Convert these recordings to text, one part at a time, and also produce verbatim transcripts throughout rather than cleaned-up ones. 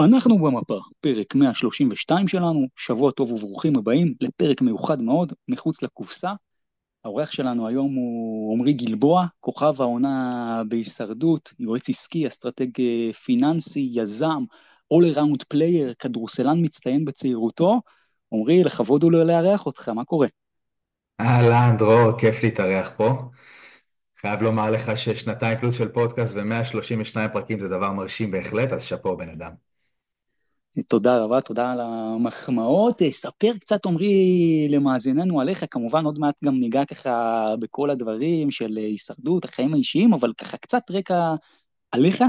אנחנו במפה, פרק מאה שלושים ושתיים שלנו, שבוע טוב וברוכים הבאים לפרק מיוחד מאוד, מחוץ לקופסה. האורח שלנו היום הוא עמרי גלבוע, כוכב העונה בהישרדות, יועץ עסקי, אסטרטג אה, פיננסי, יזם, all around player, כדורסלן מצטיין בצעירותו. עמרי, לכבוד הוא לארח אותך, מה קורה? אהלן, דרור, כיף להתארח פה. חייב לומר לך ששנתיים פלוס של פודקאסט ו-מאה שלושים ושניים פרקים זה דבר מרשים בהחלט, אז שאפו בן אדם. תודה רבה, תודה על המחמאות. אה, ספר קצת, עמרי, למאזיננו עליך, כמובן עוד מעט גם ניגע ככה בכל הדברים של אה, הישרדות, החיים האישיים, אבל ככה קצת רקע עליך.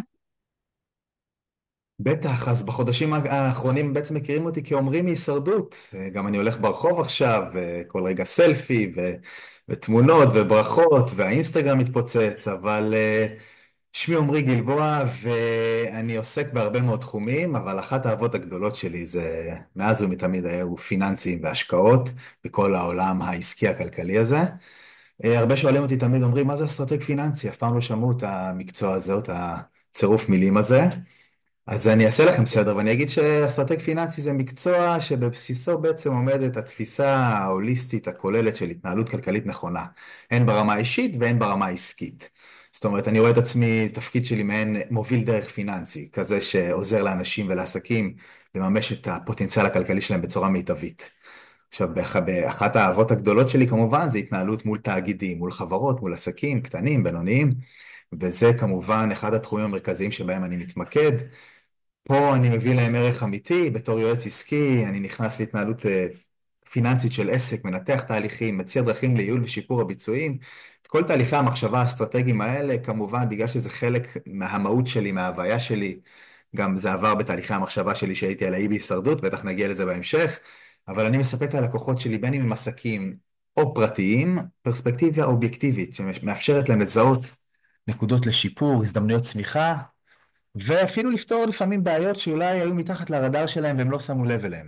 בטח, אז בחודשים האחרונים בעצם מכירים אותי כאומרים מהישרדות. גם אני הולך ברחוב עכשיו, וכל רגע סלפי, ו- ותמונות, וברכות, והאינסטגרם מתפוצץ, אבל אה, שמי עמרי גלבוע, ואני עוסק בהרבה מאוד תחומים, אבל אחת האהבות הגדולות שלי זה, מאז ומתמיד היו פיננסים והשקעות, בכל העולם העסקי הכלכלי הזה. אה, הרבה שואלים אותי תמיד, אומרים, מה זה אסטרטג פיננסי? אף פעם לא שמעו את המקצוע הזה, או את הצירוף מילים הזה. אז אני אעשה לכם סדר, ואני אגיד שאסטרטג פיננסי זה מקצוע שבבסיסו בעצם עומדת התפיסה ההוליסטית הכוללת של התנהלות כלכלית נכונה, הן ברמה האישית והן ברמה העסקית. זאת אומרת, אני רואה את עצמי, תפקיד שלי מעין מוביל דרך פיננסי, כזה שעוזר לאנשים ולעסקים לממש את הפוטנציאל הכלכלי שלהם בצורה מיטבית. עכשיו, באח- באחת האהבות הגדולות שלי כמובן זה התנהלות מול תאגידים, מול חברות, מול עסקים קטנים, בינוניים, וזה כמובן אחד התחומים המרכזיים שבהם אני מתמקד. פה אני מביא להם ערך אמיתי, בתור יועץ עסקי, אני נכנס להתנהלות אה, פיננסית של עסק, מנתח תהליכים, מציע דרכים לייעול ושיפור הביצועים. את כל תהליכי המחשבה האסטרטגיים האלה, כמובן, בגלל שזה חלק מהמהות שלי, מההוויה שלי, גם זה עבר בתהליכי המחשבה שלי שהייתי על האי בהישרדות, בטח נגיע לזה בהמשך, אבל אני מספק ללקוחות שלי, בין אם הם עסקים או פרטיים, פרספקטיביה אובייקטיבית, שמאפשרת להם לזהות נקודות לשיפור, הזדמנויות צמיחה, ואפילו לפתור לפעמים בעיות שאולי היו מתחת לרדאר שלהם והם לא שמו לב אליהם.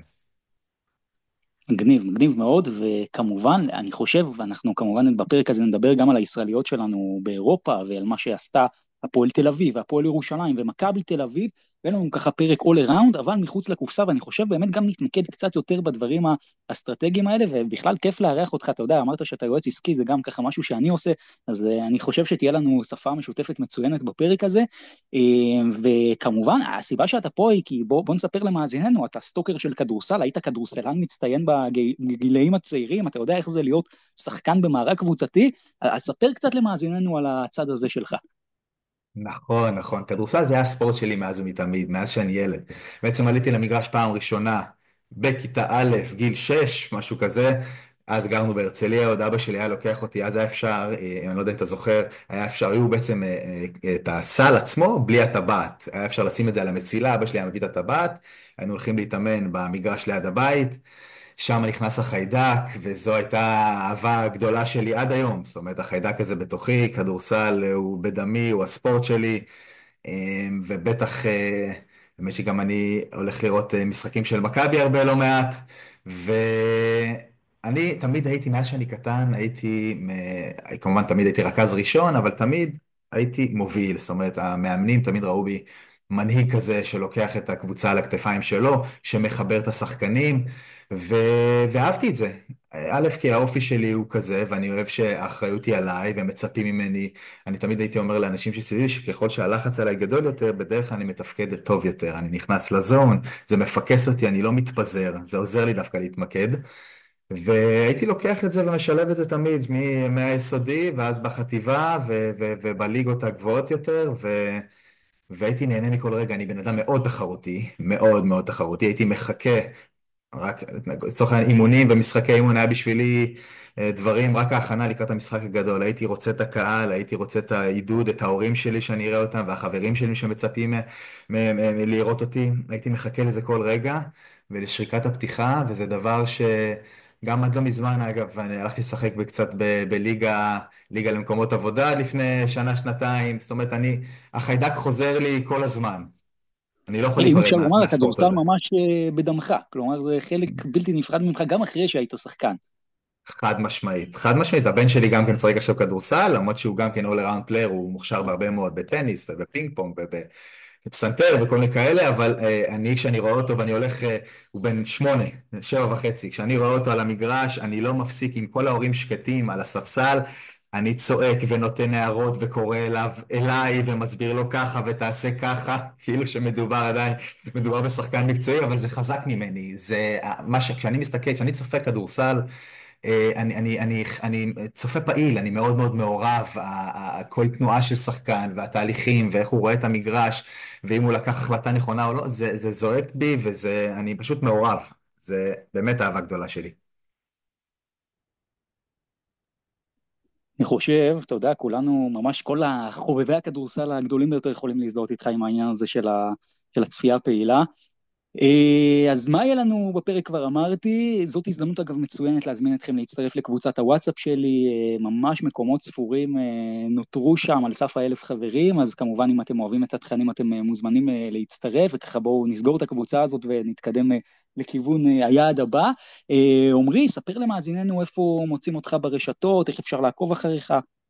מגניב, מגניב מאוד, וכמובן, אני חושב, אנחנו כמובן בפרק הזה נדבר גם על הישראליות שלנו באירופה, ועל מה שעשתה הפועל תל אביב, והפועל ירושלים, ומכבי תל אביב, ואין לנו ככה פרק all around, אבל מחוץ לקופסה, ואני חושב באמת גם נתמקד קצת יותר בדברים האסטרטגיים האלה, ובכלל כיף לארח אותך, אתה יודע, אמרת שאתה יועץ עסקי, זה גם ככה משהו שאני עושה, אז uh, אני חושב שתהיה לנו שפה משותפת מצוינת בפרק הזה, uh, וכמובן, הסיבה שאתה פה היא כי בוא, בוא נספר למאזיננו, אתה סטוקר של כדורסל, היית כדורסלן מצטיין בגילאים הצעירים, אתה יודע איך זה להיות שחקן במארג קבוצתי, אז ספר קצת למאזיננו על הצד הזה שלך. נכון, נכון. כדורסל זה היה הספורט שלי מאז ומתמיד, מאז שאני ילד. בעצם עליתי למגרש פעם ראשונה בכיתה א', גיל שש, משהו כזה. אז גרנו בהרצליה, עוד אבא שלי היה לוקח אותי, אז היה אפשר, אה, אני לא יודע אם אתה זוכר, היה אפשר, היו בעצם אה, אה, את הסל עצמו בלי הטבעת. היה אפשר לשים את זה על המסילה, אבא שלי היה מביא את הטבעת, היינו הולכים להתאמן במגרש ליד הבית. שם נכנס החיידק, וזו הייתה האהבה הגדולה שלי עד היום. זאת אומרת, החיידק הזה בתוכי, כדורסל הוא בדמי, הוא הספורט שלי, אמ, ובטח, אה, באמת שגם אני הולך לראות אה, משחקים של מכבי הרבה לא מעט, ואני תמיד הייתי, מאז שאני קטן, הייתי, מ- כמובן תמיד הייתי רכז ראשון, אבל תמיד הייתי מוביל. זאת אומרת, המאמנים תמיד ראו בי מנהיג כזה שלוקח את הקבוצה על הכתפיים שלו, שמחבר את השחקנים, ו... ואהבתי את זה. א', כי האופי שלי הוא כזה, ואני אוהב שהאחריות היא עליי, ומצפים ממני. אני תמיד הייתי אומר לאנשים שסביבי, שככל שהלחץ עליי גדול יותר, בדרך כלל אני מתפקד טוב יותר. אני נכנס לזון, זה מפקס אותי, אני לא מתפזר, זה עוזר לי דווקא להתמקד. והייתי לוקח את זה ומשלב את זה תמיד, מ- מהיסודי, ואז בחטיבה, ו- ו- ובליגות הגבוהות יותר, ו- והייתי נהנה מכל רגע. אני בן אדם מאוד תחרותי, מאוד מאוד תחרותי. הייתי מחכה רק לצורך העניין אימונים ומשחקי אימון היה בשבילי אה, דברים, רק ההכנה לקראת המשחק הגדול. הייתי רוצה את הקהל, הייתי רוצה את העידוד, את ההורים שלי שאני אראה אותם, והחברים שלי שמצפים מ- מ- מ- לראות אותי. הייתי מחכה לזה כל רגע, ולשריקת הפתיחה, וזה דבר שגם עד לא מזמן, אגב, אני הלכתי לשחק קצת ב- בליגה, ליגה למקומות עבודה עד לפני שנה, שנתיים. זאת אומרת, אני, החיידק חוזר לי כל הזמן. אני לא יכול אם להיפרד אפשר מה, לומר, מהספורט הכדורסל הזה. ממש אה, בדמך, כלומר זה חלק בלתי נפרד ממך גם אחרי שהיית שחקן. חד משמעית, חד משמעית, הבן שלי גם כן משחק עכשיו כדורסל, למרות שהוא גם כן all around player, הוא מוכשר בהרבה מאוד בטניס ובפינג פונג ובפסנתר וכל מיני כאלה, אבל אה, אני כשאני רואה אותו ואני הולך, אה, הוא בן שמונה, שבע וחצי, כשאני רואה אותו על המגרש, אני לא מפסיק עם כל ההורים שקטים על הספסל, אני צועק ונותן הערות וקורא אליו, אליי ומסביר לו ככה ותעשה ככה, כאילו שמדובר עדיין, מדובר בשחקן מקצועי, אבל זה חזק ממני, זה אה, מה ש... כשאני מסתכל, כשאני צופה כדורסל, אה, אני, אני, אני, אני צופה פעיל, אני מאוד מאוד מעורב, ה- ה- כל תנועה של שחקן והתהליכים ואיך הוא רואה את המגרש ואם הוא לקח החלטה נכונה או לא, זה, זה זועק בי וזה, אני פשוט מעורב. זה באמת אהבה גדולה שלי. אני חושב, אתה יודע, כולנו, ממש כל החובבי הכדורסל הגדולים ביותר יכולים להזדהות איתך עם העניין הזה של ה- של הצפייה הפעילה. אה, אז מה יהיה לנו בפרק כבר אמרתי, זאת הזדמנות אגב מצוינת להזמין אתכם להצטרף לקבוצת הוואטסאפ שלי, אה, ממש מקומות ספורים אה, נותרו שם על סף האלף חברים, אז כמובן אם אתם אוהבים את התכנים אתם אה, מוזמנים אה, להצטרף, וככה בואו נסגור את הקבוצה הזאת ונתקדם אה, לכיוון אה, היעד הבא. אה, עמרי, ספר למאזיננו איפה מוצאים אותך ברשתות, איך אפשר לעקוב אחריך.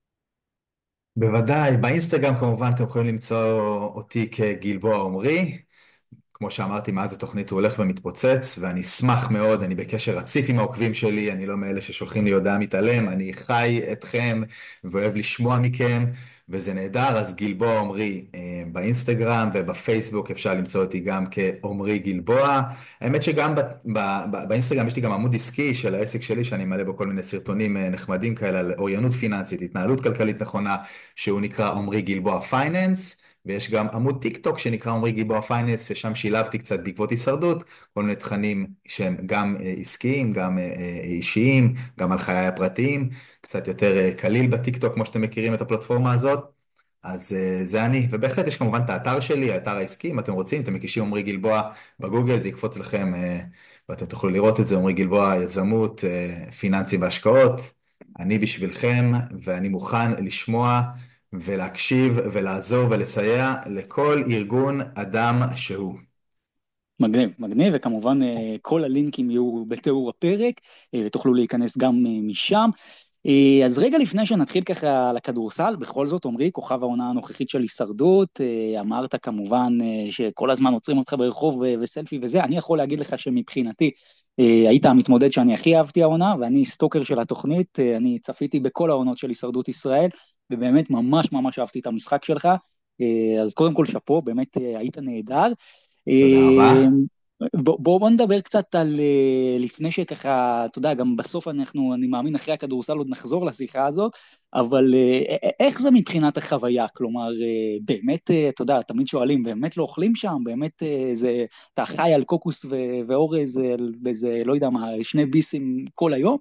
בוודאי, באינסטגרם כמובן אתם יכולים למצוא אותי כגלבוע עומרי. כמו שאמרתי, מאז התוכנית הוא הולך ומתפוצץ, ואני אשמח מאוד, אני בקשר רציף עם העוקבים שלי, אני לא מאלה ששולחים לי הודעה מתעלם, אני חי אתכם ואוהב לשמוע מכם, וזה נהדר, אז גלבוע עומרי אה, באינסטגרם ובפייסבוק אפשר למצוא אותי גם כעומרי גלבוע. האמת שגם ב, ב, ב, באינסטגרם יש לי גם עמוד עסקי של העסק שלי, שאני מלא בו כל מיני סרטונים אה, נחמדים כאלה על אוריינות פיננסית, התנהלות כלכלית נכונה, שהוא נקרא עומרי גלבוע פייננס. ויש גם עמוד טיק טוק שנקרא עמרי גיבוע פייננס, ששם שילבתי קצת בעקבות הישרדות, כל מיני תכנים שהם גם אה, עסקיים, גם אה, אה, אישיים, גם על חיי הפרטיים, קצת יותר אה, קליל בטיק טוק, כמו שאתם מכירים את הפלטפורמה הזאת. אז אה, זה אני, ובהחלט יש כמובן את האתר שלי, האתר העסקי, אם אתם רוצים, אתם מקישים עמרי גלבוע בגוגל, זה יקפוץ לכם, אה, ואתם תוכלו לראות את זה, עמרי גלבוע, יזמות, אה, פיננסי והשקעות. אני בשבילכם, ואני מוכן לשמוע ולהקשיב ולעזור ולסייע לכל ארגון אדם שהוא. מגניב, מגניב, וכמובן אה, כל הלינקים יהיו בתיאור הפרק, אה, ותוכלו להיכנס גם אה, משם. אה, אז רגע לפני שנתחיל ככה לכדורסל, בכל זאת, עמרי, כוכב העונה הנוכחית של הישרדות, אה, אמרת כמובן אה, שכל הזמן עוצרים אותך ברחוב ו- וסלפי וזה, אני יכול להגיד לך שמבחינתי, אה, היית המתמודד שאני הכי אהבתי העונה, ואני סטוקר של התוכנית, אה, אני צפיתי בכל העונות של הישרדות ישראל, ובאמת ממש ממש אהבתי את המשחק שלך, אה, אז קודם כל שאפו, באמת אה, היית נהדר. תודה רבה. אה, בוא, בוא בוא נדבר קצת על אה, לפני שככה, אתה יודע, גם בסוף אנחנו, אני מאמין, אחרי הכדורסל עוד נחזור לשיחה הזאת, אבל אה, א- א- איך זה מבחינת החוויה? כלומר, אה, באמת, אה, אתה יודע, תמיד שואלים, באמת לא אוכלים שם? באמת אה, זה, אתה חי על קוקוס ו- ואורז אה, באיזה, לא יודע מה, שני ביסים כל היום?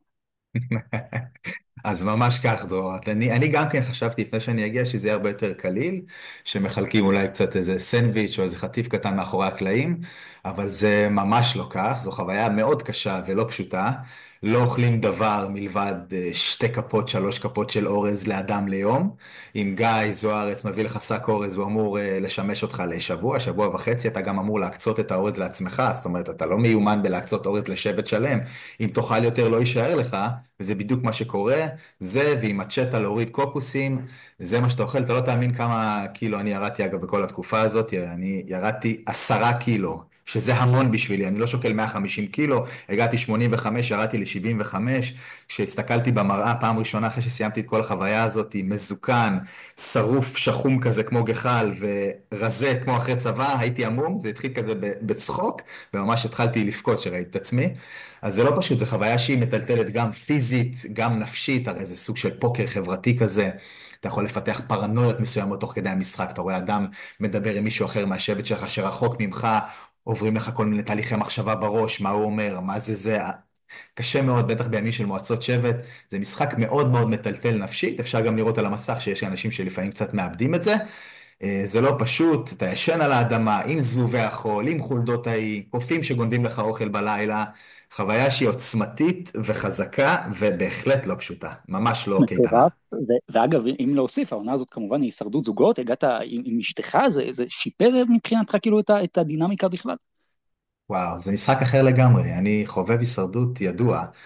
אז ממש כך, דרור. אני, אני גם כן חשבתי לפני שאני אגיע שזה יהיה הרבה יותר קליל, שמחלקים אולי קצת איזה סנדוויץ' או איזה חטיף קטן מאחורי הקלעים, אבל זה ממש לא כך, זו חוויה מאוד קשה ולא פשוטה. לא אוכלים דבר מלבד אה, שתי כפות, שלוש כפות של אורז לאדם ליום. אם גיא זוארץ מביא לך שק אורז, הוא אמור אה, לשמש אותך לשבוע, שבוע וחצי, אתה גם אמור להקצות את האורז לעצמך, זאת אומרת, אתה לא מיומן בלהקצות אורז לשבט שלם. אם תאכל יותר לא יישאר לך, וזה בדיוק מה שקורה. זה ועם מצ'טה להוריד קוקוסים, זה מה שאתה אוכל, אתה לא תאמין כמה קילו אני ירדתי אגב בכל התקופה הזאת, אני ירדתי עשרה קילו, שזה המון בשבילי, אני לא שוקל מאה וחמישים קילו, הגעתי שמונים וחמש, ירדתי ל-שבעים וחמש, כשהסתכלתי במראה פעם ראשונה אחרי שסיימתי את כל החוויה הזאת, מזוקן, שרוף, שחום כזה כמו גחל, ורזה כמו אחרי צבא, הייתי עמום, זה התחיל כזה ב- בצחוק, וממש התחלתי לבכות שראיתי את עצמי. אז זה לא פשוט, זו חוויה שהיא מטלטלת גם פיזית, גם נפשית, הרי זה סוג של פוקר חברתי כזה. אתה יכול לפתח פרנויות מסוימות תוך כדי המשחק, אתה רואה אדם מדבר עם מישהו אחר מהשבט שלך שרחוק ממך, עוברים לך כל מיני תהליכי מחשבה בראש, מה הוא אומר, מה זה זה. קשה מאוד, בטח בימים של מועצות שבט, זה משחק מאוד מאוד מטלטל נפשית, אפשר גם לראות על המסך שיש אנשים שלפעמים קצת מאבדים את זה. אה, זה לא פשוט, אתה ישן על האדמה, עם זבובי החול, עם חולדות האי, קופים שגונבים לך אוכל בלילה, חוויה שהיא עוצמתית וחזקה, ובהחלט לא פשוטה, ממש לא קייטנה. מטורף, ו- ואגב, אם להוסיף, העונה הזאת כמובן היא הישרדות זוגות, הגעת עם, עם אשתך, זה, זה שיפר מבחינתך כאילו את, ה- את הדינמיקה בכלל. וואו, זה משחק אחר לגמרי, אני חובב הישרדות ידוע,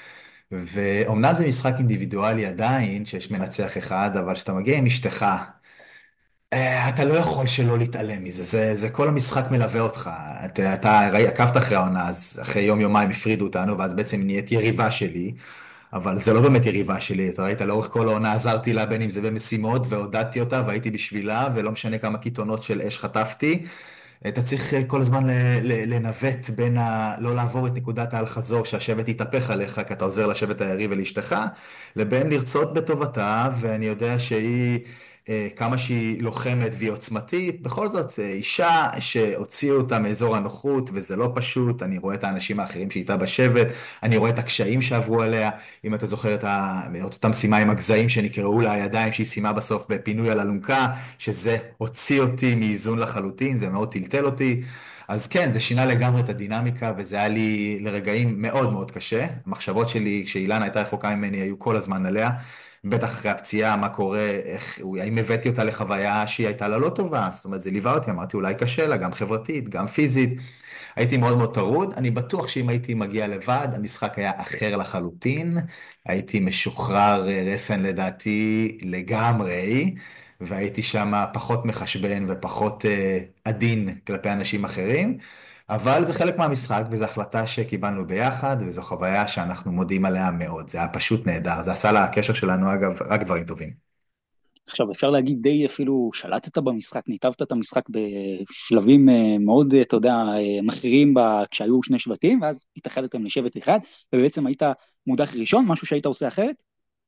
ואומנם זה משחק אינדיבידואלי עדיין, שיש מנצח אחד, אבל כשאתה מגיע עם אשתך, אה, אתה לא יכול שלא להתעלם מזה, זה, זה כל המשחק מלווה אותך. אתה, אתה ראי- עקבת אחרי העונה, אז אחרי יום יומיים הפרידו אותנו, ואז בעצם נהיית יריבה שלי, אבל זה לא באמת יריבה שלי, אתה ראית, לאורך כל העונה עזרתי לה, בין אם זה במשימות, ועודדתי אותה, והייתי בשבילה, ולא משנה כמה קיתונות של אש חטפתי. אתה צריך אה, כל הזמן ל- ל- לנווט בין ה... לא לעבור את נקודת האל-חזור, שהשבט יתהפך עליך, כי אתה עוזר לשבט היריב ולאשתך, לבין לרצות בטובתה, ואני יודע שהיא, אה, כמה שהיא לוחמת והיא עוצמתית, בכל זאת, אה, אישה שהוציאו אותה מאזור הנוחות, וזה לא פשוט, אני רואה את האנשים האחרים שאיתה בשבט, אני רואה את הקשיים שעברו עליה, אם אתה זוכר את ה... את אותה משימה עם הגזעים שנקרעו לה הידיים, שהיא סיימה בסוף בפינוי על אלונקה, שזה הוציא אותי מאיזון לחלוטין, זה מאוד טלטל אותי. אז כן, זה שינה לגמרי את הדינמיקה, וזה היה לי לרגעים מאוד מאוד קשה. המחשבות שלי, כשאילנה הייתה רחוקה ממני, היו כל הזמן עליה. בטח אחרי הפציעה, מה קורה, איך, האם הבאתי אותה לחוויה שהיא הייתה לה לא טובה. זאת אומרת, זה ליווה אותי, אמרתי, אולי קשה לה, גם חברתית, גם פיזית. הייתי מאוד מאוד טרוד, אני בטוח שאם הייתי מגיע לבד, המשחק היה אחר לחלוטין, הייתי משוחרר אה, רסן לדעתי לגמרי, והייתי שם פחות מחשבן ופחות אה, עדין כלפי אנשים אחרים, אבל זה חלק מהמשחק וזו החלטה שקיבלנו ביחד, וזו חוויה שאנחנו מודים עליה מאוד, זה היה פשוט נהדר, זה עשה לקשר שלנו אגב רק דברים טובים. עכשיו אפשר להגיד די אפילו שלטת במשחק, ניתבת את המשחק בשלבים אה, מאוד, אה, אתה יודע, אה, מכריעים ב- כשהיו שני שבטים, ואז התאחדתם לשבט אחד, ובעצם היית מודח ראשון, משהו שהיית עושה אחרת?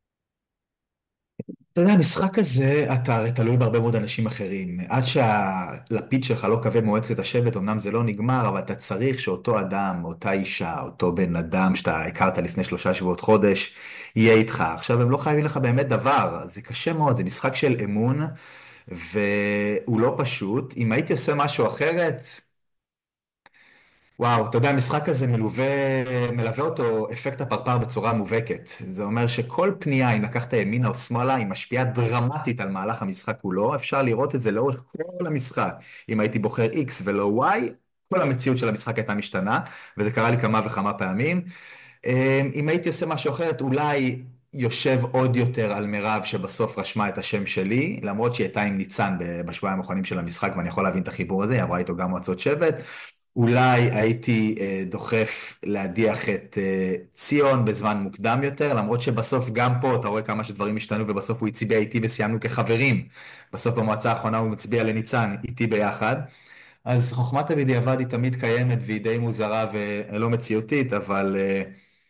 אתה יודע, המשחק הזה, אתה הרי תלוי בהרבה מאוד אנשים אחרים. עד שהלפיד שלך לא כבה מועצת השבט, אמנם זה לא נגמר, אבל אתה צריך שאותו אדם, אותה אישה, אותו בן אדם שאתה הכרת לפני שלושה שבועות חודש, יהיה איתך. עכשיו, הם לא חייבים לך באמת דבר, זה קשה מאוד, זה משחק של אמון, והוא לא פשוט. אם הייתי עושה משהו אחרת, וואו, אתה יודע, המשחק הזה מלווה, מלווה אותו אפקט הפרפר בצורה מובהקת. זה אומר שכל פנייה, אם לקחת ימינה או שמאלה, היא משפיעה דרמטית על מהלך המשחק כולו. אפשר לראות את זה לאורך כל המשחק. אם הייתי בוחר X ולא Y, כל המציאות של המשחק הייתה משתנה, וזה קרה לי כמה וכמה פעמים. אמ, אם הייתי עושה משהו אחרת, אולי יושב עוד יותר על מירב שבסוף רשמה את השם שלי, למרות שהיא הייתה עם ניצן ב- בשבועיים האחרונים של המשחק, ואני יכול להבין את החיבור הזה, היא עברה איתו גם מועצות שבט. אולי הייתי אה, דוחף להדיח את אה, ציון בזמן מוקדם יותר, למרות שבסוף גם פה אתה רואה כמה שדברים השתנו, ובסוף הוא הצביע איתי וסיימנו כחברים. בסוף במועצה האחרונה הוא מצביע לניצן, איתי ביחד. אז חוכמת הבדיעבד היא תמיד קיימת והיא די מוזרה ולא מציאותית, אבל... אה,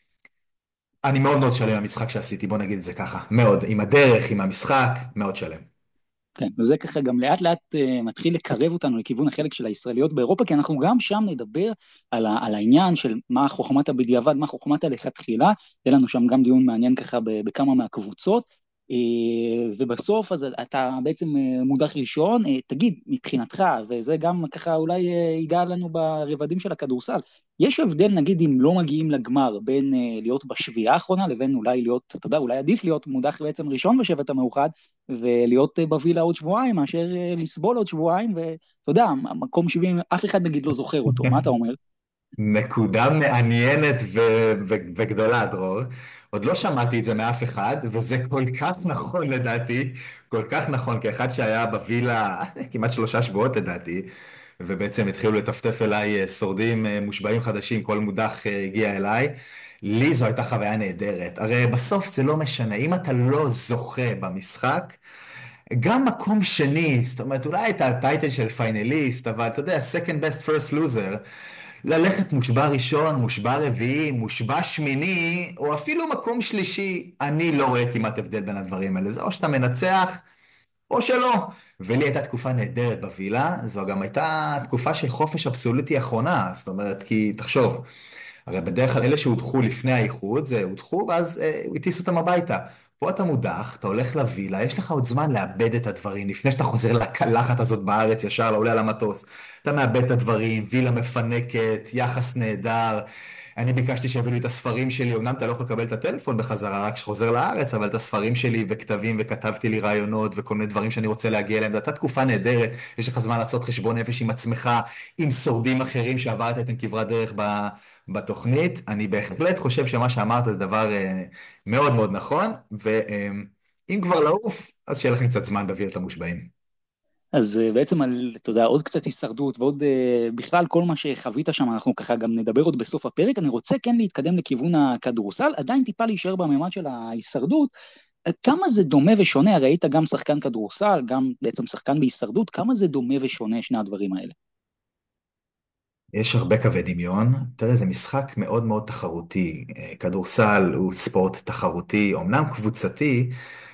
אני מאוד מאוד שלם עם המשחק שעשיתי, בוא נגיד את זה ככה. מאוד. עם הדרך, עם המשחק, מאוד שלם. כן, וזה ככה גם לאט לאט uh, מתחיל לקרב אותנו לכיוון החלק של הישראליות באירופה, כי אנחנו גם שם נדבר על, ה, על העניין של מה חוכמת הבדיעבד, מה חוכמת הלכתחילה, יהיה לנו שם גם דיון מעניין ככה ב, בכמה מהקבוצות, uh, ובסוף אז אתה בעצם uh, מודח ראשון, uh, תגיד, מבחינתך, וזה גם ככה אולי uh, ייגע לנו ברבדים של הכדורסל, יש הבדל נגיד אם לא מגיעים לגמר בין uh, להיות בשביעייה האחרונה לבין אולי להיות, אתה יודע, אולי עדיף להיות מודח בעצם ראשון בשבט המאוחד, ולהיות בווילה עוד שבועיים, מאשר אה, לסבול עוד שבועיים, ואתה יודע, מקום שבעים, אף אחד נגיד לא זוכר אותו, מה אתה אומר? נקודה מעניינת ו- ו- וגדולה, דרור. עוד לא שמעתי את זה מאף אחד, וזה כל כך נכון לדעתי, כל כך נכון, כאחד שהיה בווילה כמעט שלושה שבועות לדעתי, ובעצם התחילו לטפטף אליי אה, שורדים אה, מושבעים חדשים, כל מודח אה, הגיע אליי. לי זו הייתה חוויה נהדרת. הרי בסוף זה לא משנה, אם אתה לא זוכה במשחק, גם מקום שני, זאת אומרת, אולי את הטייטל של פיינליסט, אבל אתה יודע, second best first loser, ללכת מושבע ראשון, מושבע רביעי, מושבע שמיני, או אפילו מקום שלישי, אני לא רואה כמעט הבדל בין הדברים האלה. זה או שאתה מנצח, או שלא. ולי הייתה תקופה נהדרת בווילה, זו גם הייתה תקופה של חופש אבסולוטי אחרונה, זאת אומרת, כי תחשוב, הרי בדרך כלל אלה שהודחו לפני האיחוד, זה הודחו ואז אה, הטיסו אותם הביתה. פה אתה מודח, אתה הולך לווילה, יש לך עוד זמן לאבד את הדברים, לפני שאתה חוזר לקלחת הזאת בארץ, ישר עולה על המטוס. אתה מאבד את הדברים, וילה מפנקת, יחס נהדר. אני ביקשתי שיביאו לי את הספרים שלי, אמנם אתה לא יכול לקבל את הטלפון בחזרה, רק כשחוזר לארץ, אבל את הספרים שלי וכתבים, וכתבתי לי רעיונות וכל מיני דברים שאני רוצה להגיע אליהם. זו הייתה תקופה נהדרת, יש לך זמן לעשות חשבון נפש עם עצמך, עם שורדים אחרים שעברת איתם כברת דרך ב, בתוכנית. אני בהחלט חושב שמה שאמרת זה דבר אה, מאוד מאוד נכון, ואם כבר לעוף, אז שיהיה לכם קצת זמן בוויית המושבעים. אז אה, בעצם על, אתה יודע, עוד קצת הישרדות ועוד אה, בכלל כל מה שחווית שם, אנחנו ככה גם נדבר עוד בסוף הפרק, אני רוצה כן להתקדם לכיוון הכדורסל, עדיין טיפה להישאר בממד של ההישרדות, אה, כמה זה דומה ושונה, הרי היית גם שחקן כדורסל, גם בעצם שחקן בהישרדות, כמה זה דומה ושונה שני הדברים האלה? יש הרבה קווי דמיון. תראה, זה משחק מאוד מאוד תחרותי. אה, כדורסל הוא ספורט תחרותי, אומנם קבוצתי,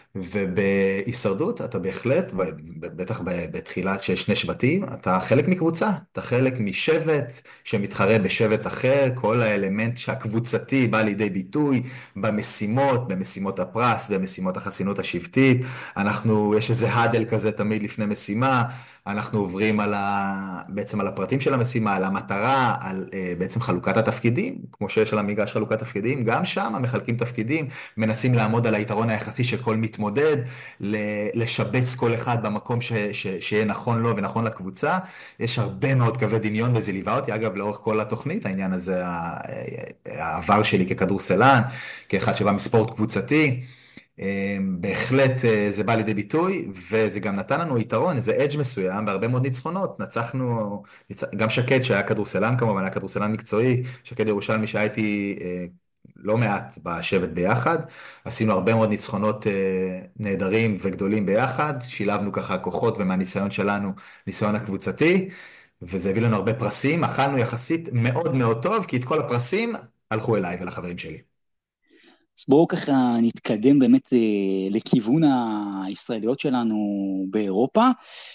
ובהישרדות אתה בהחלט, ב- ב- בטח ב- בתחילת של שני שבטים, אתה חלק מקבוצה, אתה חלק משבט שמתחרה בשבט אחר, כל האלמנט הקבוצתי בא לידי ביטוי במשימות, במשימות הפרס, במשימות החסינות השבטית. אנחנו, יש איזה האדל כזה תמיד לפני משימה, אנחנו עוברים על ה... בעצם על הפרטים של המשימה, על המטרה, על אה, בעצם חלוקת התפקידים, כמו שיש על המגרש חלוקת תפקידים, גם שם מחלקים תפקידים, מנסים לעמוד על היתרון היחסי של כל מתמודד, ל- לשבץ כל אחד במקום ש- ש- שיהיה נכון לו ונכון לקבוצה. יש הרבה מאוד קווי דמיון וזה ליווה אותי, אגב, לאורך כל התוכנית, העניין הזה, ה- העבר שלי ככדורסלן, כאחד שבא מספורט קבוצתי. אה, בהחלט אה, זה בא לידי ביטוי, וזה גם נתן לנו יתרון, איזה אדג' מסוים, בהרבה מאוד ניצחונות. נצחנו, ניצ... גם שקד שהיה כדורסלן כמובן, היה כדורסלן מקצועי, שקד ירושלמי שהיה איתי אה, לא מעט בשבט ביחד. עשינו הרבה מאוד ניצחונות אה, נהדרים וגדולים ביחד, שילבנו ככה כוחות ומהניסיון שלנו, ניסיון הקבוצתי, וזה הביא לנו הרבה פרסים, אכלנו יחסית מאוד מאוד טוב, כי את כל הפרסים הלכו אליי ולחברים שלי. אז בואו ככה נתקדם באמת אה, לכיוון הישראליות שלנו באירופה.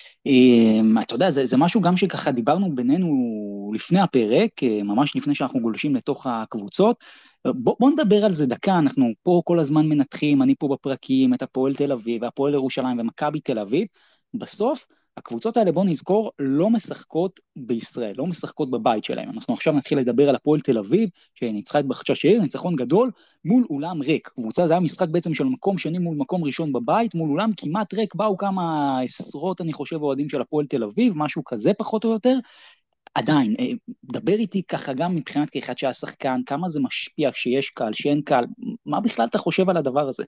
אה, אתה יודע, זה, זה משהו גם שככה דיברנו בינינו לפני הפרק, אה, ממש לפני שאנחנו גולשים לתוך הקבוצות. בוא, בוא נדבר על זה דקה, אנחנו פה כל הזמן מנתחים, אני פה בפרקים, את הפועל תל אביב, והפועל ירושלים ומכבי תל אביב. בסוף, הקבוצות האלה, בוא נזכור, לא משחקות בישראל, לא משחקות בבית שלהם. אנחנו עכשיו נתחיל לדבר על הפועל תל אביב, שניצחה את בחדשה העיר, ניצחון גדול, מול אולם ריק. קבוצה, זה היה משחק בעצם של מקום שני מול מקום ראשון בבית, מול אולם כמעט ריק, באו כמה עשרות, אני חושב, אוהדים של הפועל תל אביב, משהו כזה פחות או יותר. עדיין, אה, דבר איתי ככה גם מבחינת כאחד שהיה שחקן, כמה זה משפיע שיש קהל, שאין קהל, מה בכלל אתה חושב על הדבר הזה?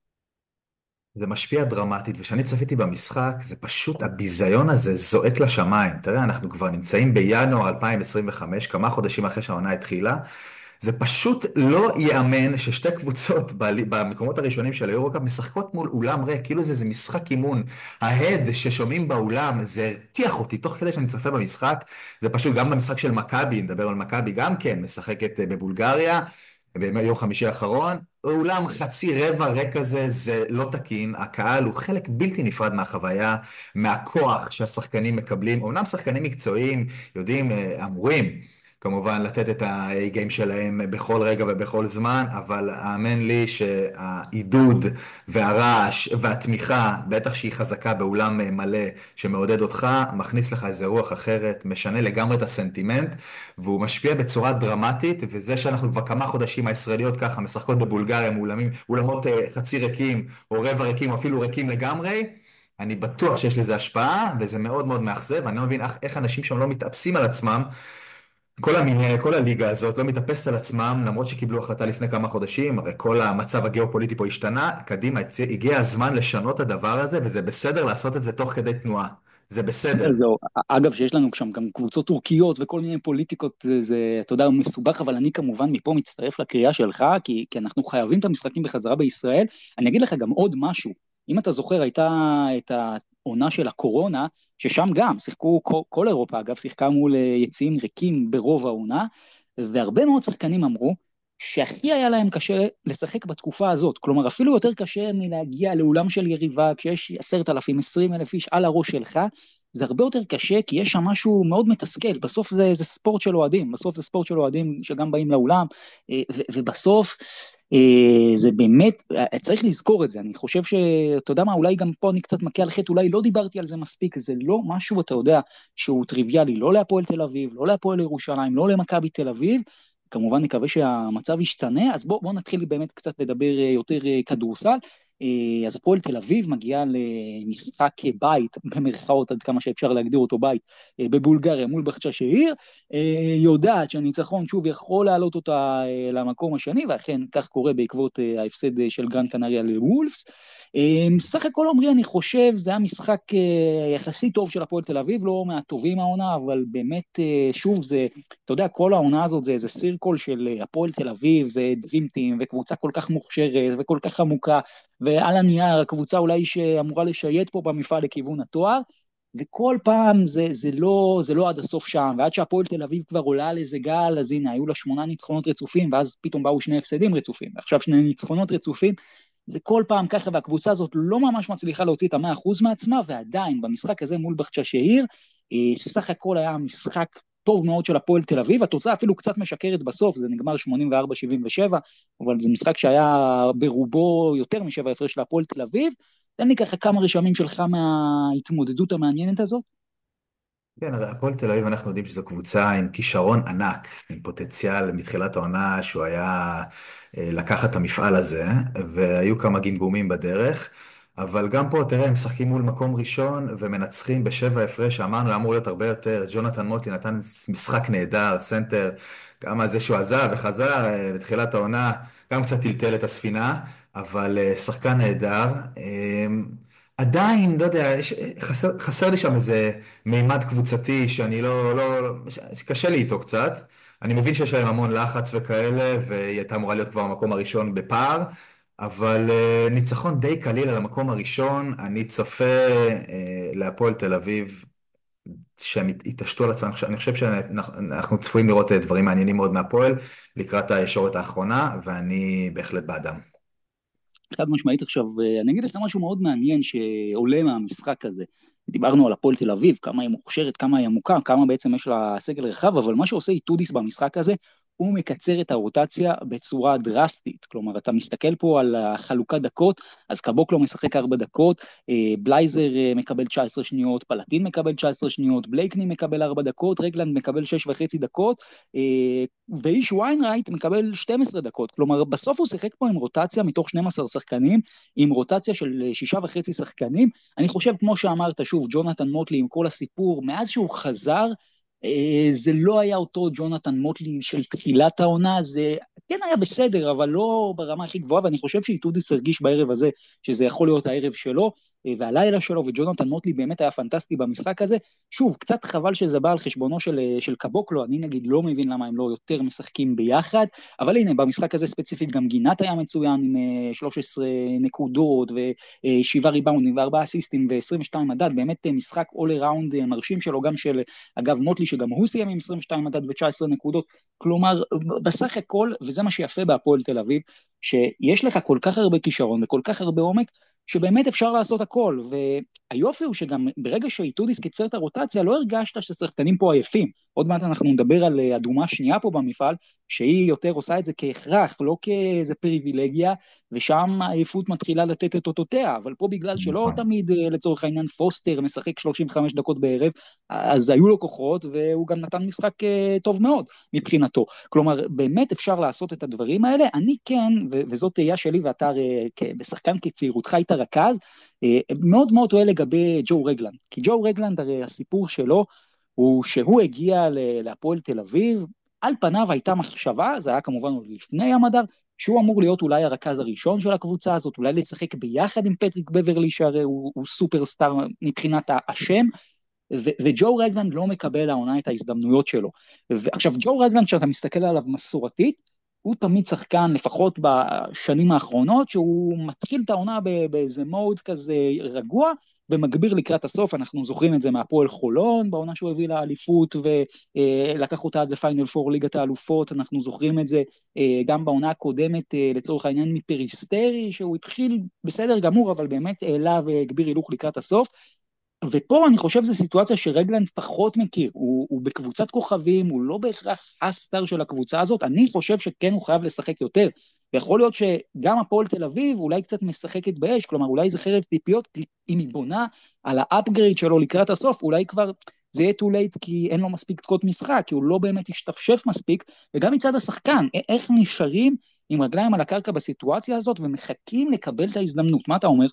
זה משפיע דרמטית, וכשאני צפיתי במשחק, זה פשוט, הביזיון הזה זועק לשמיים. תראה, אנחנו כבר נמצאים בינואר אלפיים עשרים וחמש, כמה חודשים אחרי שהעונה התחילה. זה פשוט לא ייאמן ששתי קבוצות ב- במקומות הראשונים של היורו-קאפ משחקות מול אולם ריק, כאילו זה, זה משחק אימון. ההד ששומעים באולם, זה הרתיח אותי תוך כדי שאני צופה במשחק. זה פשוט גם במשחק של מכבי, נדבר על מכבי גם כן, משחקת אה, בבולגריה. ביום חמישי האחרון, אולם חצי רבע ריק כזה, זה לא תקין, הקהל הוא חלק בלתי נפרד מהחוויה, מהכוח שהשחקנים מקבלים, אומנם שחקנים מקצועיים יודעים, אה, אמורים כמובן לתת את ה-A-game שלהם בכל רגע ובכל זמן, אבל האמן לי שהעידוד והרעש והתמיכה, בטח שהיא חזקה באולם מלא שמעודד אותך, מכניס לך איזה רוח אחרת, משנה לגמרי את הסנטימנט, והוא משפיע בצורה דרמטית, וזה שאנחנו כבר כמה חודשים הישראליות ככה משחקות בבולגריה מאולמים, אולמות אה, חצי ריקים או רבע ריקים או אפילו ריקים לגמרי, אני בטוח שיש לזה השפעה, וזה מאוד מאוד מאכזב. אני לא מבין איך, איך אנשים שם לא מתאפסים על עצמם. כל המיני, כל הליגה הזאת לא מתאפסת על עצמם, למרות שקיבלו החלטה לפני כמה חודשים, הרי כל המצב הגיאופוליטי פה השתנה, קדימה, הגיע הזמן לשנות את הדבר הזה, וזה בסדר לעשות את זה תוך כדי תנועה. זה בסדר. זהו, אגב, שיש לנו שם גם קבוצות טורקיות וכל מיני פוליטיקות, זה, זה, אתה יודע, מסובך, אבל אני כמובן מפה מצטרף לקריאה שלך, כי, כי אנחנו חייבים את המשחקים בחזרה בישראל. אני אגיד לך גם עוד משהו, אם אתה זוכר, הייתה את העונה של הקורונה, ששם גם שיחקו, כל, כל אירופה, אגב, שיחקה מול יציעים ריקים ברוב העונה, והרבה מאוד שחקנים אמרו, שהכי היה להם קשה לשחק בתקופה הזאת, כלומר אפילו יותר קשה מלהגיע לאולם של יריבה, כשיש עשרת אלפים, עשרים אלף איש על הראש שלך, זה הרבה יותר קשה, כי יש שם משהו מאוד מתסכל, בסוף זה, זה ספורט של אוהדים, בסוף זה ספורט של אוהדים שגם באים לאולם, אה, ו, ובסוף אה, זה באמת, אה, צריך לזכור את זה, אני חושב שאתה יודע מה, אולי גם פה אני קצת מכה על חטא, אולי לא דיברתי על זה מספיק, זה לא משהו, אתה יודע, שהוא טריוויאלי, לא להפועל תל אביב, לא להפועל ירושלים, לא למכבי תל אביב, וכמובן נקווה שהמצב ישתנה, אז בואו בוא נתחיל באמת קצת לדבר יותר כדורסל. אז הפועל תל אביב מגיעה למשחק בית, במרכאות עד כמה שאפשר להגדיר אותו בית, בבולגריה מול בחצ'שהיר, יודעת שהניצחון שוב יכול להעלות אותה למקום השני, ואכן כך קורה בעקבות ההפסד של גרן קנריה לוולפס. סך הכל אומרי, אני חושב, זה היה משחק יחסית טוב של הפועל תל אביב, לא מהטובים העונה, אבל באמת, שוב, זה, אתה יודע, כל העונה הזאת זה איזה סירקול של הפועל תל אביב, זה דרימטים, וקבוצה כל כך מוכשרת, וכל כך עמוקה, ועל הנייר, הקבוצה אולי שאמורה לשייט פה במפעל לכיוון התואר, וכל פעם זה, זה לא, זה לא עד הסוף שם, ועד שהפועל תל אביב כבר עולה על איזה גל, אז הנה, היו לה שמונה ניצחונות רצופים, ואז פתאום באו שני הפסדים רצופים, ועכשיו שני ניצחונות רצופים, וכל פעם ככה, והקבוצה הזאת לא ממש מצליחה להוציא את המאה אחוז מעצמה, ועדיין במשחק הזה מול בחצ'שהיר, סך הכל היה משחק טוב מאוד של הפועל תל אביב, התוצאה אפילו קצת משקרת בסוף, זה נגמר שמונים וארבע שבעים ושבע, אבל זה משחק שהיה ברובו יותר משבע הפרש של הפועל תל אביב. תן לי ככה כמה רשמים שלך מההתמודדות המעניינת הזאת. כן, הרי הפועל תל אביב, אנחנו יודעים שזו קבוצה עם כישרון ענק, עם פוטנציאל מתחילת העונה שהוא היה אה, לקחת את המפעל הזה, והיו כמה גמגומים בדרך, אבל גם פה, תראה, הם משחקים מול מקום ראשון ומנצחים בשבע הפרש, שאמרנו, אמור להיות הרבה יותר. ג'ונתן מוטלי נתן משחק נהדר, סנטר, גם על זה שהוא עזב וחזר אה, בתחילת העונה, גם קצת טלטל את הספינה, אבל אה, שחקן נהדר. אה, עדיין, לא יודע, יש, חסר, חסר לי שם איזה מימד קבוצתי שאני לא, לא, לא, קשה לי איתו קצת. אני מבין שיש להם המון לחץ וכאלה, והיא הייתה אמורה להיות כבר במקום הראשון בפער, אבל uh, ניצחון די קליל על המקום הראשון. אני צופה uh, להפועל תל אביב שהם יתעשתו על עצמם. אני חושב שאנחנו צפויים לראות דברים מעניינים מאוד מהפועל לקראת הישורת האחרונה, ואני בהחלט בעדם. חד משמעית. עכשיו, אני אגיד לך משהו מאוד מעניין שעולה מהמשחק הזה. דיברנו על הפועל תל אביב, כמה היא מוכשרת, כמה היא עמוקה, כמה בעצם יש לה סגל רחב, אבל מה שעושה איטודיס במשחק הזה, הוא מקצר את הרוטציה בצורה דרסטית. כלומר, אתה מסתכל פה על החלוקת דקות, אז קבוקלו משחק ארבע דקות, בלייזר מקבל תשע עשרה שניות, פלטין מקבל תשע עשרה שניות, בלייקני מקבל ארבע דקות, רגלנד מקבל שש וחצי דקות, ואיש ויינרייט מקבל שתים עשרה דקות. כלומר, בסוף הוא שיחק פה עם רוטציה מתוך שנים עשר שחקנים, עם רוטציה של שישה וחצי שחקנים. אני חושב, כמו שאמרת, שוב, ג'ונתן מוטלי עם כל הסיפור, מאז שהוא חזר, זה לא היה אותו ג'ונתן מוטלי של תחילת העונה, זה כן היה בסדר, אבל לא ברמה הכי גבוהה, ואני חושב שאיטודיס הרגיש בערב הזה, שזה יכול להיות הערב שלו, והלילה שלו, וג'ונתן מוטלי באמת היה פנטסטי במשחק הזה. שוב, קצת חבל שזה בא על חשבונו של, של קבוקלו, אני נגיד לא מבין למה הם לא יותר משחקים ביחד, אבל הנה, במשחק הזה ספציפית גם גינת היה מצוין, עם שלוש עשרה נקודות, ושבעה ריבאונדים, וארבעה אסיסטים, ו-עשרים ושתיים מדד, באמת משחק all around מרשים שלו, גם של, אגב, מוטלי, שגם הוא סיים עם עשרים ושתיים מדד ו-תשע עשרה נקודות, כלומר, בסך הכל, וזה מה שיפה בהפועל תל אביב, שיש לך כל כך הרבה כישרון וכל כך הרבה עומק, שבאמת אפשר לעשות הכל, והיופי הוא שגם ברגע שאיטודיס קיצר את הרוטציה, לא הרגשת ששחקנים פה עייפים. עוד מעט אנחנו נדבר על אדומה שנייה פה במפעל, שהיא יותר עושה את זה כהכרח, לא כאיזה פריבילגיה, ושם העייפות מתחילה לתת את אותותיה, אבל פה בגלל שלא תמיד לצורך העניין פוסטר משחק שלושים וחמש דקות בערב, אז היו לו כוחות, והוא גם נתן משחק טוב מאוד מבחינתו. כלומר, באמת אפשר לעשות את הדברים האלה. אני כן, וזאת תהיה שלי, ואתה בשחקן כצעירותך היית רכז, מאוד מאוד טועה לגבי ג'ו רגלנד, כי ג'ו רגלנד, הרי הסיפור שלו, הוא שהוא הגיע להפועל תל אביב, על פניו הייתה מחשבה, זה היה כמובן לפני המדר, שהוא אמור להיות אולי הרכז הראשון של הקבוצה הזאת, אולי לשחק ביחד עם פטריק בברלי, שהרי הוא, הוא סופרסטאר מבחינת השם, ו- וג'ו רגלנד לא מקבל העונה את ההזדמנויות שלו. ועכשיו, ג'ו רגלנד, שאתה מסתכל עליו מסורתית, הוא תמיד שחקן, לפחות בשנים האחרונות, שהוא מתחיל את העונה באיזה מוד כזה רגוע, ומגביר לקראת הסוף. אנחנו זוכרים את זה מהפועל חולון, בעונה שהוא הביא לאליפות, ולקח אותה עד לפיינל פור ליגת האלופות. אנחנו זוכרים את זה גם בעונה הקודמת, לצורך העניין מפריסטרי, שהוא התחיל בסדר גמור, אבל באמת העלה והגביר הילוך לקראת הסוף. ופה אני חושב זו סיטואציה שרגלנד פחות מכיר, הוא, הוא בקבוצת כוכבים, הוא לא בהכרח הסטאר של הקבוצה הזאת. אני חושב שכן הוא חייב לשחק יותר, ויכול להיות שגם הפועל תל אביב אולי קצת משחקת באש, כלומר אולי זה חרב טיפיות, אם היא בונה על האפגריד שלו לקראת הסוף, אולי כבר זה יהיה too late כי אין לו מספיק דקות משחק, כי הוא לא באמת השתפשף מספיק, וגם מצד השחקן, איך נשארים עם רגליים על הקרקע בסיטואציה הזאת, ומחכים לקבל את ההזדמנות. מה אתה אומר?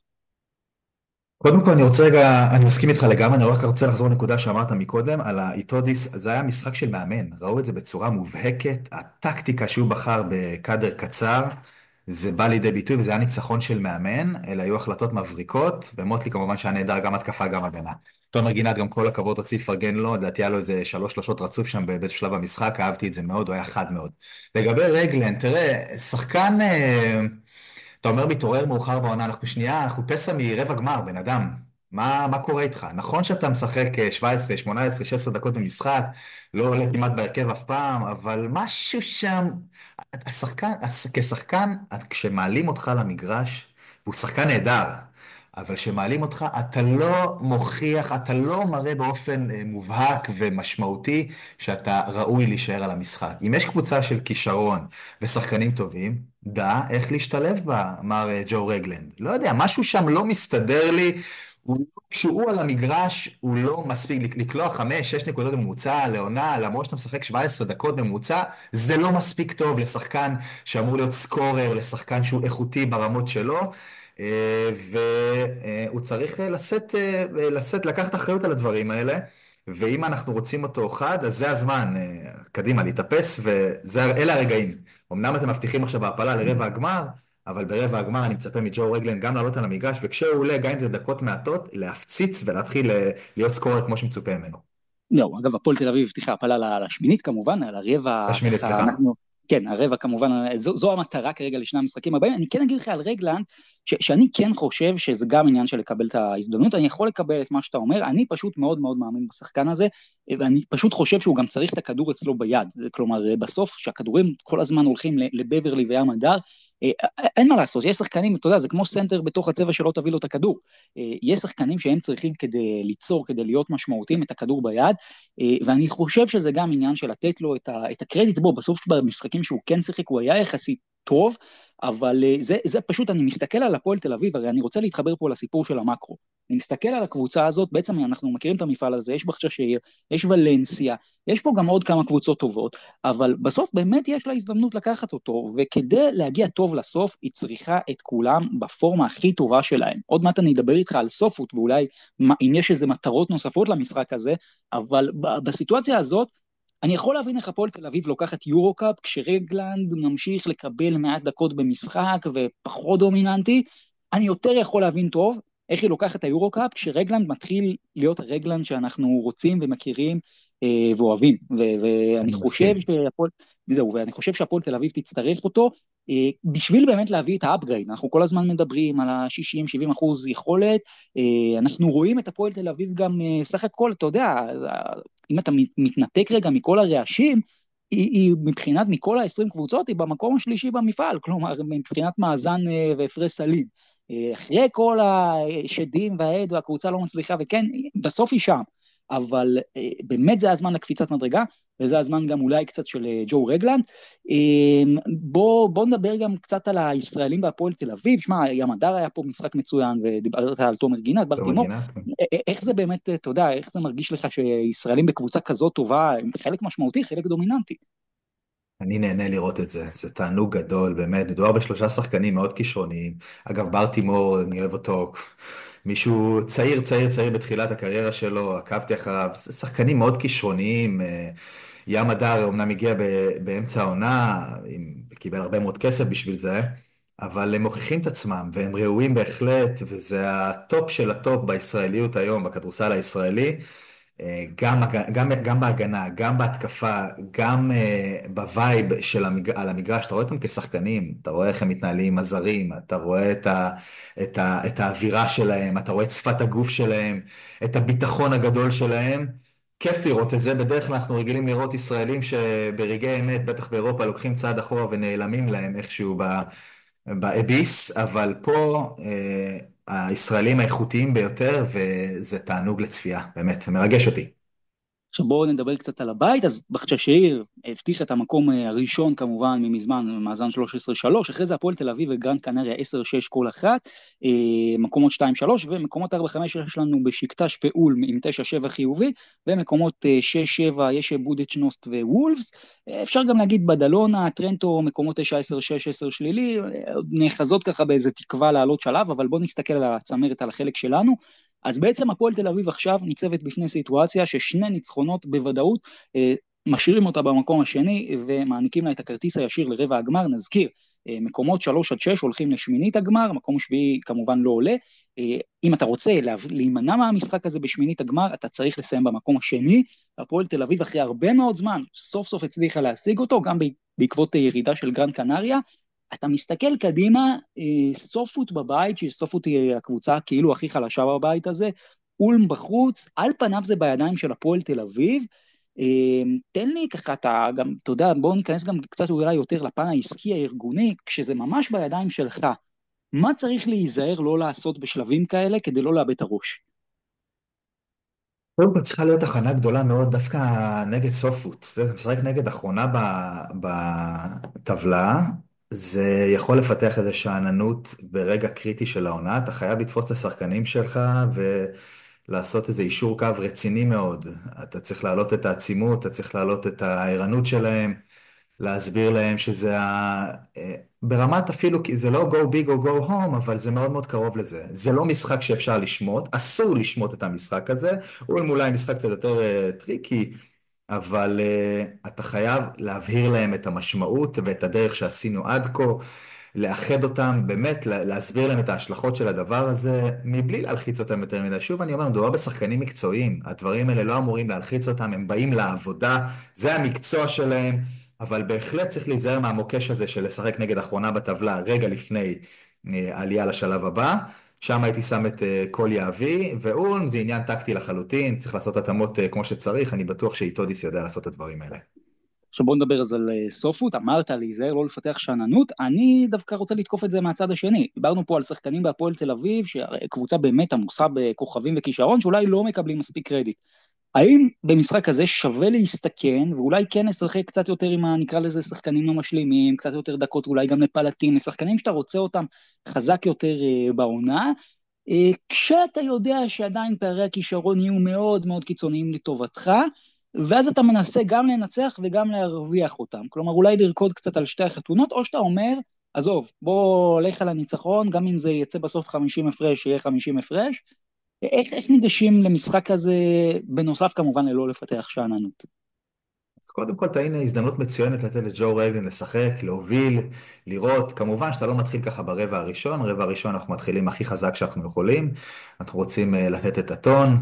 קודם כל אני רוצה רגע, אני מסכים איתך לגמרי, אני רק רוצה לחזור לנקודה שאמרת מקודם, על האיטודיס, זה היה משחק של מאמן, ראו את זה בצורה מובהקת, הטקטיקה שהוא בחר בקאדר קצר, זה בא לידי ביטוי וזה היה ניצחון של מאמן, אלה היו החלטות מבריקות, ומוטלי כמובן שהיה נהדר גם התקפה גם הגנה. תומר גינת גם כל הכבוד רציף לפרגן לו, לדעתי היה לו איזה שלוש שלושות רצוף שם באיזשהו שלב במשחק, אהבתי את זה מאוד, הוא היה חד מאוד. לגבי רגלן, תראה, שחקן... אה, אתה אומר מתעורר מאוחר בעונה, אנחנו שנייה, אנחנו פסע מרבע גמר, בן אדם. מה, מה קורה איתך? נכון שאתה משחק אה, שבע עשרה, שמונה עשרה, שש עשרה דקות במשחק, לא עולה כמעט בהרכב אף פעם, אבל משהו שם, השחקן, הש- כשחקן, כשמעלים אותך למגרש, הוא שחקן נהדר, אבל כשמעלים אותך, אתה לא מוכיח, אתה לא מראה באופן אה, מובהק ומשמעותי שאתה ראוי להישאר על המשחק. אם יש קבוצה של כישרון ושחקנים טובים, דע איך להשתלב בה, מר אה, ג'ו רגלנד. לא יודע, משהו שם לא מסתדר לי. הוא, לא- כשהוא על המגרש, הוא לא מספיק, לק- לקלוע חמש, שש נקודות בממוצע לעונה, למרות שאתה משחק שבע עשרה דקות בממוצע, זה לא מספיק טוב לשחקן שאמור להיות סקורר, לשחקן שהוא איכותי ברמות שלו. אה, והוא צריך אה, לשאת, אה, לשאת, לקחת אחריות על הדברים האלה. ואם אנחנו רוצים אותו חד, אז זה הזמן, אה, קדימה, להתאפס, ואלה הרגעים. אמנם אתם מבטיחים עכשיו בהעפלה לרבע הגמר, אבל ברבע הגמר אני מצפה מג'ו רגלן גם לעלות על המגרש, וכשהוא עולה, גם אם זה דקות מעטות, להפציץ ולהתחיל אה, להיות סקורר כמו שמצופה ממנו. לא, אגב, הפועל תל אביב הבטיחה הפלה לשמינית כמובן, על הרבע, השמינית, ככה סליחה. אנחנו, כן, הרבע כמובן, זו, זו המטרה כרגע לשני המשחקים הבאים. אני כן אגיד לך על רגלנד, ש, שאני כן חושב שזה גם עניין של לקבל את ההזדמנות, אני יכול לקבל את מה שאתה אומר, אני פשוט מאוד מאוד מאמין בשחקן הזה, ואני פשוט חושב שהוא גם צריך את הכדור אצלו ביד, כלומר, בסוף, שהכדורים כל הזמן הולכים לבברלי וים הדר, אין מה לעשות, יש שחקנים, אתה יודע, זה כמו סנטר בתוך הצבע שלא תביא לו את הכדור, יש שחקנים שהם צריכים כדי ליצור, כדי להיות משמעותיים, את הכדור ביד, ואני חושב שזה גם עניין של לתת לו את, ה, את הקרדיט, בו בסוף במשחקים שהוא כן שיחק, הוא היה יחסית טוב, אבל זה, זה פשוט, אני מסתכל על הפועל תל אביב, הרי אני רוצה להתחבר פה לסיפור של המקרו, אני מסתכל על הקבוצה הזאת, בעצם אנחנו מכירים את המפעל הזה, יש בחשש שיר, יש ולנסיה, יש פה גם עוד כמה קבוצות טובות, אבל בסוף באמת יש לה הזדמנות לקחת אותו, וכדי להגיע טוב לסוף, היא צריכה את כולם בפורמה הכי טובה שלהם. עוד מעט אני אדבר איתך על סופות, ואולי אם יש איזה מטרות נוספות למשחק הזה, אבל בסיטואציה הזאת, אני יכול להבין איך הפועל תל אביב לוקחת יורו-קאפ, כשרגלנד ממשיך לקבל מעט דקות במשחק ופחות דומיננטי, אני יותר יכול להבין טוב איך היא לוקחת את היורו-קאפ, כשרגלנד מתחיל להיות הרגלנד שאנחנו רוצים ומכירים אה, ואוהבים, ו- ואני אני חושב מסכים. שהפועל, זהו, ואני חושב שהפועל תל אביב תצטרך אותו, אה, בשביל באמת להביא את האפגרייד, אנחנו כל הזמן מדברים על ה-שישים שבעים אחוז יכולת, אה, אנחנו רואים את הפועל תל אביב גם אה, סך הכל, אתה יודע, אם אתה מתנתק רגע מכל הרעשים, היא, היא מבחינת מכל ה-עשרים קבוצות, היא במקום השלישי במפעל, כלומר מבחינת מאזן אה, והפרש סליד. אה, אחרי כל השדים והעד והקבוצה לא מצליחה, וכן, בסוף היא שם. אבל אה, באמת זה הזמן לקפיצת מדרגה, וזה הזמן גם אולי קצת של אה, ג'ו רגלנד. אה, בוא, בוא נדבר גם קצת על הישראלים בהפועל תל אביב, שמע, ים הדר היה פה משחק מצוין, ודיברת על תומר גינת, בר תומר תימור, גינת. איך זה באמת, אתה יודע, איך זה מרגיש לך שישראלים בקבוצה כזאת טובה, הם חלק משמעותי, חלק דומיננטי? אני נהנה לראות את זה, זה תענוג גדול, באמת, מדובר בשלושה שחקנים מאוד כישרוניים. אגב, ברטימור, אני אוהב אותו, מישהו צעיר, צעיר, צעיר בתחילת הקריירה שלו, עקבתי אחריו, זה שחקנים מאוד כישרוניים. אה, ים הדר אומנם הגיע ב- באמצע העונה, עם- קיבל הרבה מאוד כסף בשביל זה, אבל הם מוכיחים את עצמם, והם ראויים בהחלט, וזה הטופ של הטופ בישראליות היום, בכדורסל הישראלי. אה, גם, הג- גם, גם בהגנה, גם בהתקפה, גם אה, בווייב של המג... על המגרש, אתה רואה אותם כשחקנים, אתה רואה איך הם מתנהלים עם הזרים, אתה רואה את ה... את ה... את האווירה שלהם, אתה רואה את שפת הגוף שלהם, את הביטחון הגדול שלהם. כיף לראות את זה, בדרך כלל אנחנו רגילים לראות ישראלים שברגעי אמת, בטח באירופה, לוקחים צעד אחורה ונעלמים להם איכשהו ב... באביס, אבל פה אה, הישראלים האיכותיים ביותר, וזה תענוג לצפייה, באמת, מרגש אותי. עכשיו בואו נדבר קצת על הבית. אז בחששיר הבטיח את המקום הראשון כמובן ממזמן, מאזן שלוש עשרה שלוש, אחרי זה הפועל תל אביב וגרנד קנריה עשר שש כל אחת, מקומות שתיים שלוש, ומקומות ארבע חמש יש לנו בשקטש ואולם עם תשע שבע חיובי, ומקומות שש שבע יש בודדשנוסט ווולפס. אפשר גם להגיד בדלונה, טרנטו, מקומות תשע עשר שש עשר שלילי, נאחזות ככה באיזה תקווה לעלות שלב, אבל בואו נסתכל על הצמרת, על החלק שלנו. אז בעצם הפועל תל אביב עכשיו ניצבת בפני סיטואציה ששני ניצחונות בוודאות אה, משאירים אותה במקום השני ומעניקים לה את הכרטיס הישיר לרבע הגמר. נזכיר, אה, מקומות שלוש עד שש הולכים לשמינית הגמר, מקום שביעי כמובן לא עולה. אה, אם אתה רוצה לה, להימנע מהמשחק הזה בשמינית הגמר, אתה צריך לסיים במקום השני. הפועל תל אביב אחרי הרבה מאוד זמן סוף סוף הצליחה להשיג אותו, גם בעקבות ירידה של גרנד קנריה. אתה מסתכל קדימה, סופות בבית, שסופות היא הקבוצה כאילו הכי חלשה בבית הזה, אולם בחוץ, על פניו זה בידיים של הפועל תל אביב. תן לי ככה, אתה גם, אתה יודע, בואו ניכנס גם קצת אולי יותר לפן העסקי הארגוני, כשזה ממש בידיים שלך, מה צריך להיזהר לא לעשות בשלבים כאלה כדי לא לאבד את הראש? קודם כל צריכה להיות הכנה גדולה מאוד דווקא נגד סופוט. זה משחק נגד אחרונה ב- בטבלה, זה יכול לפתח איזו שאננות ברגע קריטי של העונה. אתה חייב לתפוס את השחקנים שלך ולעשות איזה אישור קו רציני מאוד. אתה צריך להעלות את העצימות, אתה צריך להעלות את הערנות שלהם. להסביר להם שזה ה... אה, ברמת אפילו, כי זה לא go big or go home, אבל זה מאוד מאוד קרוב לזה. זה לא משחק שאפשר לשמוט, אסור לשמוט את המשחק הזה, הוא אולי משחק קצת יותר uh, טריקי, אבל uh, אתה חייב להבהיר להם את המשמעות ואת הדרך שעשינו עד כה, לאחד אותם, באמת לה- להסביר להם את ההשלכות של הדבר הזה, מבלי להלחיץ אותם יותר מדי. שוב, אני אומר, מדובר בשחקנים מקצועיים, הדברים האלה לא אמורים להלחיץ אותם, הם באים לעבודה, זה המקצוע שלהם, אבל בהחלט צריך להיזהר מהמוקש הזה של לשחק נגד אחרונה בטבלה, רגע לפני אה, עלייה לשלב הבא. שם הייתי שם את אה, כל יהבי, ואולם זה עניין טקטי לחלוטין, צריך לעשות התאמות אה, כמו שצריך, אני בטוח שאיטודיס יודע לעשות את הדברים האלה. עכשיו בוא נדבר אז על אה, סופות. אמרת להיזהר לא לפתח שאננות, אני דווקא רוצה לתקוף את זה מהצד השני. דיברנו פה על שחקנים בהפועל תל אביב, שקבוצה באמת עמוסה בכוכבים וכישרון, שאולי לא מקבלים מספיק קרדיט. האם במשחק הזה שווה להסתכן, ואולי כן לשחק קצת יותר עם, ה- נקרא לזה שחקנים לא משלימים, קצת יותר דקות, אולי גם לפלטים, לשחקנים שאתה רוצה אותם חזק יותר אה, בעונה, אה, כשאתה יודע שעדיין פערי הכישרון יהיו מאוד מאוד קיצוניים לטובתך, ואז אתה מנסה גם לנצח וגם להרוויח אותם. כלומר, אולי לרקוד קצת על שתי החתונות, או שאתה אומר, עזוב, בוא הולך על הניצחון, גם אם זה יצא בסוף חמישים הפרש, יהיה חמישים הפרש. איך, איך ניגשים למשחק הזה, בנוסף כמובן ללא לפתח שאננות? אז קודם כל, הנה הזדמנות מצוינת לתת לג'ו רגלין לשחק, להוביל, לראות. כמובן שאתה לא מתחיל ככה ברבע הראשון, רבע הראשון אנחנו מתחילים הכי חזק שאנחנו יכולים, אנחנו רוצים אה, לתת את הטון,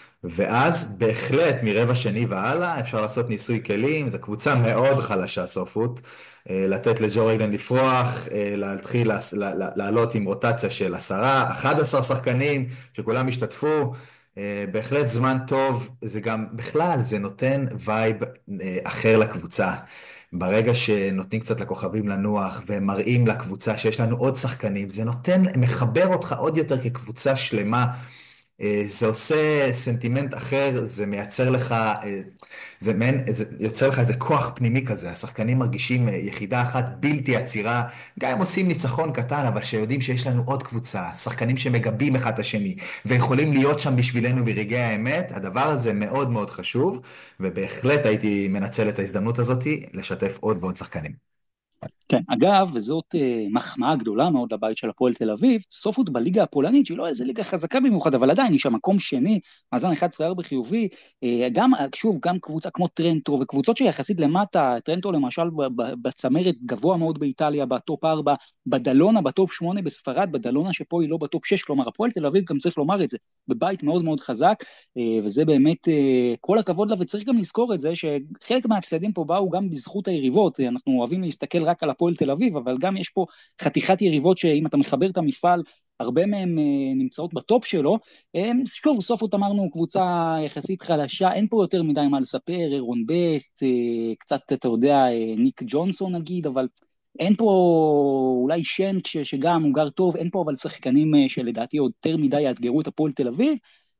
ואז בהחלט מרבע שני והלאה אפשר לעשות ניסוי כלים, זו קבוצה מאוד חלשה סופות, אה, לתת לג'ו רגלין לפרוח, אה, להתחיל לעס- לה- לה- לעלות עם רוטציה של עשרה, אחד עשר שחקנים, שכולם ישתתפו. אה, בהחלט זמן טוב, זה גם, בכלל, זה נותן וייב אה, אחר לקבוצה. ברגע שנותנים קצת לכוכבים לנוח ומראים לקבוצה שיש לנו עוד שחקנים, זה נותן, מחבר אותך עוד יותר כקבוצה שלמה. אה, זה עושה סנטימנט אחר, זה מייצר לך, אה, זה מעין, זה יוצר לך איזה כוח פנימי כזה. השחקנים מרגישים אה, יחידה אחת בלתי עצירה, גם אם עושים ניצחון קטן, אבל שיודעים שיש לנו עוד קבוצה, שחקנים שמגבים אחד את השני, ויכולים להיות שם בשבילנו ברגעי האמת. הדבר הזה מאוד מאוד חשוב, ובהחלט הייתי מנצל את ההזדמנות הזאת לשתף עוד ועוד שחקנים. כן, אגב, וזאת אה, מחמאה גדולה מאוד לבית של הפועל תל אביב, סופות בליגה הפולנית, שהיא לא איזה ליגה חזקה במיוחד, אבל עדיין היא שם מקום שני, מאזן אחד עשר ארבע חיובי, אה, גם, אה, שוב, גם קבוצה כמו טרנטו, וקבוצות שיחסית למטה, טרנטו למשל ב- ב- בצמרת גבוה מאוד באיטליה, בטופ ארבע, בדלונה בטופ שמונה בספרד, בדלונה שפה היא לא בטופ שש, כלומר הפועל תל אביב, גם צריך לומר את זה, בבית מאוד מאוד חזק, אה, וזה באמת אה, כל הכבוד לה, וצריך גם לזכור את זה, שחלק מההפסדים פה באו גם בזכות היריבות. אנחנו אוהבים להסתכל רק על הפועל תל אביב, אבל גם יש פה חתיכת יריבות שאם אתה מחבר את המפעל, הרבה מהם אה, נמצאות בטופ שלו. אה, שוב, סופות אמרנו, קבוצה יחסית חלשה, אין פה יותר מדי מה לספר, אירון בסט, אה, קצת, אתה יודע, אה, ניק ג'ונסון נגיד, אבל אין פה אולי שנק ש- שגם הוא גר טוב, אין פה אבל שחקנים אה, שלדעתי עוד יותר מדי יאתגרו את הפועל תל אביב.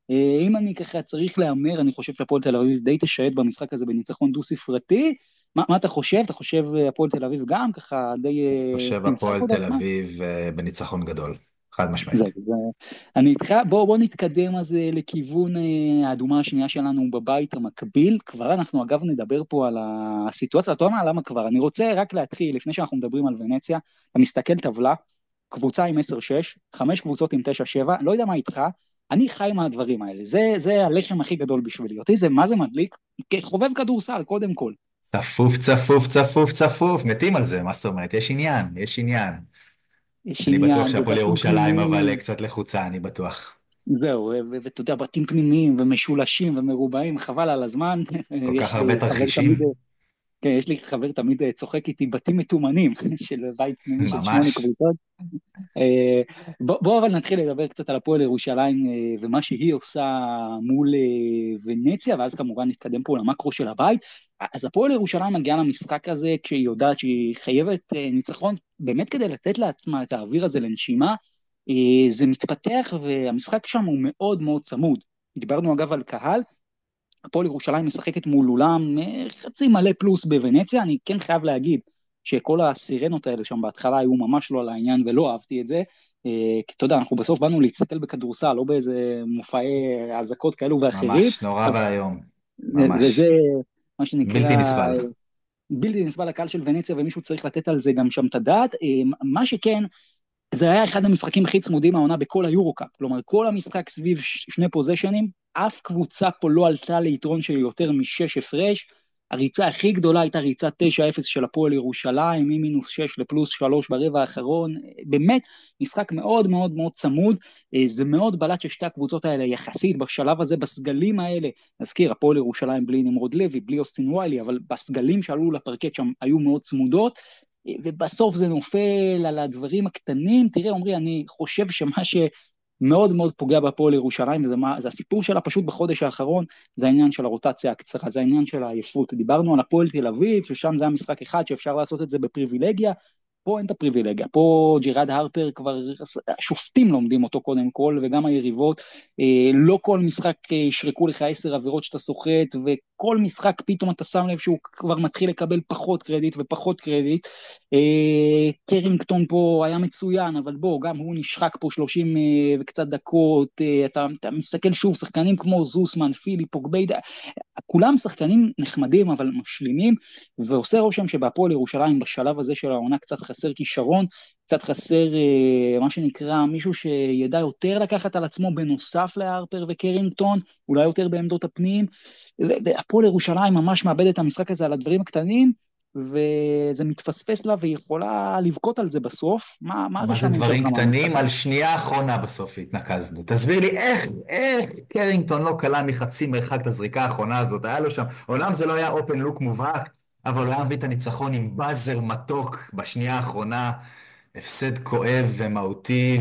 אה, אם אני ככה צריך להמר, אני חושב שהפועל תל אביב די תשייט במשחק הזה בניצחון דו-ספרתי. מה, מה אתה חושב? אתה חושב אה, הפועל תל אביב גם ככה די אה, חושב תמצא הפועל פה תל בעצמה? אביב אה, בניצחון גדול, חד זהו, משמעית. זה, אני איתך, בוא, בוא נתקדם אז אה, לכיוון אה, האדומה השנייה שלנו בבית המקביל. כבר אנחנו אגב נדבר פה על הסיטואציה, אתה יודע מה, למה כבר? אני רוצה רק להתחיל, לפני שאנחנו מדברים על ונציה, אתה מסתכל טבלה, קבוצה עם עשר שש, חמש קבוצות עם תשע שבע, לא יודע מה איתך, אני חי מהדברים האלה, זה, זה הלחם הכי גדול בשבילי, אותי זה מה זה מדליק, כחובב כדורסל קודם כל. צפוף, צפוף, צפוף, צפוף, מתים על זה, מה זאת אומרת? יש עניין, יש עניין. יש אני בטוח עניין שהפועל בבתים ירושלים אבל אה, פנימיים, קצת לחוצה, אני בטוח. זהו, ואתה יודע, בתים פנימיים ומשולשים ומרובעים, חבל על הזמן. כל כך יש הרבה לי חבר תמיד, תרחישים, כן, יש לי חבר תמיד אה, צוחק איתי בתים מתומנים של בית פנימי של שמונה ממש. קבוצות. אה, בוא, בוא אבל נתחיל לדבר קצת על הפועל ירושלים אה, ומה שהיא עושה מול אה, ונציה, ואז כמובן נתקדם פה למקרו של הבית. אז הפועל ירושלים מגיעה למשחק הזה כשהיא יודעת שהיא חייבת אה, ניצחון, באמת כדי לתת לעצמה את האוויר הזה לנשימה. אה, זה מתפתח והמשחק שם הוא מאוד מאוד צמוד. דיברנו אגב על קהל, הפועל ירושלים משחקת מול אולם אה, חצי מלא פלוס בוונציה, אני כן חייב להגיד שכל הסירנות האלה שם בהתחלה היו ממש לא על העניין ולא אהבתי את זה, אה, כי אתה יודע, אנחנו בסוף באנו להסתכל בכדורסל, לא באיזה מופעי אזעקות כאלו ואחרים, ממש, נורא ואיום. וזה ממש. מה בלתי שנקרא נסבל. בלתי נסבל לקהל של ונציה, ומישהו צריך לתת על זה גם שם את הדעת. אה, מה שכן, זה היה אחד המשחקים הכי צמודים העונה בכל היורו-קאפ, כלומר כל המשחק סביב ש- שני פוזיישנים, אף קבוצה פה לא עלתה ליתרון של יותר משש הפרש, הריצה הכי גדולה הייתה ריצה תשע אפס של הפועל ירושלים, ממינוס שש לפלוס שלוש ברבע האחרון, באמת משחק מאוד מאוד מאוד צמוד, אה, זה מאוד בלט ששתי הקבוצות האלה יחסית בשלב הזה, בסגלים האלה, נזכיר, הפועל ירושלים בלי נמרוד לוי, בלי אוסטין ויילי, אבל בסגלים שעלו לפרקט שם היו מאוד צמודות, ובסוף זה נופל על הדברים הקטנים. תראה, עמרי, אני חושב שמה שמאוד מאוד פוגע בהפועל ירושלים, זה, מה, זה הסיפור שלה פשוט בחודש האחרון, זה העניין של הרוטציה הקצרה, זה העניין של העייפות. דיברנו על הפועל תל אביב, ששם זה היה משחק אחד שאפשר לעשות את זה בפריבילגיה, פה אין את הפריבילגיה, פה ג'ירד הרפר כבר, השופטים לומדים אותו קודם כל, וגם היריבות, אה, לא כל משחק אה, ישרקו לך עשר עבירות שאתה סוחט, וכל משחק פתאום אתה שם לב שהוא כבר מתחיל לקבל פחות קרדיט ופחות קרדיט. אה, קרינגטון פה היה מצוין, אבל בוא, גם הוא נשחק פה שלושים אה, וקצת דקות, אה, אתה, אתה מסתכל שוב, שחקנים כמו זוסמן, פילי, פוגביידה, כולם שחקנים נחמדים אבל משלימים, ועושה רושם שבהפועל ירושלים בשלב הזה של העונה קצת חסר כישרון, קצת חסר אה, מה שנקרא מישהו שידע יותר לקחת על עצמו בנוסף להרפר וקרינגטון, אולי יותר בעמדות הפנים, והפועל ירושלים ממש מאבד את המשחק הזה על הדברים הקטנים, וזה מתפספס לה והיא יכולה לבכות על זה בסוף. מה, מה מה זה הרשמים דברים שלך מהמשחק קטנים? הזה? על שנייה האחרונה בסוף התנקזנו. תסביר לי איך, איך קרינגטון לא קלע מחצי מרחק את הזריקה האחרונה הזאת. היה לו שם, אומנם זה לא היה אופן לוק מובהק, אבל הוא היה מביא את הניצחון עם באזר מתוק בשנייה האחרונה. הפסד כואב ומהותי,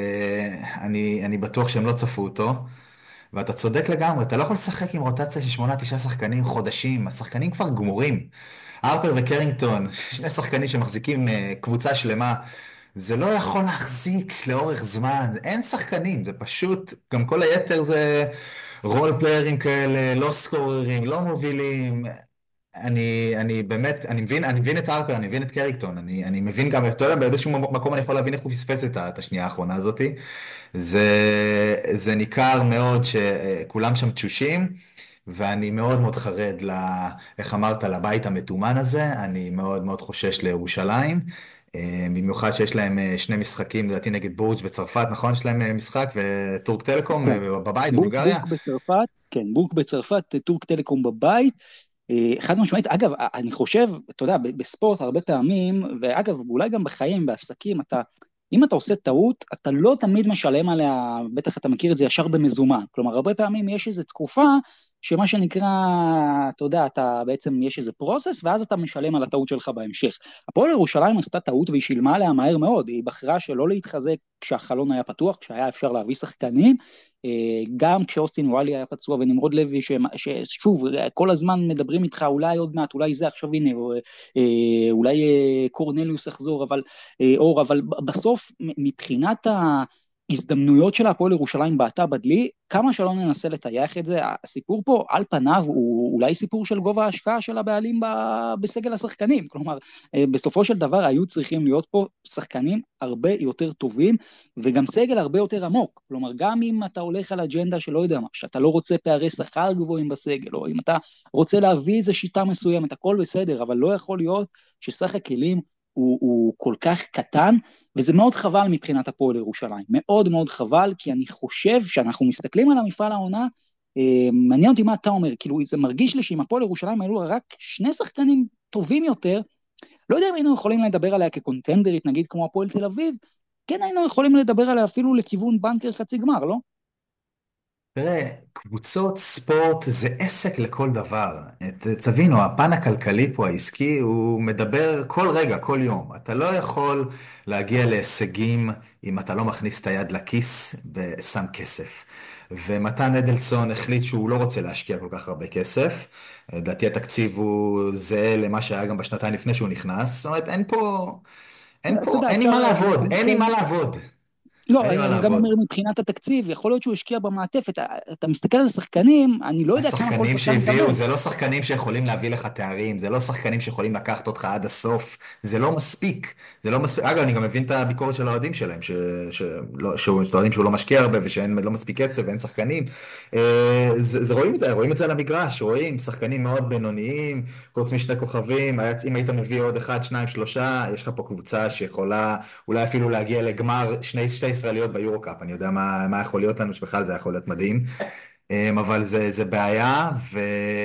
ואני אני בטוח שהם לא צפו אותו. ואתה צודק לגמרי, אתה לא יכול לשחק עם רוטציה של שמונה, תשעה שחקנים חודשים, השחקנים כבר גמורים. הרפר וקרינגטון, שני שחקנים שמחזיקים אה, קבוצה שלמה, זה לא יכול להחזיק לאורך זמן, אין שחקנים, זה פשוט, גם כל היתר זה רול פליירים כאלה, לא סקוררים, לא מובילים. אני, אני באמת, אני מבין, אני מבין את הרפר, אני מבין את קרינגטון, אני, אני מבין גם, אתה יודע, באיזשהו מקום אני יכול להבין איך הוא פספס את ה- את השנייה האחרונה הזאת. זה, זה ניכר מאוד שכולם שם תשושים, ואני מאוד מאוד חרד, ל, איך אמרת, לבית המתומן הזה, אני מאוד מאוד חושש לירושלים, אה, במיוחד שיש להם אה, שני משחקים, לדעתי נגד בורג' בצרפת, נכון? יש להם אה, משחק, וטורק טלקום כן, אה, בבית בורק, בבולגריה. בורק בצרפת, כן, בורק בצרפת, טורק טלקום בבית, אה, חד משמעית. אגב, אני חושב, אתה יודע, ב- בספורט הרבה פעמים, ואגב, אולי גם בחיים, בעסקים, אתה, אם אתה עושה טעות, אתה לא תמיד משלם עליה, בטח אתה מכיר את זה ישר במזומן. כלומר, הרבה פעמים יש איזו תקופה, שמה שנקרא, אתה יודע, אתה בעצם, יש איזה פרוסס, ואז אתה משלם על הטעות שלך בהמשך. הפועל ירושלים עשתה טעות והיא שילמה עליה מהר מאוד, היא בחרה שלא להתחזק כשהחלון היה פתוח, כשהיה אפשר להביא שחקנים, אה, גם כשאוסטין וואלי היה פצוע ונמרוד לוי, ש- ששוב, כל הזמן מדברים איתך, אולי עוד מעט, אולי זה עכשיו, הנה, אה, אולי אה, קורנליוס יחזור, אבל, אה, אור, אבל בסוף, מבחינת ההזדמנויות של הפועל ירושלים בעטה בדלי, כמה שלא ננסה לטייח את זה, הסיפור פה על פניו הוא אולי סיפור של גובה ההשקעה של הבעלים ב- בסגל השחקנים, כלומר, אה, בסופו של דבר היו צריכים להיות פה שחקנים הרבה יותר טובים, וגם סגל הרבה יותר עמוק, כלומר, גם אם אתה הולך על אג'נדה שלא יודע מה, שאתה לא רוצה פערי שכר גבוהים בסגל, או אם אתה רוצה להביא איזו שיטה מסוימת, הכל בסדר, אבל לא יכול להיות שסך הכלים הוא, הוא כל כך קטן, וזה מאוד חבל מבחינת הפועל ירושלים, מאוד מאוד חבל, כי אני חושב שאנחנו מסתכלים על המפעל העונה, אה, מעניין אותי מה אתה אומר, כאילו זה מרגיש לי שאם הפועל ירושלים היו רק שני שחקנים טובים יותר, לא יודע אם היינו יכולים לדבר עליה כקונטנדרית, נגיד כמו הפועל תל אביב, כן היינו יכולים לדבר עליה אפילו לכיוון בנקר חצי גמר, לא? תראה, קבוצות ספורט זה עסק לכל דבר. ת- תבינו, הפן הכלכלי פה, העסקי, הוא מדבר כל רגע, כל יום. אתה לא יכול להגיע להישגים אם אתה לא מכניס את היד לכיס ושם כסף. ומתן אדלסון החליט שהוא לא רוצה להשקיע כל כך הרבה כסף. לדעתי התקציב הוא זהה למה שהיה גם בשנתיים לפני שהוא נכנס. זאת אומרת, אין פה, אין אתה פה, יודע, אין לי אפשר, מה לעבוד, אין לי כן, מה לעבוד. אין לא, לי מה אני גם אומר לעבוד. מבחינת התקציב, יכול להיות שהוא השקיע במעטפת, אתה מסתכל על השחקנים, אני לא יודע כמה כל השחקנים שחקן שהביאו, מקבל. זה לא שחקנים שיכולים להביא לך תארים, זה לא שחקנים שיכולים לקחת אותך עד הסוף, זה לא מספיק. זה לא מספיק. אגב, אני גם מבין את הביקורת של האוהדים שלהם, ש... שלא, שהוא, טוענים שהוא לא משקיע הרבה ושאין לא מספיק כסף ואין שחקנים. אה, זה, זה רואים את זה, רואים את זה על המגרש, רואים שחקנים מאוד בינוניים, חוץ משני כוכבים, היה- אם היית מביא עוד אחד, שניים, שלושה, יש לך פה קבוצה שיכולה אולי אפילו להגיע לגמר שני, שתי ישראליות ביורו-קאפ, אני יודע מה, מה יכול להיות לנו, שבכלל זה יכול להיות מדהים. אמ, אבל זה, זה בעיה, ו...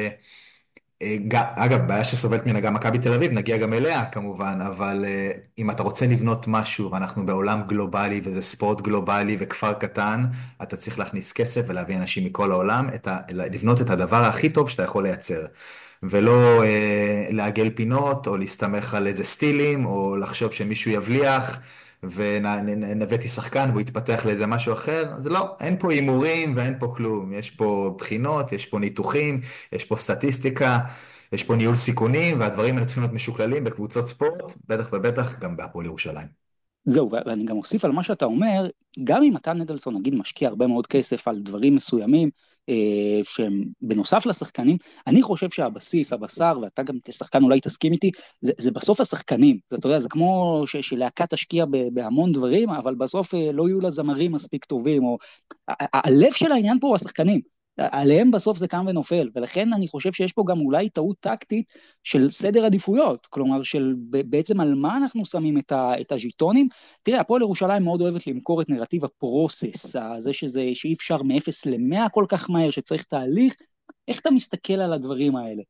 אה, ג- אגב, בעיה שסובלת ממנה גם מכבי תל אביב, נגיע גם אליה כמובן, אבל אה, אם אתה רוצה לבנות משהו, ואנחנו בעולם גלובלי, וזה ספורט גלובלי וכפר קטן, אתה צריך להכניס כסף ולהביא אנשים מכל העולם, את ה... לבנות את הדבר הכי טוב שאתה יכול לייצר. ולא אה, לעגל פינות, או להסתמך על איזה סטילים, או לחשוב שמישהו יבליח, ונבאתי שחקן והוא יתפתח לאיזה משהו אחר. זה לא, אין פה הימורים ואין פה כלום. יש פה בחינות, יש פה ניתוחים, יש פה סטטיסטיקה, יש פה ניהול סיכונים, והדברים האלה צריכים להיות משוקללים בקבוצות ספורט, בטח ובטח גם בהפועל ירושלים. זהו, ואני גם אוסיף על מה שאתה אומר, גם אם מתן אדלסון נגיד משקיע הרבה מאוד כסף על דברים מסוימים, אה, שהם בנוסף לשחקנים, אני חושב שהבסיס, הבשר, ואתה גם כשחקן אולי תסכים איתי, זה, זה בסוף השחקנים. זה, אתה יודע, זה כמו ש, שלהקה תשקיע ב, בהמון דברים, אבל בסוף אה, לא יהיו לה זמרים מספיק טובים, או... ה- ה- הלב של העניין פה הוא השחקנים. עליהם בסוף זה קם ונופל, ולכן אני חושב שיש פה גם אולי טעות טקטית של סדר עדיפויות, כלומר של ב- בעצם על מה אנחנו שמים את, ה, את הז'יטונים. תראה, הפועל ירושלים מאוד אוהבת למכור את נרטיב הפרוסס, זה שזה, שאי אפשר מאפס למאה כל כך מהר, שצריך תהליך. איך אתה מסתכל על הדברים האלה?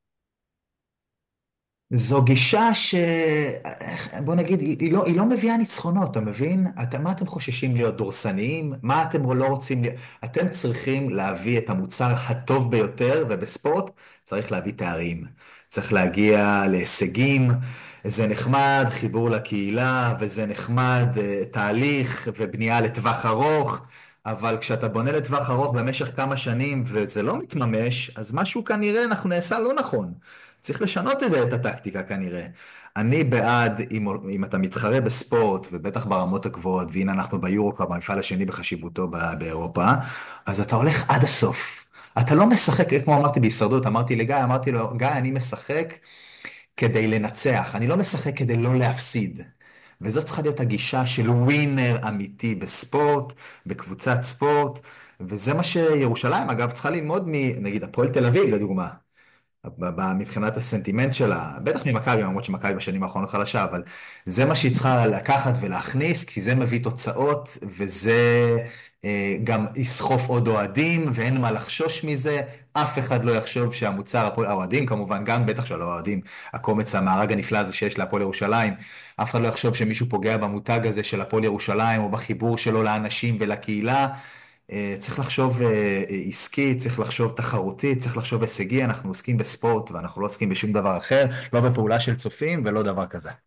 זו גישה ש... בוא נגיד, היא, היא לא, היא לא מביאה ניצחונות, אתה מבין? אתה, מה אתם חוששים להיות דורסניים? מה אתם לא רוצים... להיות? אתם צריכים להביא את המוצר הטוב ביותר, ובספורט צריך להביא תארים. צריך להגיע להישגים. זה נחמד, חיבור לקהילה, וזה נחמד, אה, תהליך ובנייה לטווח ארוך. אבל כשאתה בונה לטווח ארוך במשך כמה שנים וזה לא מתממש, אז משהו כנראה אנחנו נעשה לא נכון. צריך לשנות את זה, את הטקטיקה כנראה. אני בעד, אם, אם אתה מתחרה בספורט, ובטח ברמות הגבוהות, והנה אנחנו ביורוקאפ, במפעל השני בחשיבותו ב- באירופה, אז אתה הולך עד הסוף. אתה לא משחק, כמו אמרתי בהישרדות, אמרתי לגיא, אמרתי לו, גיא, אני משחק כדי לנצח, אני לא משחק כדי לא להפסיד. וזאת צריכה להיות הגישה של ווינר אמיתי בספורט, בקבוצת ספורט, וזה מה שירושלים, אגב, צריכה ללמוד מ, נגיד, הפועל תל אביב, לדוגמה. ב- ב- מבחינת הסנטימנט שלה, בטח ממכבי, למרות שמכבי בשנים האחרונות חלשה, אבל זה מה שהיא צריכה לקחת ולהכניס, כי זה מביא תוצאות, וזה אה, גם יסחוף עוד אוהדים, ואין מה לחשוש מזה. אף אחד לא יחשוב שהמוצר, הפועל- האוהדים כמובן, גם בטח שלא האוהדים, הקומץ, המארג הנפלא הזה שיש להפועל ירושלים, אף אחד לא יחשוב שמישהו פוגע במותג הזה של הפועל ירושלים, או בחיבור שלו לאנשים ולקהילה. אה, צריך לחשוב אה, אה, עסקי, צריך לחשוב תחרותי, צריך לחשוב הישגי, אנחנו עוסקים בספורט ואנחנו לא עוסקים בשום דבר אחר, לא בפעולה של צופים ולא דבר כזה.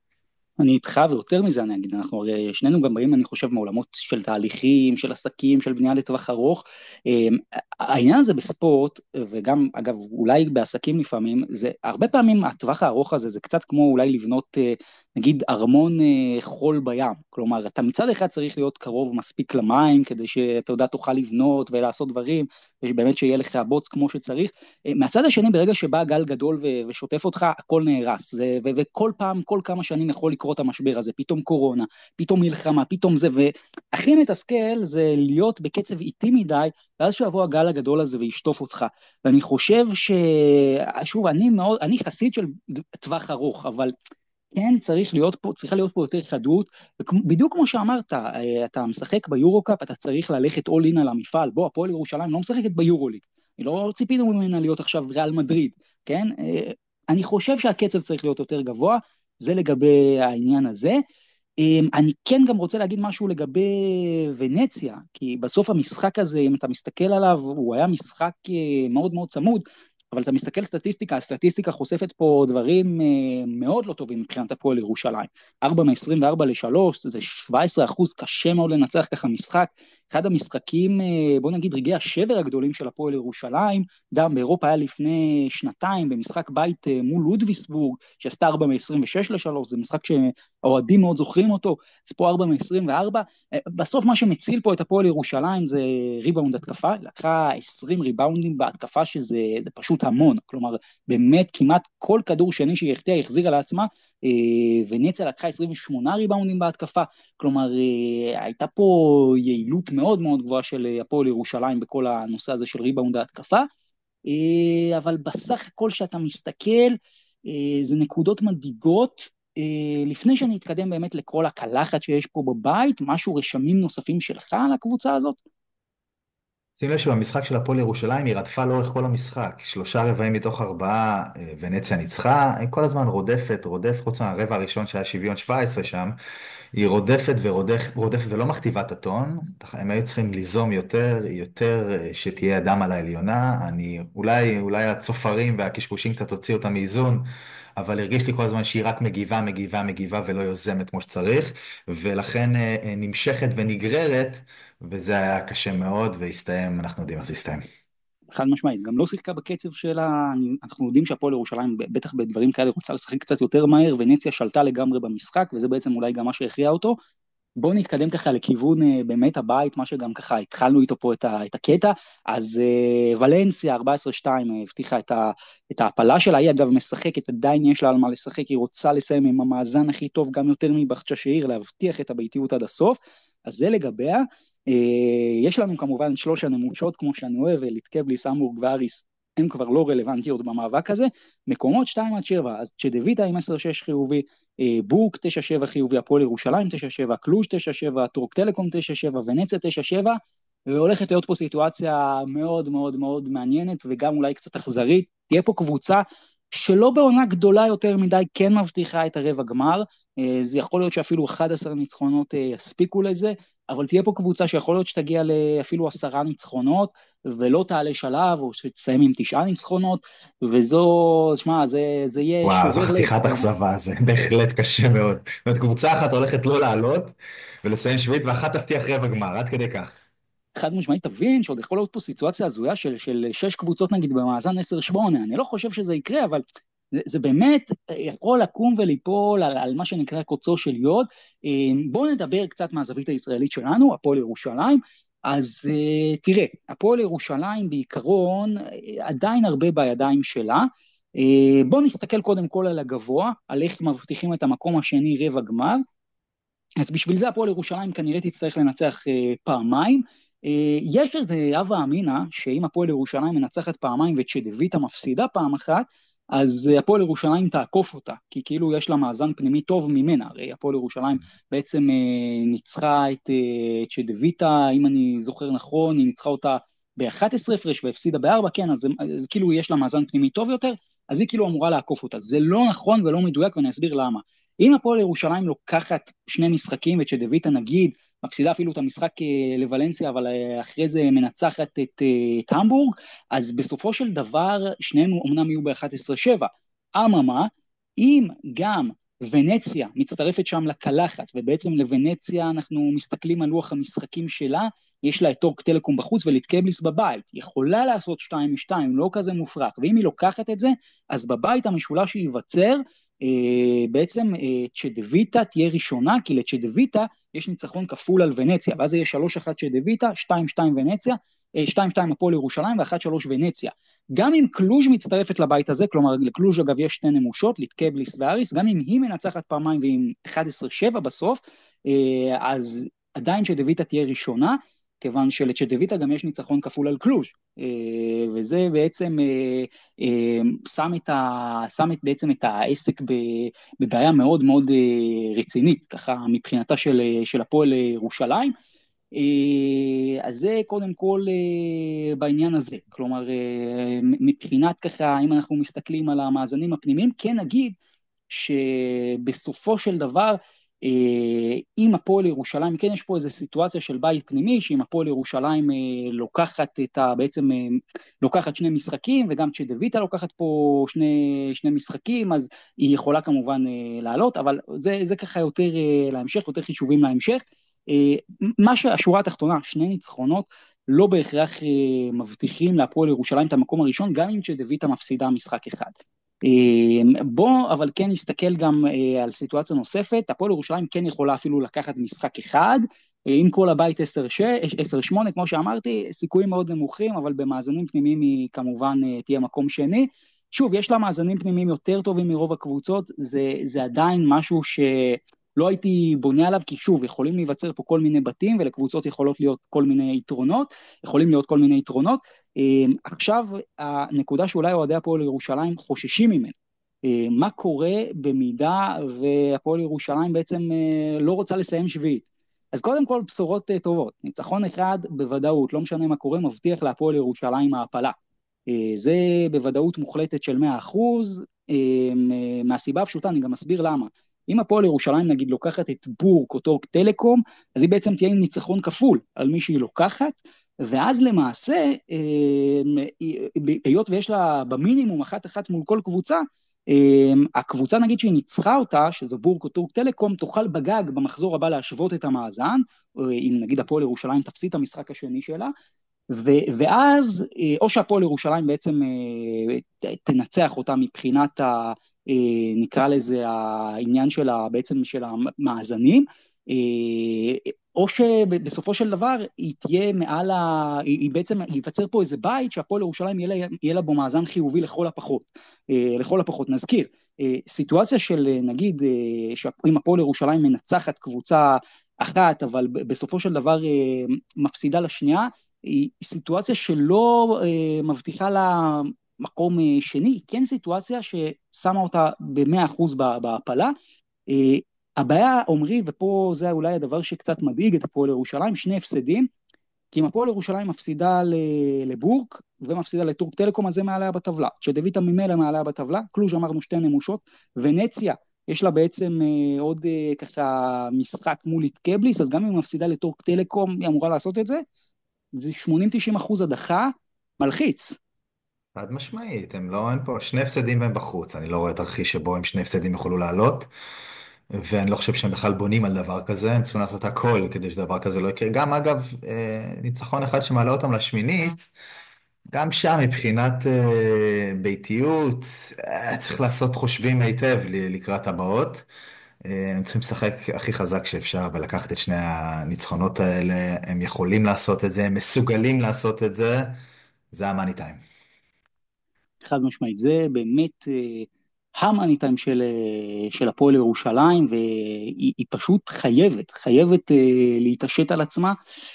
אני איתך, ויותר מזה אני אגיד, אנחנו הרי שנינו גם באים, אני חושב, מעולמות של תהליכים, של עסקים, של בנייה לטווח ארוך. אמ, העניין הזה בספורט, וגם, אגב, אולי בעסקים לפעמים, זה הרבה פעמים הטווח הארוך הזה, זה קצת כמו אולי לבנות, אה, נגיד, ארמון אה, חול בים. כלומר, אתה מצד אחד צריך להיות קרוב מספיק למים, כדי שאתה יודע, תוכל לבנות ולעשות דברים, ובאמת שיהיה לך בוץ כמו שצריך. אה, מהצד השני, ברגע שבא גל גדול ו- ושוטף אותך, הכל נהרס. זה, ו- וכל פעם, כל כמה שנים יכול לקרות המשבר הזה, פתאום קורונה, פתאום מלחמה, פתאום זה, והכי מתסכל זה להיות בקצב איטי מדי, ואז שיבוא הגל הגדול הזה וישטוף אותך. ואני חושב ש... שוב, אני מאוד, אני חסיד של טווח ארוך, אבל כן צריך להיות פה, צריכה להיות פה יותר חדות, בדיוק כמו שאמרת, אה, אתה משחק ביורו-קאפ, אתה צריך ללכת all in על המפעל, בוא, הפועל ירושלים לא משחקת ביורו-ליג, אני לא ציפינו ממנה להיות עכשיו ריאל מדריד, כן? אה, אני חושב שהקצב צריך להיות יותר גבוה, זה לגבי העניין הזה. אה, אני כן גם רוצה להגיד משהו לגבי ונציה, כי בסוף המשחק הזה, אם אתה מסתכל עליו, הוא היה משחק אה, מאוד מאוד צמוד, אבל אתה מסתכל סטטיסטיקה, הסטטיסטיקה חושפת פה דברים אה, מאוד לא טובים מבחינת הפועל ירושלים. ארבע מ-עשרים וארבע ל-שלוש, זה שבע עשרה אחוז, קשה מאוד לנצח ככה משחק. אחד המשחקים, אה, בוא נגיד, רגעי השבר הגדולים של הפועל ירושלים, גם באירופה היה לפני שנתיים, במשחק בית אה, מול לודוויסבורג, שעשתה ארבע מ-עשרים ושש ל-שלוש, זה משחק שהאוהדים מאוד זוכרים אותו, אז פה ארבע מ-עשרים וארבע. אה, בסוף מה שמציל פה את הפועל ירושלים זה ריבאונד התקפה, לקחה עשרים ריבאונדים בהתקפה, שזה זה פשוט המון, כלומר, באמת כמעט כל כדור שני שהיא החטיאה, היא החזירה לעצמה, אה, ונציה לקחה עשרים ושמונה ריבאונדים בהתקפה, כלומר, אה, הייתה פה יעילות מאוד מאוד גבוהה של אה, הפועל ירושלים, בכל הנושא הזה של ריבאונד ההתקפה, אה, אבל בסך הכל שאתה מסתכל, אה, זה נקודות מדאיגות. אה, לפני שאני אתקדם באמת לכל הקלחת שיש פה בבית, משהו רשמים נוספים שלך על הקבוצה הזאת? שים לב שבמשחק של הפועל ירושלים היא רדפה לאורך כל המשחק. שלושה רבעים מתוך ארבעה אה, ונציה ניצחה, היא כל הזמן רודפת, רודף, חוץ מהרבע הראשון שהיה שוויון שבע עשרה שם, היא רודפת ורודפת רודפת ולא מכתיבה את הטון. הם היו צריכים ליזום יותר, יותר אה, שתהיה אדם על העליונה. אני, אולי, אולי הצופרים והקשקושים קצת הוציאו אותה מאיזון, אבל הרגיש לי כל הזמן שהיא רק מגיבה, מגיבה, מגיבה ולא יוזמת כמו שצריך, ולכן אה, אה, נמשכת ונגררת, וזה היה קשה מאוד, והסתיים, אנחנו יודעים איך זה הסתיים. חד משמעית, גם לא שיחקה בקצב שלה, אני- אנחנו יודעים שהפועל ירושלים, בטח בדברים כאלה, רוצה לשחק קצת יותר מהר, ונציה שלטה לגמרי במשחק, וזה בעצם אולי גם מה שהכריע אותו. בואו נתקדם ככה לכיוון אה, באמת הבית, מה שגם ככה התחלנו איתו פה את, ה, את הקטע, אז אה, ולנסיה ארבע עשרה שתיים אה, הבטיחה את, ה, את ההפלה שלה, היא אגב משחקת, עדיין יש לה על מה לשחק, היא רוצה לסיים עם המאזן הכי טוב, גם יותר מבחצ'ה שעיר, להבטיח את הביתיות עד הסוף, אז זה לגביה. אה, יש לנו כמובן שלוש הנמושות, כמו שאני אוהב, ליטקבליס, המבורג ואריס, הן כבר לא רלוונטיות במאבק הזה, מקומות שתיים עד שבע, אז צ'דוויטה עם עשר שש חיובי, אה, בורג תשע שבע חיובי, הפועל ירושלים תשע שבע, קלוז' תשע שבע, טורק טלקום תשע שבע, ונציה תשע שבע, והולכת להיות פה סיטואציה מאוד מאוד מאוד מעניינת, וגם אולי קצת אכזרית, תהיה פה קבוצה שלא בעונה גדולה יותר מדי כן מבטיחה את הרבע גמר, אה, זה יכול להיות שאפילו אחד עשר ניצחונות אה, יספיקו לזה, אבל תהיה פה קבוצה שיכול להיות שתגיע לאפילו עשרה ניצחונות, ולא תעלה שלב, או שתסיים עם תשעה ניצחונות, וזו, שמע, זה, זה יהיה וואו, זו שובר לב חתיכת בעיניי. אכזבה, זה בהחלט קשה מאוד. זאת אומרת, קבוצה אחת הולכת לא לעלות ולסיים שביעית, ואחת תבטיח רבע גמר, עד כדי כך. חד משמעית, תבין שעוד יכול להיות פה סיטואציה הזויה של, של שש קבוצות נגיד במאזן עשר שמונה, אני לא חושב שזה יקרה, אבל זה, זה באמת יכול לקום וליפול על, על מה שנקרא קוצו של יוד. בואו נדבר קצת מהזווית הישראלית שלנו, הפועל ירושלים. אז uh, תראה, הפועל ירושלים בעיקרון uh, עדיין הרבה בידיים שלה. Uh, בואו נסתכל קודם כל על הגבוה, על איך מבטיחים את המקום השני רבע גמר. אז בשביל זה הפועל ירושלים כנראה תצטרך לנצח אה, פעמיים. אה, יש איזה הווה אמינא, שאם הפועל ירושלים מנצחת פעמיים וצ'דוויטה מפסידה פעם אחת, אז אה, הפועל ירושלים תעקוף אותה, כי כאילו יש לה מאזן פנימי טוב ממנה, הרי הפועל ירושלים בעצם אה, ניצחה את אה, צ'דוויטה, אם אני זוכר נכון, היא ניצחה אותה ב-אחת עשרה הפרש והפסידה ב-ארבע, כן, אז, אז כאילו יש לה מאזן פנימי טוב יותר, אז היא כאילו אמורה לעקוף אותה. זה לא נכון ולא מדויק, ואני אסביר למה. אם הפועל ירושלים לוקחת שני משחקים, וצ'דוויטה נגיד, מפסידה אפילו את המשחק לוולנסיה, אבל אחרי זה מנצחת את, את המבורג, אז בסופו של דבר, שנינו אמנם יהיו ב-אחת עשרה שבע. אממה, אם גם ונציה מצטרפת שם לקלחת, ובעצם לוונציה אנחנו מסתכלים על לוח המשחקים שלה, יש לה את טורק טלקום בחוץ וליטקבליס בבית, יכולה לעשות שתיים משתיים, לא כזה מופרך, ואם היא לוקחת את זה, אז בבית המשולש שייווצר, אה, בעצם אה, צ'דוויטה תהיה ראשונה, כי לצ'דוויטה יש ניצחון כפול על ונציה, ואז יהיה שלוש אחת צ'דוויטה, שתיים שתיים ונציה, אה, שתיים שתיים הפועל ירושלים ו-אחת שלוש ונציה. גם אם קלוז' מצטרפת לבית הזה, כלומר לקלוז' אגב יש שתי נמושות, ליטקבליס ואריס, גם אם היא מנצחת פעמיים ועם אחת עשרה שבע בסוף, אה, אז עדיין צ'דוויטה תהיה ראשונה, כיוון שלצ'דוויטה גם יש ניצחון כפול על קלוז', וזה בעצם שם את, ה, שם את, בעצם את העסק בבעיה מאוד מאוד רצינית, ככה מבחינתה של, של הפועל ירושלים. אז זה קודם כל בעניין הזה, כלומר מבחינת ככה, אם אנחנו מסתכלים על המאזנים הפנימיים, כן נגיד שבסופו של דבר, אם הפועל ירושלים, כן יש פה איזו סיטואציה של בית פנימי, שאם הפועל ירושלים לוקחת את ה, בעצם לוקחת שני משחקים, וגם צ'דוויטה לוקחת פה שני, שני משחקים, אז היא יכולה כמובן לעלות, אבל זה, זה ככה יותר להמשך, יותר חישובים להמשך. מה שהשורה התחתונה, שני ניצחונות, לא בהכרח מבטיחים להפועל ירושלים את המקום הראשון, גם אם צ'דוויטה מפסידה משחק אחד. בוא, אבל כן נסתכל גם על סיטואציה נוספת, הפועל ירושלים כן יכולה אפילו לקחת משחק אחד, עם כל הבית עשר שמונה, כמו שאמרתי, סיכויים מאוד נמוכים, אבל במאזנים פנימיים היא כמובן תהיה מקום שני. שוב, יש לה מאזנים פנימיים יותר טובים מרוב הקבוצות, זה, זה עדיין משהו שלא הייתי בונה עליו, כי שוב, יכולים להיווצר פה כל מיני בתים, ולקבוצות יכולות להיות כל מיני יתרונות, יכולים להיות כל מיני יתרונות. עכשיו, הנקודה שאולי אוהדי הפועל ירושלים חוששים ממנו, מה קורה במידה והפועל ירושלים בעצם לא רוצה לסיים שביעית? אז קודם כל בשורות טובות, ניצחון אחד בוודאות, לא משנה מה קורה, מבטיח להפועל ירושלים העפלה. זה בוודאות מוחלטת של מאה אחוז, מהסיבה הפשוטה, אני גם מסביר למה. אם הפועל ירושלים נגיד לוקחת את בורק או טורק טלקום, אז היא בעצם תהיה עם ניצחון כפול על מי שהיא לוקחת, ואז למעשה, היות ויש לה במינימום אחת אחת מול כל קבוצה, הקבוצה נגיד שהיא ניצחה אותה, שזו בורק או טורק טלקום, תוכל בגג במחזור הבא להשוות את המאזן, אם נגיד הפועל ירושלים תפסיד את המשחק השני שלה, ו- ואז, או שהפועל ירושלים בעצם תנצח אותה מבחינת, ה, נקרא לזה העניין שלה, בעצם של המאזנים, או שבסופו של דבר היא תהיה מעל ה... היא בעצם ייווצר פה איזה בית שהפועל ירושלים יהיה לה, יהיה לה בו מאזן חיובי לכל הפחות. לכל הפחות נזכיר, סיטואציה של נגיד, שאם הפועל ירושלים מנצחת קבוצה אחת, אבל בסופו של דבר מפסידה לשנייה, היא סיטואציה שלא מבטיחה לה מקום שני, כן סיטואציה ששמה אותה ב-מאה אחוז בהפלה. הבעיה, אומרי, ופה זה אולי הדבר שקצת מדאיג את הפועל ירושלים, שני הפסדים, כי אם הפועל ירושלים מפסידה לבורק, ומפסידה לטורק טלקום, אז זה מעליה בטבלה. צ'דוויטה ממילא מעליה בטבלה, קלוז' אמרנו שתי נמושות, ונציה, יש לה בעצם עוד ככה משחק מול ליטקבליס, אז גם אם היא מפסידה לטורק טלקום, היא אמורה לעשות את זה, זה שמונים תשעים אחוז הדחה, מלחיץ. חד משמעית, הם לא, אין פה, שני הפסדים והם בחוץ, אני לא רואה תרחיש שבו הם שני הפסדים יכולו לעלות, ואני לא חושב שהם בכלל בונים על דבר כזה, הם צריכים לעשות הכל כדי שדבר כזה לא יקרה. גם אגב, ניצחון אחד שמעלה אותם לשמינית, גם שם מבחינת ביתיות, צריך לעשות חושבים היטב לקראת הבאות. הם צריכים לשחק הכי חזק שאפשר ולקחת את שני הניצחונות האלה, הם יכולים לעשות את זה, הם מסוגלים לעשות את זה, זה המאני טיים. חד משמעית, זה באמת המאני טיים של, של הפועל ירושלים, והיא פשוט חייבת, חייבת להתעשת על עצמה,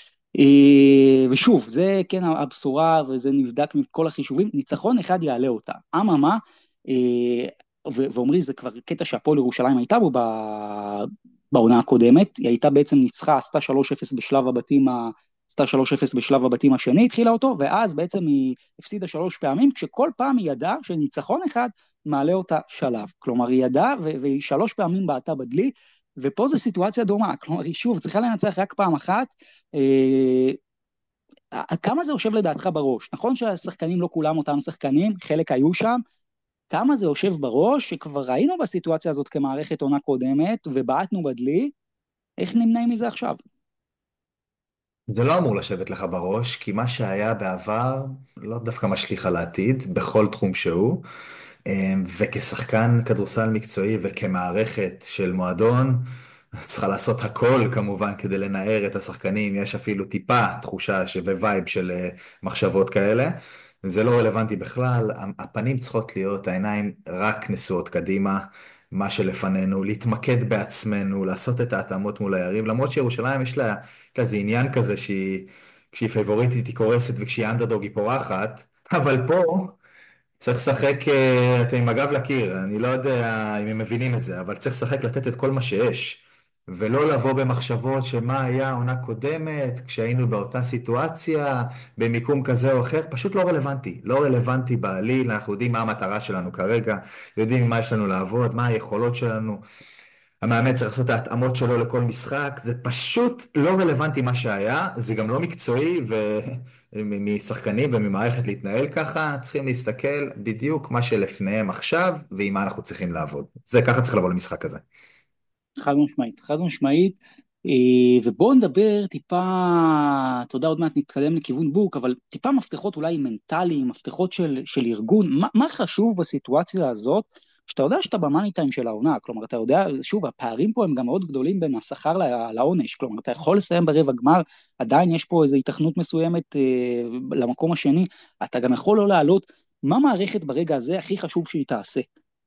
ושוב, זה כן הבשורה, וזה נבדק מכל החישובים, ניצחון אחד יעלה אותה, אממה, ואומרי, זה כבר קטע שהפועל ירושלים הייתה בו בעונה הקודמת, היא הייתה בעצם ניצחה, עשתה שלוש אפס בשלב הבתים, עשתה שלוש אפס בשלב הבתים השני, התחילה אותו, ואז בעצם היא הפסידה שלוש פעמים, כשכל פעם היא ידעה שניצחון אחד מעלה אותה שלב, כלומר היא ידעה, והיא שלוש פעמים בעטה בדלי, ופה זו סיטואציה דומה, כלומר היא שוב צריכה לנצח רק פעם אחת, כמה זה יושב לדעתך בראש? נכון שהשחקנים לא כולם אותם שחקנים, חלק היו שם, כמה זה יושב בראש, שכבר ראינו בסיטואציה הזאת כמערכת עונה קודמת, ובעטנו בדלי, איך נמנעים מזה עכשיו? זה לא אמור לשבת לך בראש, כי מה שהיה בעבר לא דווקא משליך על העתיד, בכל תחום שהוא. אמ, וכשחקן כדורסל מקצועי וכמערכת של מועדון, צריכה לעשות הכל כמובן כדי לנער את השחקנים, יש אפילו טיפה תחושה ש- ווייב של אה, מחשבות כאלה. זה לא רלוונטי בכלל, הפנים צריכות להיות, העיניים רק נשואות קדימה, מה שלפנינו, להתמקד בעצמנו, לעשות את ההתאמות מול היריב, למרות שירושלים יש לה כזה עניין כזה שהיא, כשהיא פייבוריטית היא קורסת וכשהיא אנדרדוג היא פורחת, אבל פה צריך לשחק, אה, אתם עם הגב לקיר, אני לא יודע אם הם מבינים את זה, אבל צריך לשחק לתת את כל מה שיש, ולא לבוא במחשבות שמה היה העונה קודמת, כשהיינו באותה סיטואציה, במיקום כזה או אחר, פשוט לא רלוונטי, לא רלוונטי בעליל, אנחנו יודעים מה המטרה שלנו כרגע, יודעים עם מה יש לנו לעבוד, מה היכולות שלנו, המאמן צריך לעשות את ההתאמות שלו לכל משחק, זה פשוט לא רלוונטי מה שהיה, זה גם לא מקצועי ומשחקנים וממערכת להתנהל ככה, צריכים להסתכל בדיוק מה שלפניהם עכשיו ועם מה אנחנו צריכים לעבוד. זה ככה צריך לבוא למשחק הזה. חד משמעית, חד משמעית, אה, ובואו נדבר טיפה, אתה יודע, עוד מעט נתקדם לכיוון בוק, אבל טיפה מפתחות אולי מנטליים, מפתחות של, של ארגון, מה, מה חשוב בסיטואציה הזאת, שאתה יודע שאתה במאני טיים של העונה, כלומר, אתה יודע, שוב, הפערים פה הם גם מאוד גדולים בין השכר לה- לעונש, כלומר, אתה יכול לסיים ברבע גמר, עדיין יש פה איזו התכנות מסוימת אה, למקום השני, אתה גם יכול לא לעלות, מה מערכת ברגע הזה הכי חשוב שהיא תעשה?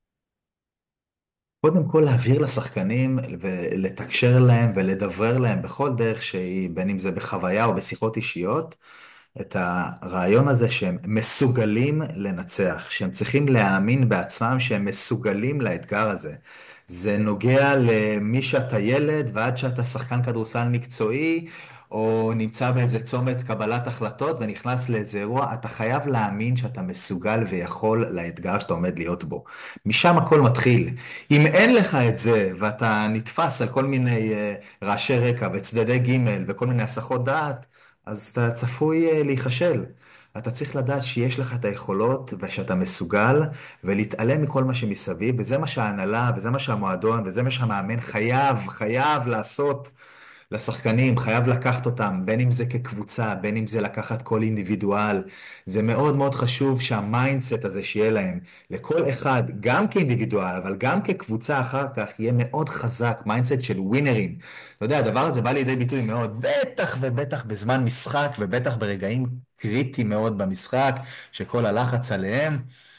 קודם כל להבהיר לשחקנים ולתקשר להם ולדברר להם בכל דרך שהיא, בין אם זה בחוויה או בשיחות אישיות, את הרעיון הזה שהם מסוגלים לנצח, שהם צריכים להאמין בעצמם שהם מסוגלים לאתגר הזה. זה נוגע למי שאתה ילד ועד שאתה שחקן כדורסל מקצועי, או נמצא באיזה צומת קבלת החלטות ונכנס לאיזה אירוע, אתה חייב להאמין שאתה מסוגל ויכול לאתגר שאתה עומד להיות בו. משם הכל מתחיל. אם אין לך את זה ואתה נתפס על כל מיני uh, רעשי רקע וצדדי ג' וכל מיני הסחות דעת, אז אתה צפוי אה, להיכשל. אתה צריך לדעת שיש לך את היכולות ושאתה מסוגל ולהתעלם מכל מה שמסביב, וזה מה שההנהלה וזה מה שהמועדון וזה מה שהמאמן חייב, חייב לעשות לשחקנים, חייב לקחת אותם, בין אם זה כקבוצה, בין אם זה לקחת כל אינדיבידואל. זה מאוד מאוד חשוב שהמיינדסט הזה שיהיה להם, לכל אחד, גם כאינדיבידואל, אבל גם כקבוצה אחר כך, יהיה מאוד חזק, מיינדסט של ווינרים. אתה יודע, הדבר הזה בא לידי ביטוי מאוד, בטח ובטח בזמן משחק, ובטח ברגעים קריטיים מאוד במשחק, שכל הלחץ עליהם,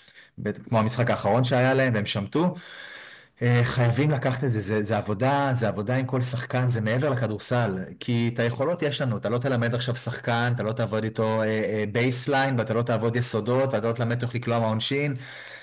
כמו המשחק האחרון שהיה להם, והם שמטו. אה, חייבים לקחת את זה, זה, זה עבודה, זה עבודה עם כל שחקן, זה מעבר לכדורסל, כי את היכולות יש לנו, אתה לא תלמד עכשיו שחקן, אתה לא תעבוד איתו בייסליין, ואתה לא תעבוד יסודות, ואתה לא תלמד איך לקלוע מהעונשין,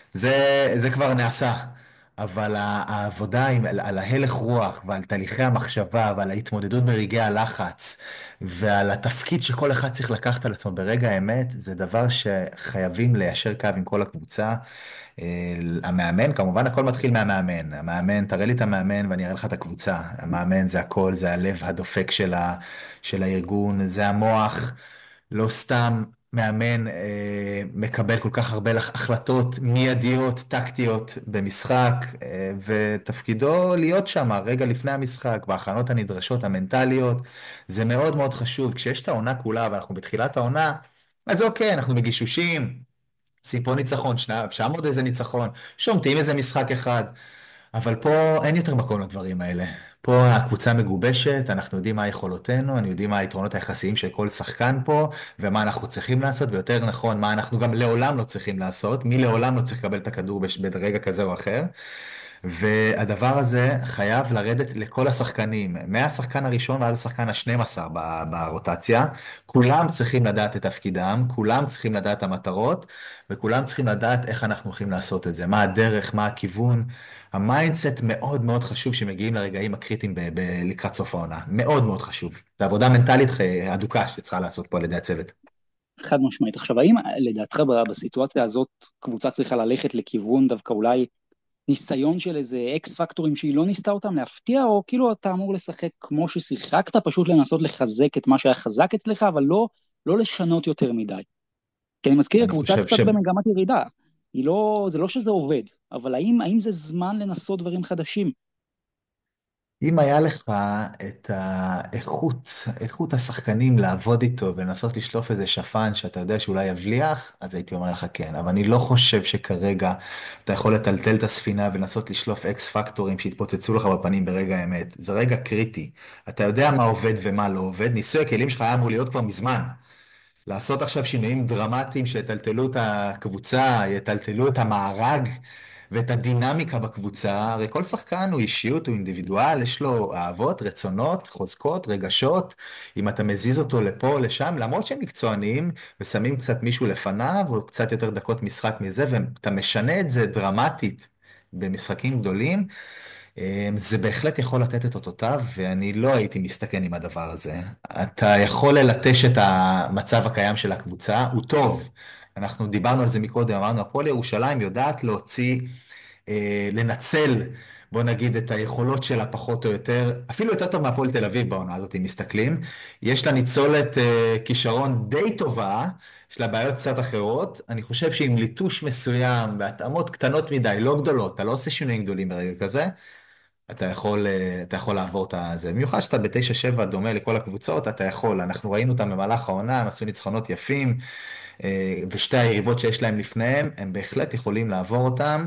זה, זה כבר נעשה. אבל ה- העבודה עם, על, על ההלך רוח ועל תהליכי המחשבה ועל ההתמודדות ברגעי הלחץ ועל התפקיד שכל אחד צריך לקחת על עצמו ברגע האמת, זה דבר שחייבים ליישר קו עם כל הקבוצה. אה, המאמן, כמובן הכל מתחיל מהמאמן. המאמן, תראה לי את המאמן ואני אראה לך את הקבוצה. המאמן זה הכל, זה הלב הדופק של ה, של הארגון, זה המוח. לא סתם מאמן אה, מקבל כל כך הרבה החלטות מיידיות, טקטיות במשחק, אה, ותפקידו להיות שם רגע לפני המשחק, בהכנות הנדרשות, המנטליות. זה מאוד מאוד חשוב. כשיש את העונה כולה ואנחנו בתחילת העונה, אז אוקיי, אנחנו מגישושים. שים פה ניצחון, שנה, שם עוד איזה ניצחון, שומטים איזה משחק אחד, אבל פה אין יותר מקום לדברים האלה. פה הקבוצה מגובשת, אנחנו יודעים מה יכולותינו, אנחנו יודעים מה היתרונות היחסיים של כל שחקן פה, ומה אנחנו צריכים לעשות, ויותר נכון, מה אנחנו גם לעולם לא צריכים לעשות, מי לעולם לא צריך לקבל את הכדור בש- ברגע כזה או אחר. והדבר הזה חייב לרדת לכל השחקנים, מהשחקן הראשון ועד השחקן ה-שנים עשר ב- ברוטציה. כולם צריכים לדעת את תפקידם, כולם צריכים לדעת את המטרות, וכולם צריכים לדעת איך אנחנו הולכים לעשות את זה, מה הדרך, מה הכיוון. המיינדסט מאוד מאוד חשוב שמגיעים לרגעים הקריטיים ב- ב- לקראת סוף העונה. מאוד מאוד חשוב. זו עבודה מנטלית ח- אדוקה שצריכה לעשות פה על ידי הצוות. חד משמעית. עכשיו, האם לדעתך ב- בסיטואציה הזאת קבוצה צריכה ללכת לכיוון דווקא אולי ניסיון של איזה אקס פקטורים שהיא לא ניסתה אותם להפתיע, או כאילו אתה אמור לשחק כמו ששיחקת, פשוט לנסות לחזק את מה שהיה חזק אצלך, אבל לא, לא לשנות יותר מדי. כי אני מזכיר, אני הקבוצה חושב קצת ש... במגמת ירידה. היא לא, זה לא שזה עובד, אבל האם, האם זה זמן לנסות דברים חדשים? אם היה לך את האיכות, איכות השחקנים לעבוד איתו ולנסות לשלוף איזה שפן שאתה יודע שאולי יבליח, אז הייתי אומר לך כן. אבל אני לא חושב שכרגע אתה יכול לטלטל את הספינה ולנסות לשלוף אקס פקטורים שיתפוצצו לך בפנים ברגע האמת. זה רגע קריטי. אתה יודע מה עובד ומה לא עובד. ניסוי הכלים שלך היה אמור להיות כבר מזמן. לעשות עכשיו שינויים דרמטיים שיטלטלו את הקבוצה, יטלטלו את המארג ואת הדינמיקה בקבוצה. הרי כל שחקן הוא אישיות, הוא אינדיבידואל, יש לו אהבות, רצונות, חוזקות, רגשות. אם אתה מזיז אותו לפה או לשם, למרות שהם מקצוענים ושמים קצת מישהו לפניו, או קצת יותר דקות משחק מזה, ואתה משנה את זה דרמטית במשחקים גדולים, אמ, זה בהחלט יכול לתת את אותותיו, ואני לא הייתי מסתכן עם הדבר הזה. אתה יכול ללטש את המצב הקיים של הקבוצה, הוא טוב. אנחנו דיברנו על זה מקודם, אמרנו, הפועל ירושלים יודעת להוציא, אה, לנצל, בוא נגיד, את היכולות שלה פחות או יותר, אפילו יותר טוב מהפועל תל אביב בעונה הזאת, אם מסתכלים. יש לה ניצולת אה, כישרון די טובה, יש לה בעיות קצת אחרות. אני חושב שעם ליטוש מסוים, בהתאמות קטנות מדי, לא גדולות, אתה לא עושה שינויים גדולים ברגע כזה, אתה יכול, אה, אתה יכול לעבור את הזה. במיוחד שאתה בתשע שבע דומה לכל הקבוצות, אתה יכול. אנחנו ראינו אותם במהלך העונה, הם עשו ניצחונות יפים, אה, ושתי היריבות שיש להם לפניהם, הם בהחלט יכולים לעבור אותם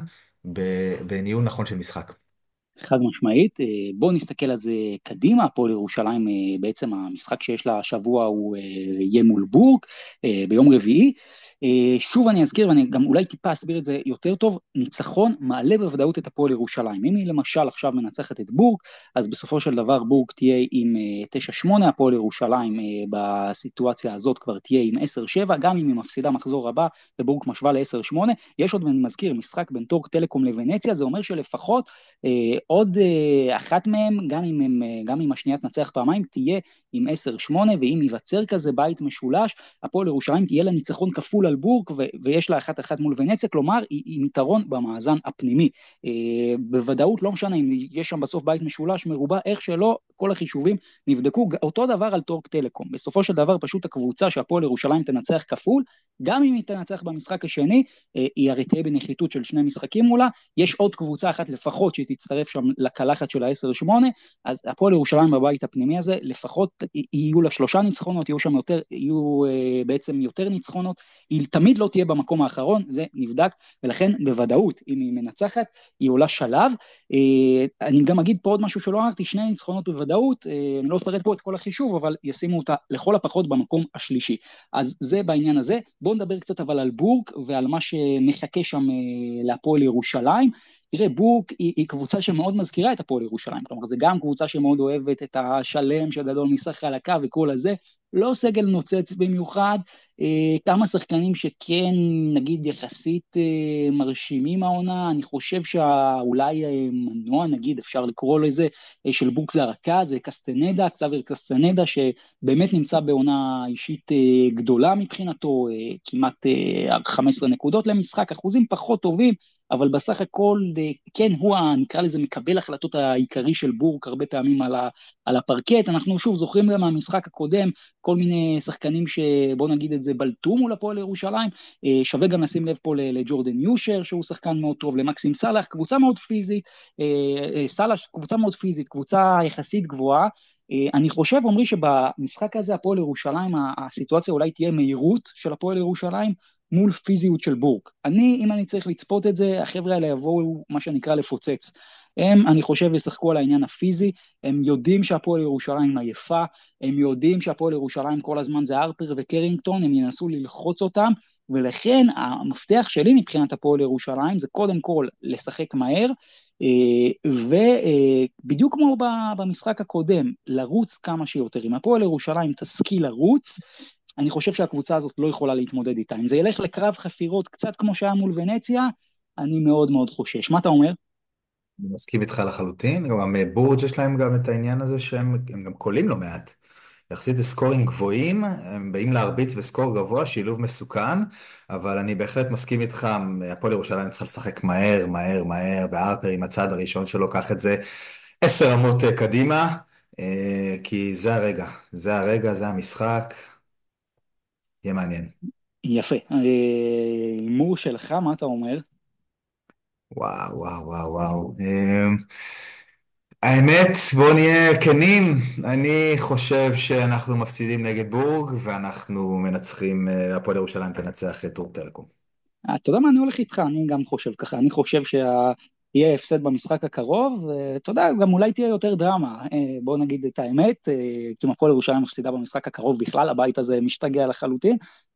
ב- בניהול נכון של משחק. חד משמעית. אה, בואו נסתכל על זה קדימה. הפועל ירושלים, אה, בעצם המשחק שיש לה השבוע הוא אה, יהיה מול בורג אה, ביום רביעי. אה, שוב אני אזכיר, ואני גם אולי טיפה אסביר את זה יותר טוב, ניצחון מעלה בוודאות את הפועל ירושלים. אם היא למשל עכשיו מנצחת את בורג, אז בסופו של דבר בורג תהיה עם אה, תשע שמונה, הפועל ירושלים אה, בסיטואציה הזאת כבר תהיה עם עשר שבע, גם אם היא מפסידה מחזור הבא ובורג משווה ל-עשר שמונה. יש עוד, אני מזכיר, משחק בין טורק טלקום לוונציה, זה אומר שלפחות אה, עוד אה, אחת מהם, גם אם, הם, אה, גם אם השנייה תנצח פעמיים, תהיה עם עשר שמונה, ואם ייווצר כזה בית משולש, הפועל ירושלים תהיה לה ניצחון כפול על בורג, ו- ויש לה אחת אחת מול ונציה, כלומר, היא עם יתרון במאזן הפנימי. אה, בוודאות, לא משנה אם יש שם בסוף בית משולש, מרובע, איך שלא, כל החישובים נבדקו, אותו דבר על טורק טלקום. בסופו של דבר, פשוט הקבוצה שהפועל ירושלים תנצח כפול, גם אם היא תנצח במשחק השני, אה, היא הרי תהיה בנחיתות של שני משחקים מולה, יש עוד קבוצה אחת לפחות שתצטרף שם לקלחת של ה-עשר שמונה, אז הפועל ירושלים בבית הפנימי הזה, לפחות יהיו לה שלושה ניצחונות, יהיו שם יותר, יהיו אה, בעצם יותר ניצחונות, היא תמיד לא תהיה במקום האחרון, זה נבדק, ולכן בוודאות, אם היא מנצחת, היא עולה שלב. אה, אני גם אגיד פה עוד משהו שלא אמרתי, שני ניצחונות בוודאות, אה, אני לא אפרט פה את כל החישוב, אבל ישימו אותה לכל הפחות במקום השלישי. אז זה בעניין הזה. בואו נדבר קצת אבל על בורג ועל מה שמחכה שם אה, להפועל ירושלים. תראה, בורג היא, היא קבוצה שמאוד מזכירה את הפועל ירושלים, כלומר, זה גם קבוצה שמאוד אוהבת את השלם שגדול משחק על הקו וכל הזה, לא סגל נוצץ במיוחד, אה, כמה שחקנים שכן, נגיד, יחסית אה, מרשימים העונה, אני חושב שאולי אה, מנוע, נגיד, אפשר לקרוא לזה, אה, של בורג זה הרכז, זה קסטנדה, קסאבר קסטנדה, שבאמת נמצא בעונה אישית אה, גדולה מבחינתו, אה, כמעט אה, חמש עשרה נקודות למשחק, אחוזים פחות טובים, אבל בסך הכל, כן, הוא, נקרא לזה, מקבל החלטות העיקרי של בורג הרבה פעמים על, ה, על הפרקט. אנחנו שוב זוכרים גם מהמשחק הקודם, כל מיני שחקנים שבוא נגיד את זה, בלטו מול הפועל ירושלים, שווה גם לשים לב פה לג'ורדן יושר, שהוא שחקן מאוד טוב, למקסים סלאח, קבוצה מאוד פיזית, סלאח, קבוצה מאוד פיזית, קבוצה יחסית גבוהה, אני חושב, אומרי, שבמשחק הזה הפועל ירושלים, הסיטואציה אולי תהיה מהירות של הפועל ירושלים, מול פיזיות של בורג. אני, אם אני צריך לצפות את זה, החבר'ה האלה יבואו, מה שנקרא, לפוצץ. הם, אני חושב, ישחקו על העניין הפיזי, הם יודעים שהפועל ירושלים עייפה, הם יודעים שהפועל ירושלים כל הזמן זה ארפר וקרינגטון, הם ינסו ללחוץ אותם, ולכן המפתח שלי מבחינת הפועל ירושלים, זה קודם כל לשחק מהר, ובדיוק כמו במשחק הקודם, לרוץ כמה שיותר. אם הפועל ירושלים תשכיל לרוץ, אני חושב שהקבוצה הזאת לא יכולה להתמודד איתה. אם זה ילך לקרב חפירות קצת כמו שהיה מול ונציה, אני מאוד מאוד חושש. מה אתה אומר? אני מסכים איתך לחלוטין. גם אה, בורג' יש להם גם את העניין הזה שהם הם גם קולים לא מעט. יחסית זה סקורים גבוהים, הם באים להרביץ בסקור גבוה, שילוב מסוכן, אבל אני בהחלט מסכים איתך, הפועל ירושלים צריכה לשחק מהר, מהר, מהר, בהרפר עם הצעד הראשון שלו, קח את זה עשר רמות אה, קדימה, אה, כי זה הרגע, זה הרגע, זה המשחק, יהיה מעניין. יפה. אה, הימור שלך, מה אתה אומר? וואו, וואו, וואו, וואו. אמ, האמת, בואו נהיה כנים, אני חושב שאנחנו מפסידים נגד בורג, ואנחנו מנצחים, אה, הפועל ירושלים תנצח את טור טלקום. אה, אתה יודע מה, אני הולך איתך, אני גם חושב ככה, אני חושב שיהיה הפסד במשחק הקרוב, ואתה יודע, גם אולי תהיה יותר דרמה, אה, בוא נגיד את האמת, אה, כי אם הפועל ירושלים מפסידה במשחק הקרוב בכלל, הבית הזה משתגע לחלוטין,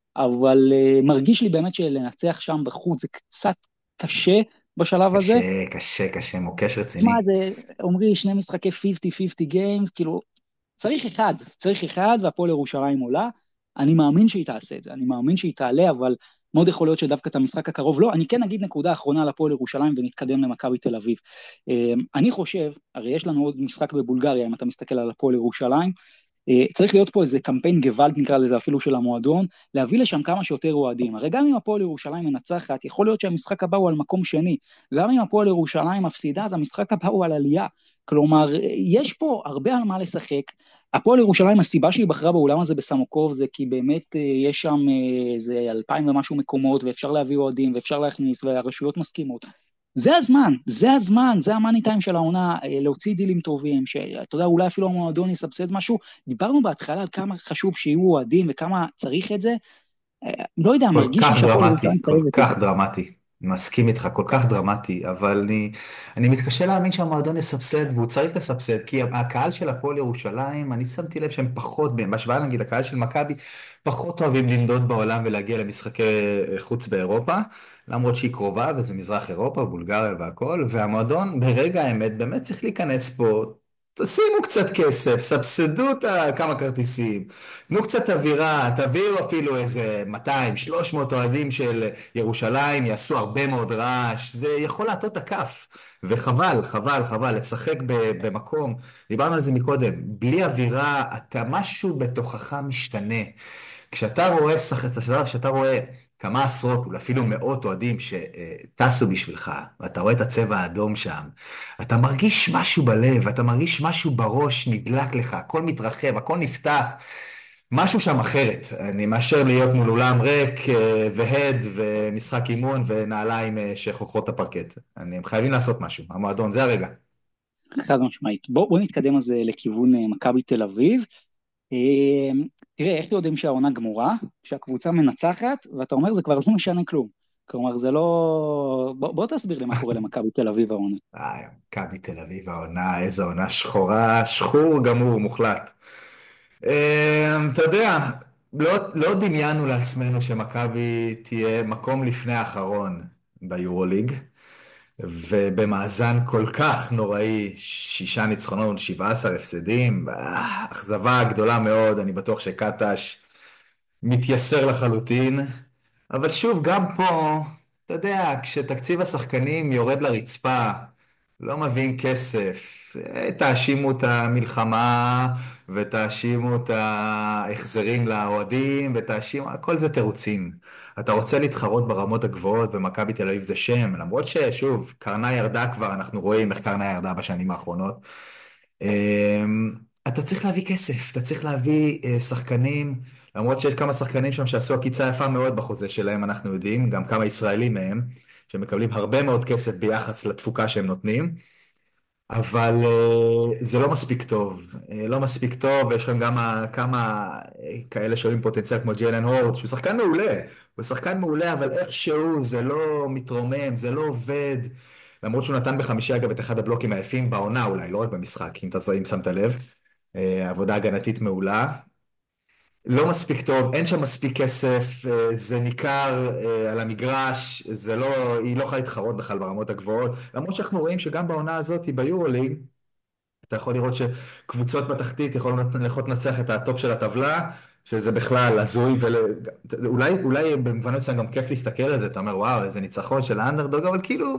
אבל אה, מרגיש לי באמת שלנצח שם בחוץ זה קצת קשה בשלב הזה. קשה, קשה, קשה, מוקש תשמע, רציני. זה, אומרים שני משחקי חמישים חמישים גיימס, כאילו, צריך אחד, צריך אחד, והפועל ירושלים עולה. אני מאמין שהיא תעשה את זה, אני מאמין שהיא תעלה, אבל מאוד יכול להיות שדווקא את המשחק הקרוב לא. אני כן אגיד נקודה אחרונה על הפועל ירושלים ונתקדם למכבי תל אביב. אמ, אני חושב, הרי יש לנו עוד משחק בבולגריה, אם אתה מסתכל על הפועל ירושלים, אה, צריך להיות פה איזה קמפיין גוואלד, נקרא לזה אפילו של המועדון, להביא לשם כמה שיותר אוהדים. הרי גם אם הפועל ירושלים מנצחת, יכול להיות שהמשחק הבא הוא על מקום שני. גם אם הפועל ירושלים מפסידה, אז המשחק הבא הוא על עלייה. כלומר, יש פה הרבה על מה לשחק. הפועל ירושלים, הסיבה שהיא בחרה באולם הזה בסמוקוב, זה כי באמת אה, יש שם אה, איזה אלפיים ומשהו מקומות, ואפשר להביא אוהדים, ואפשר להכניס, והרשויות מסכימות. זה הזמן, זה הזמן, זה המאני טיים של העונה, אה, להוציא דילים טובים, שאתה יודע, אולי אפילו המועדון יסבסד משהו. דיברנו בהתחלה על כמה חשוב שיהיו אוהדים וכמה צריך את זה. אה, לא יודע, כל מרגיש לי כך שהפועל דרמטי, ירושלים כל חייבת את זה. כך דרמטי. מסכים איתך, כל כך דרמטי, אבל אני, אני מתקשה להאמין שהמועדון יסבסד, והוא צריך לסבסד, כי הקהל של הפועל ירושלים, אני שמתי לב שהם פחות, בהשוואה נגיד לקהל של מכבי, פחות אוהבים לנדוד בעולם ולהגיע למשחקי אה, חוץ באירופה, למרות שהיא קרובה, וזה מזרח אירופה, בולגריה והכל, והמועדון ברגע האמת באמת צריך להיכנס פה. תשימו קצת כסף, סבסדו את ה- כמה כרטיסים, תנו קצת אווירה, תביאו אפילו איזה מאתיים שלוש מאות אוהדים של ירושלים, יעשו הרבה מאוד רעש, זה יכול להטות את הכף. וחבל, חבל, חבל, לשחק ב- במקום, דיברנו על זה מקודם, בלי אווירה, אתה משהו בתוכך משתנה. כשאתה רואה, שח- כשאתה רואה כמה עשרות, אולי אפילו מאות אוהדים שטסו בשבילך, ואתה רואה את הצבע האדום שם, אתה מרגיש משהו בלב, אתה מרגיש משהו בראש נדלק לך, הכל מתרחב, הכל נפתח. משהו שם אחרת, אני מאשר להיות מול אולם ריק אה, והד ומשחק אימון ונעליים אה, שחוכות את הפרקט. אני, הם חייבים לעשות משהו, המועדון, זה הרגע. חד משמעית. בוא, בוא נתקדם אז אה, לכיוון אה, מכבי תל אביב. אה, תראה, איך יודעים שהעונה גמורה? כשהקבוצה מנצחת, ואתה אומר זה כבר לא משנה כלום. כלומר, זה לא... בוא, בוא תסביר לי מה קורה למכבי תל אביב העונה. אה, מכבי תל אביב העונה, איזו עונה שחורה, שחור גמור, מוחלט. אה, אתה יודע, לא, לא דמיינו לעצמנו שמכבי תהיה מקום לפני האחרון ביורוליג. ובמאזן כל כך נוראי, שישה ניצחונות, שבעה עשר הפסדים, אה, אכזבה גדולה מאוד, אני בטוח שקטש מתייסר לחלוטין. אבל שוב, גם פה, אתה יודע, כשתקציב השחקנים יורד לרצפה, לא מביאים כסף, אה, תאשימו את המלחמה, ותאשימו את ההחזרים לאוהדים, ותאשימו, הכל זה תירוצים. אתה רוצה להתחרות ברמות הגבוהות, ומכבי תל אביב זה שם, למרות ששוב, קרנה ירדה כבר, אנחנו רואים איך קרנה ירדה בשנים האחרונות. אמ, אתה צריך להביא כסף, אתה צריך להביא אה, שחקנים, למרות שיש כמה שחקנים שם שעשו עקיצה יפה מאוד בחוזה שלהם, אנחנו יודעים, גם כמה ישראלים מהם, שמקבלים הרבה מאוד כסף ביחס לתפוקה שהם נותנים, אבל אה, זה לא מספיק טוב, אה, לא מספיק טוב, ויש להם גם ה- כמה אה, כאלה שעולים פוטנציאל כמו ג'יילן הורד, שהוא שחקן מעולה, הוא שחקן מעולה, אבל איכשהו זה לא מתרומם, זה לא עובד. למרות שהוא נתן בחמישי אגב את אחד הבלוקים היפים בעונה אולי, לא רק במשחק, אם אתה אם שמת לב. אה, עבודה הגנתית מעולה. לא מספיק טוב, אין שם מספיק כסף, אה, זה ניכר אה, על המגרש, זה לא, היא לא יכולה להתחרות בכלל ברמות הגבוהות. למרות שאנחנו רואים שגם בעונה הזאת ביורוליג, אתה יכול לראות שקבוצות בתחתית יכולות יכולות לנצח את הטופ של הטבלה, שזה בכלל הזוי, ואולי אולי במובן מסוים גם כיף להסתכל על זה, אתה אומר וואו, איזה ניצחון של האנדרדוג, אבל כאילו...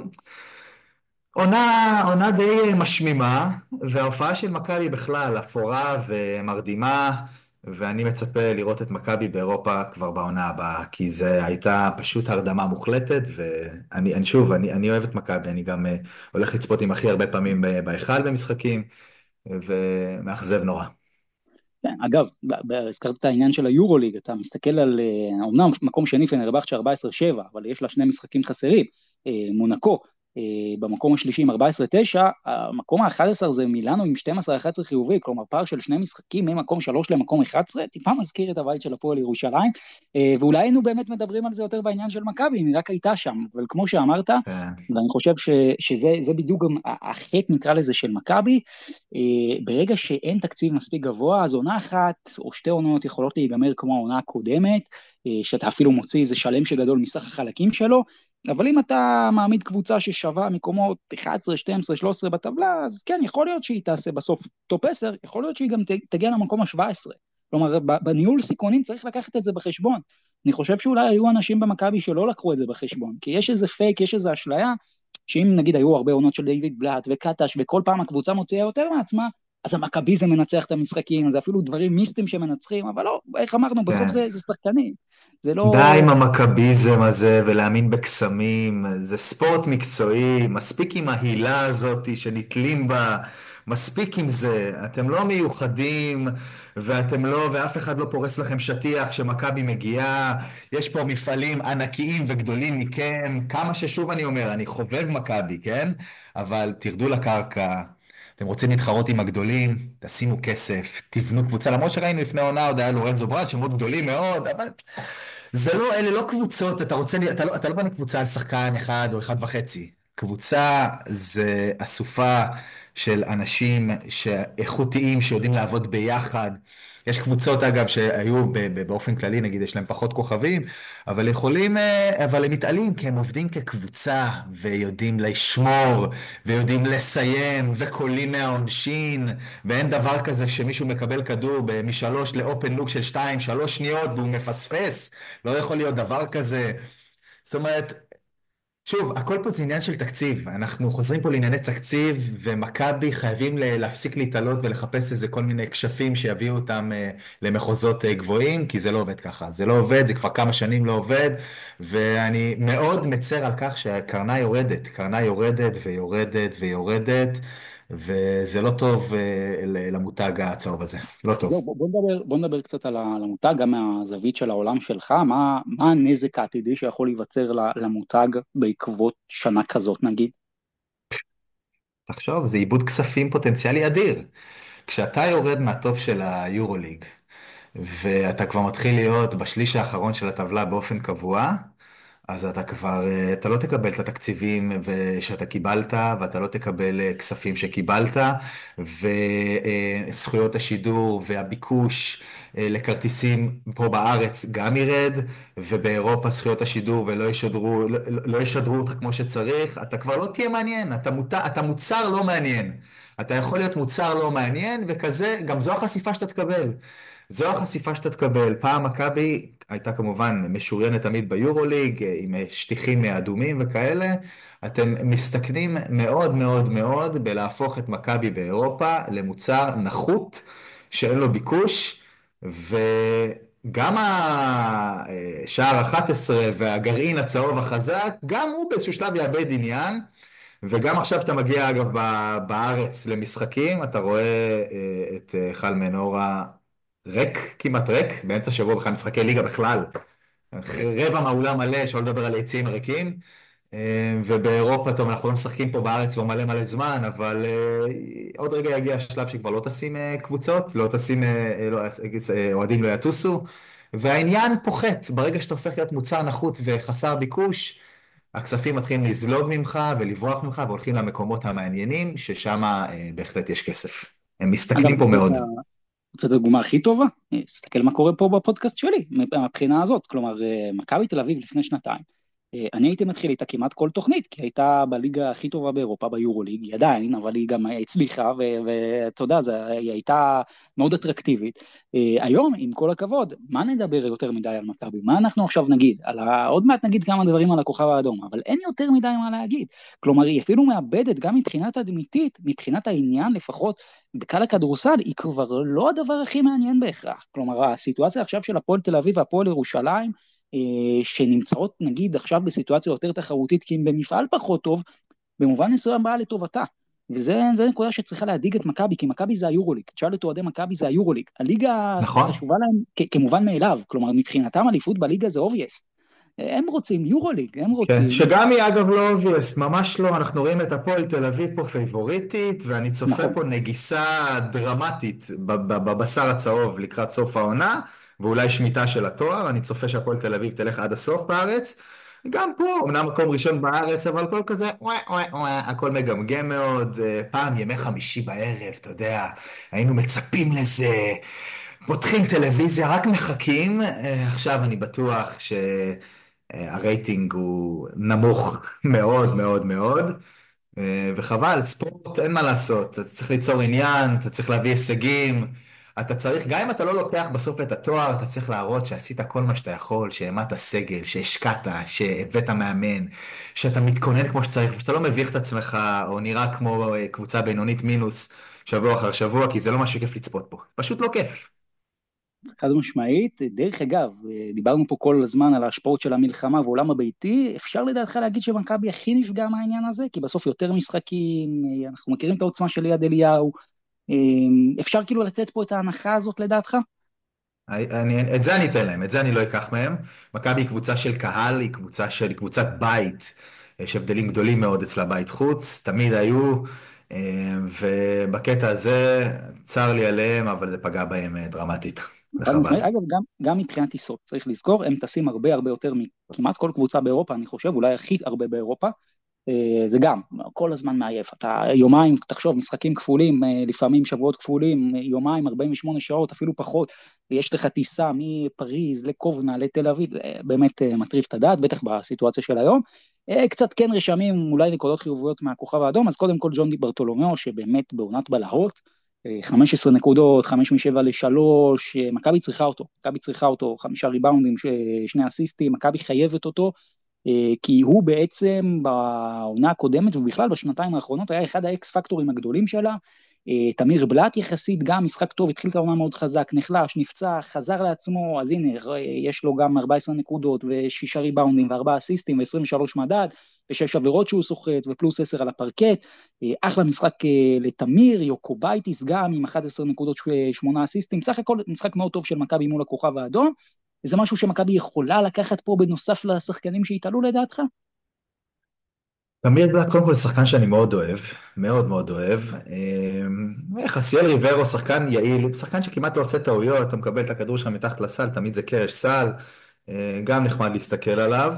עונה, עונה די משמימה, וההופעה של מכבי בכלל אפורה ומרדימה, ואני מצפה לראות את מכבי באירופה כבר בעונה הבאה, כי זו הייתה פשוט הרדמה מוחלטת, ואני אני, שוב, אני, אני אוהב את מכבי, אני גם אה, הולך לצפות עם הכי הרבה פעמים ב- בהיכל במשחקים, ומאכזב נורא. כן, אגב, ב- ב- הזכרת את העניין של היורוליג, אתה מסתכל על, אה, אומנם מקום שני פנרבחצ'ה ארבע עשרה שבע, אבל יש לה שני משחקים חסרים, אה, מונקו, אה, במקום השלישי עם ארבע עשרה תשע, המקום ה-אחד עשר זה מילאנו עם שתים עשרה אחת עשרה חיובי, כלומר פער של שני משחקים ממקום שלוש למקום אחת עשרה, טיפה מזכיר את הבית של הפועל ירושלים, אה, ואולי היינו באמת מדברים על זה יותר בעניין של מכבי, אם היא רק הייתה שם, אבל כמו שאמרת, כן, ואני חושב ש, שזה זה בדיוק גם החטא נקרא לזה של מכבי, אה, ברגע שאין תקציב מספיק גבוה, אז עונה אחת או שתי עונות יכולות להיגמר כמו העונה הקודמת, אה, שאתה אפילו מוציא איזה שלם שגדול מסך החלקים שלו, אבל אם אתה מעמיד קבוצה ששווה מקומות אחת עשרה, שתים עשרה, שלוש עשרה בטבלה, אז כן, יכול להיות שהיא תעשה בסוף טופ עשר, יכול להיות שהיא גם ת- תגיע למקום ה-שבע עשרה. כלומר, ב- בניהול סיכונים צריך לקחת את זה בחשבון. אני חושב שאולי היו אנשים במכבי שלא לקחו את זה בחשבון, כי יש איזה פייק, יש איזה אשליה, שאם נגיד היו הרבה עונות של דיוויד בלאט וקטש וכל פעם הקבוצה מוציאה יותר מעצמה, אז המכביזם מנצח את המשחקים, זה אפילו דברים מיסטיים שמנצחים, אבל לא, איך אמרנו, בסוף כן. זה, זה שחקנים, זה די לא... עם המכביזם הזה ולהאמין בקסמים, זה ספורט מקצועי, מספיק עם ההילה הזאת שנתלים בה, מספיק עם זה, אתם לא מיוחדים ואתם לא, ואף אחד לא פורס לכם שטיח כשמכבי מגיעה, יש פה מפעלים ענקיים וגדולים מכם, כמה ששוב אני אומר, אני חובב מכבי, כן? אבל תרדו לקרקע. אתם רוצים להתחרות עם הגדולים, תשימו כסף, תבנו קבוצה, למרות שראינו לפני העונה עוד היה לורנזו ברד, שמות גדולים מאוד, אבל זה לא, אלה לא קבוצות, אתה רוצה, אתה לא, אתה לא בנה קבוצה על שחקן אחד או אחד וחצי. קבוצה זה אסופה של אנשים שאיכותיים, שיודעים לעבוד ביחד. יש קבוצות אגב שהיו ב- ב- באופן כללי, נגיד יש להם פחות כוכבים, אבל יכולים, אה, אבל הם מתעלים כי הם עובדים כקבוצה, ויודעים לשמור, ויודעים לסיים, וקולים מהעונשין, ואין דבר כזה שמישהו מקבל כדור ב- משלוש לאופן לוק של שתיים, שלוש שניות, והוא מפספס. לא יכול להיות דבר כזה. זאת אומרת, שוב, הכל פה זה עניין של תקציב. אנחנו חוזרים פה לענייני תקציב, ומכבי חייבים ל- להפסיק להתעלות ולחפש איזה כל מיני כשפים שיביאו אותם אה, למחוזות אה, גבוהים, כי זה לא עובד ככה. זה לא עובד, זה כבר כמה שנים לא עובד, ואני מאוד מצר על כך שהקרנה יורדת. קרנה יורדת ויורדת ויורדת, וזה לא טוב אה, ל- למותג הצהוב הזה. לא טוב. זהו, בוא, בוא נדבר, בוא נדבר קצת על ה- על המותג, גם מהזווית של העולם שלך, מה, מה הנזק העתידי שיכול להיווצר ל- למותג בעקבות שנה כזאת נגיד? תחשוב, זה איבוד כספים פוטנציאלי אדיר. כשאתה יורד מהטופ של היורוליג, ואתה כבר מתחיל להיות בשליש האחרון של הטבלה באופן קבוע, אז אתה כבר, אה, אתה לא תקבל את התקציבים ו- שאתה קיבלת, ואתה לא תקבל אה, כספים שקיבלת, וזכויות השידור והביקוש אה, לכרטיסים פה בארץ גם ירד, ובאירופה זכויות השידור ולא ישדרו, לא, לא לא ישדרו אותך כמו שצריך, אתה כבר לא תהיה מעניין, אתה, מות, אתה מוצר לא מעניין. אתה יכול להיות מוצר לא מעניין, וכזה, גם זו החשיפה שאתה תקבל. זו החשיפה שאתה תקבל. פעם מכבי הייתה כמובן משוריינת תמיד ביורוליג, עם שטיחים אדומים וכאלה. אתם מסתכנים מאוד מאוד מאוד בלהפוך את מכבי באירופה למוצר נחות, שאין לו ביקוש, וגם השער אחת עשרה והגרעין הצהוב החזק, גם הוא באיזשהו שלב יאבד עניין. וגם עכשיו שאתה מגיע, אגב, ב- בארץ למשחקים, אתה רואה אה, את אה, חל מנורה ריק, כמעט ריק, באמצע שבוע בכלל משחקי ליגה בכלל. רבע מהאולם מלא, שלא לדבר על יציעים ריקים. אה, ובאירופה, טוב, אנחנו לא משחקים פה בארץ כבר מלא מלא זמן, אבל אה, עוד רגע יגיע השלב שכבר לא תשים אה, קבוצות, לא תשים, אה, אה, לא, אה, אוהדים לא יטוסו, והעניין פוחת. ברגע שאתה הופך להיות מוצר נחות וחסר ביקוש, הכספים מתחילים לזלוג ממך ולברוח ממך והולכים למקומות המעניינים, ששם אה, בהחלט יש כסף. הם אגב, מסתכנים פה מאוד. זאת הדוגמה הכי טובה, אה, תסתכל מה קורה פה בפודקאסט שלי, מהבחינה הזאת, כלומר, אה, מכבי תל אביב לפני שנתיים, אה, אני הייתי מתחיל איתה כמעט כל תוכנית, כי הייתה בליגה הכי טובה באירופה, ביורוליג, היא עדיין, אבל היא גם הצליחה, ו- ואתה יודע, זה- היא הייתה מאוד אטרקטיבית. אה, היום, עם כל הכבוד, מה נדבר יותר מדי על מכבי? מה אנחנו עכשיו נגיד? על ה... עוד מעט נגיד כמה דברים על הכוכב האדום, אבל אין יותר מדי מה להגיד. כלומר, היא אפילו מאבדת, גם מבחינה תדמיתית, מבחינת העניין לפחות, בקהל הכדורסל היא כבר לא הדבר הכי מעניין בהכרח. כלומר, הסיטואציה עכשיו של הפועל תל אביב והפועל ירושלים, אה, שנמצאות נגיד עכשיו בסיטואציה יותר תחרותית, כי אם במפעל פחות טוב, במובן מסוים באה לטובתה. וזה זה נקודה שצריכה להדאיג את מכבי, כי מכבי זה היורוליג, תשאל את אוהדי מכבי זה היורוליג, הליגה נכון? חשובה להם כ- כמובן מאליו, כלומר מבחינתם אליפות בליגה זה obvious, הם רוצים יורוליג, הם כן, רוצים, שגם היא אגב לא אובייס, ממש לא, אנחנו רואים את הפועל תל אביב פה פייבוריטית, ואני צופה נכון, פה נגיסה דרמטית ב- ב- בבשר הצהוב לקראת סוף העונה, ואולי שמיטה של התואר, אני צופה שהפועל תל אביב תלך עד הסוף בארץ. גם פה, אמנם מקום ראשון בארץ, אבל הכל כזה, ואה, ואה, ואה, הכל מגמגם מאוד. אה, פעם ימי חמישי בערב, אתה יודע, היינו מצפים לזה, פותחים טלוויזיה, רק מחכים. אה, עכשיו אני בטוח ש... אה, הרייטינג הוא נמוך מאוד מאוד מאוד, אה, וחבל, ספורט אין מה לעשות, אתה צריך ליצור עניין, אתה צריך להביא הישגים, אתה צריך, גם אם אתה לא לוקח בסוף את התואר, אתה צריך להראות שעשית כל מה שאתה יכול, שהעמדת סגל, שהשקעת, שהבאת מאמן, שאתה מתכונן כמו שצריך, ושאתה לא מביך את עצמך, או נראה כמו אה, קבוצה בינונית מינוס שבוע אחר שבוע, כי זה לא משהו כיף לצפות פה, פשוט לא כיף. חד משמעית, דרך אגב, דיברנו פה כל הזמן על ההשפעות של המלחמה ועולם הביתי, אפשר לדעתך להגיד שמכבי הכי נפגע מהעניין הזה? כי בסוף יותר משחקים, אנחנו מכירים את העוצמה של ליד אליהו, אפשר כאילו לתת פה את ההנחה הזאת לדעתך? אני, את זה אני אתן להם, את זה אני לא אקח מהם. מכבי היא קבוצה של קהל, היא קבוצה של, היא קבוצת בית. יש הבדלים גדולים מאוד אצלה בית חוץ, תמיד היו, אה, ובקטע הזה צר לי עליהם, אבל זה פגע בהם אה, דרמטית, חד וחבל. משמעית, אגב, גם, גם מבחינת טיסות, צריך לזכור, הם טסים הרבה הרבה יותר מכמעט כל קבוצה באירופה, אני חושב, אולי הכי הרבה באירופה, אה, זה גם, כל הזמן מעייף, אתה יומיים, תחשוב, משחקים כפולים, אה, לפעמים שבועות כפולים, אה, יומיים, ארבעים ושמונה שעות, אפילו פחות, ויש לך טיסה מפריז לקובנה, לתל אביב, זה באמת אה, מטריף את הדעת, בטח בסיטואציה של היום. אה, קצת כן רשמים, אולי נקודות חיוביות מהכוכב האדום, אז קודם כל ג'ון די ברטולומיאו, שבאמת בעונת בלהות, אה, חמש עשרה נקודות, חמש משבע לשלוש, אה, מכבי צריכה אותו, מכבי צריכה אותו, חמישה ריבאונדים, ש- שני אסיסטים, מכבי חייבת אותו, אה, כי הוא בעצם בעונה הקודמת ובכלל בשנתיים האחרונות היה אחד האקס פקטורים הגדולים שלה. אה, תמיר בלאט יחסית גם משחק טוב, התחיל את העונה מאוד חזק, נחלש, נפצע, חזר לעצמו, אז הנה אה, יש לו גם ארבע עשרה נקודות ושישה ריבאונדים וארבעה אסיסטים ו-עשרים ושלוש מדד ושש עבירות שהוא סוחט ופלוס עשר על הפרקט. אה, אחלה משחק אה, לתמיר, יוקובייטיס גם עם אחת עשרה נקודות, שמונה אסיסטים, סך הכל משחק מאוד טוב של מכבי מול הכוכב האדום. זה משהו שמכבי יכולה לקחת פה בנוסף לשחקנים שהתעלו לדעתך? תמיר בלאט, קודם כל, זה שחקן שאני מאוד אוהב, מאוד מאוד אוהב. אה, חסיאל ריברו, שחקן יעיל, שחקן שכמעט לא עושה טעויות, אתה מקבל את הכדור שלך מתחת לסל, תמיד זה קרש סל, אה, גם נחמד להסתכל עליו.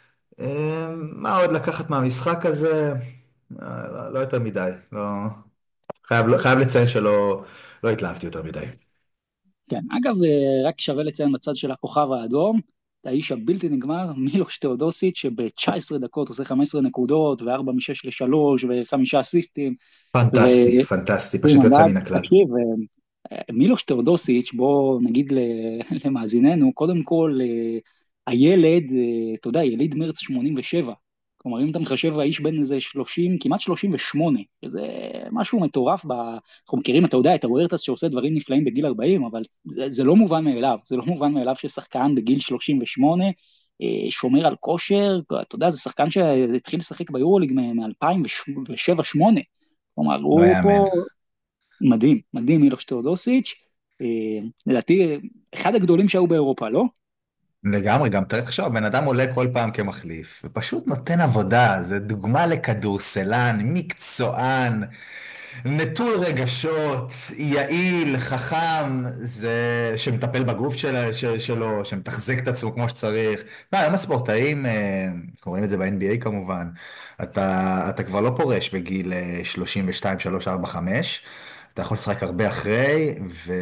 אה, מה עוד לקחת מהמשחק הזה? אה, לא, לא יותר מדי. לא, חייב, לא, חייב לציין שלא לא התלהבתי יותר מדי. כן, אגב, אה, רק שווה לציין בצד של הכוכב האדום, את האיש הבלתי נגמר, מילוש תאודוסיץ', שב-תשע עשרה דקות עושה חמש עשרה נקודות, ו-ארבע משש לשלוש, וחמישה אסיסטים, פנטסטי, פנטסטי, הוא פשוט יוצא מדד, מן הכלל. תקשיב, אה, מילוש תאודוסיץ', בוא נגיד ל- למאזיננו, קודם כל, אה, הילד, אה, אתה יודע, יליד מרץ שמונים ושבע, כלומר, אם אתה מחשב האיש בן איזה שלושים, כמעט שלושים ושמונה, שזה משהו מטורף, ב... אנחנו מכירים, אתה יודע, את הוורטס שעושה דברים נפלאים בגיל ארבעים, אבל זה, זה לא מובן מאליו, זה לא מובן מאליו ששחקן בגיל שלושים ושמונה, אה, שומר על כושר, אתה יודע, זה שחקן שהתחיל לשחק ביורוליג מ-אלפיים ושבע שמונה, כלומר, לא הוא יאמן. פה מדהים, מדהים מילוש תאודוסיץ', אה, לדעתי, אחד הגדולים שהיו באירופה, לא? לגמרי, גם תראה עכשיו, בן אדם עולה כל פעם כמחליף, ופשוט נותן עבודה, זה דוגמה לכדורסלן, מקצוען, נטול רגשות, יעיל, חכם, זה שמטפל בגוף של, של, שלו, שמתחזק את עצמו כמו שצריך. מה, היום הספורטאים, אה, אנחנו רואים את זה ב-אן בי איי כמובן, אתה, אתה כבר לא פורש בגיל אה, שלושים ושתיים, שלוש, ארבע, חמש, אתה יכול לשחק הרבה אחרי,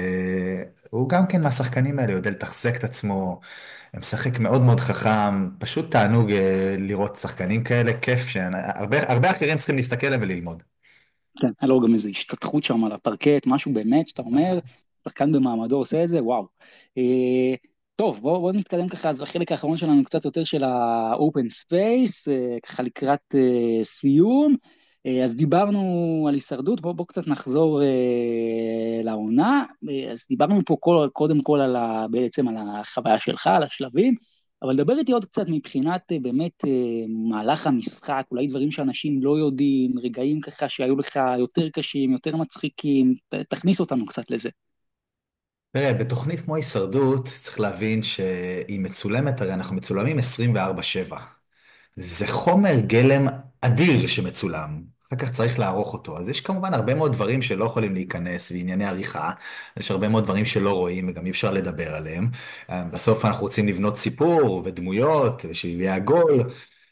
והוא גם כן מהשחקנים האלה יודע לתחזק את עצמו, משחק מאוד מאוד חכם, פשוט תענוג אה, לראות שחקנים כאלה, כיף שהרבה הרבה אחרים צריכים להסתכל עליהם וללמוד. כן, היה לו גם איזו השתתחות שם על הפרקט, משהו באמת, שאתה אומר, שחקן במעמדו עושה את זה, וואו. אה, טוב, בואו בוא נתקדם ככה, אז לחלק האחרון שלנו קצת יותר של ה-open space, אה, ככה לקראת אה, סיום. אה, אז דיברנו על הישרדות, בואו בוא קצת נחזור אה, לעונה. אה, אז דיברנו פה כל, קודם כל על ה, בעצם על החוויה שלך, על השלבים. אבל דבר איתי עוד קצת מבחינת אה, באמת אה, מהלך המשחק, אולי דברים שאנשים לא יודעים, רגעים ככה שהיו לך יותר קשים, יותר מצחיקים, ת, תכניס אותנו קצת לזה. תראה, בתוכנית כמו הישרדות צריך להבין שהיא מצולמת, הרי אנחנו מצולמים עשרים וארבע שבע. זה חומר גלם אדיר שמצולם. אחר כך צריך לערוך אותו. אז יש כמובן הרבה מאוד דברים שלא יכולים להיכנס, וענייני עריכה. יש הרבה מאוד דברים שלא רואים וגם אי אפשר לדבר עליהם. אה, בסוף אנחנו רוצים לבנות סיפור ודמויות, ושיהיה עגול,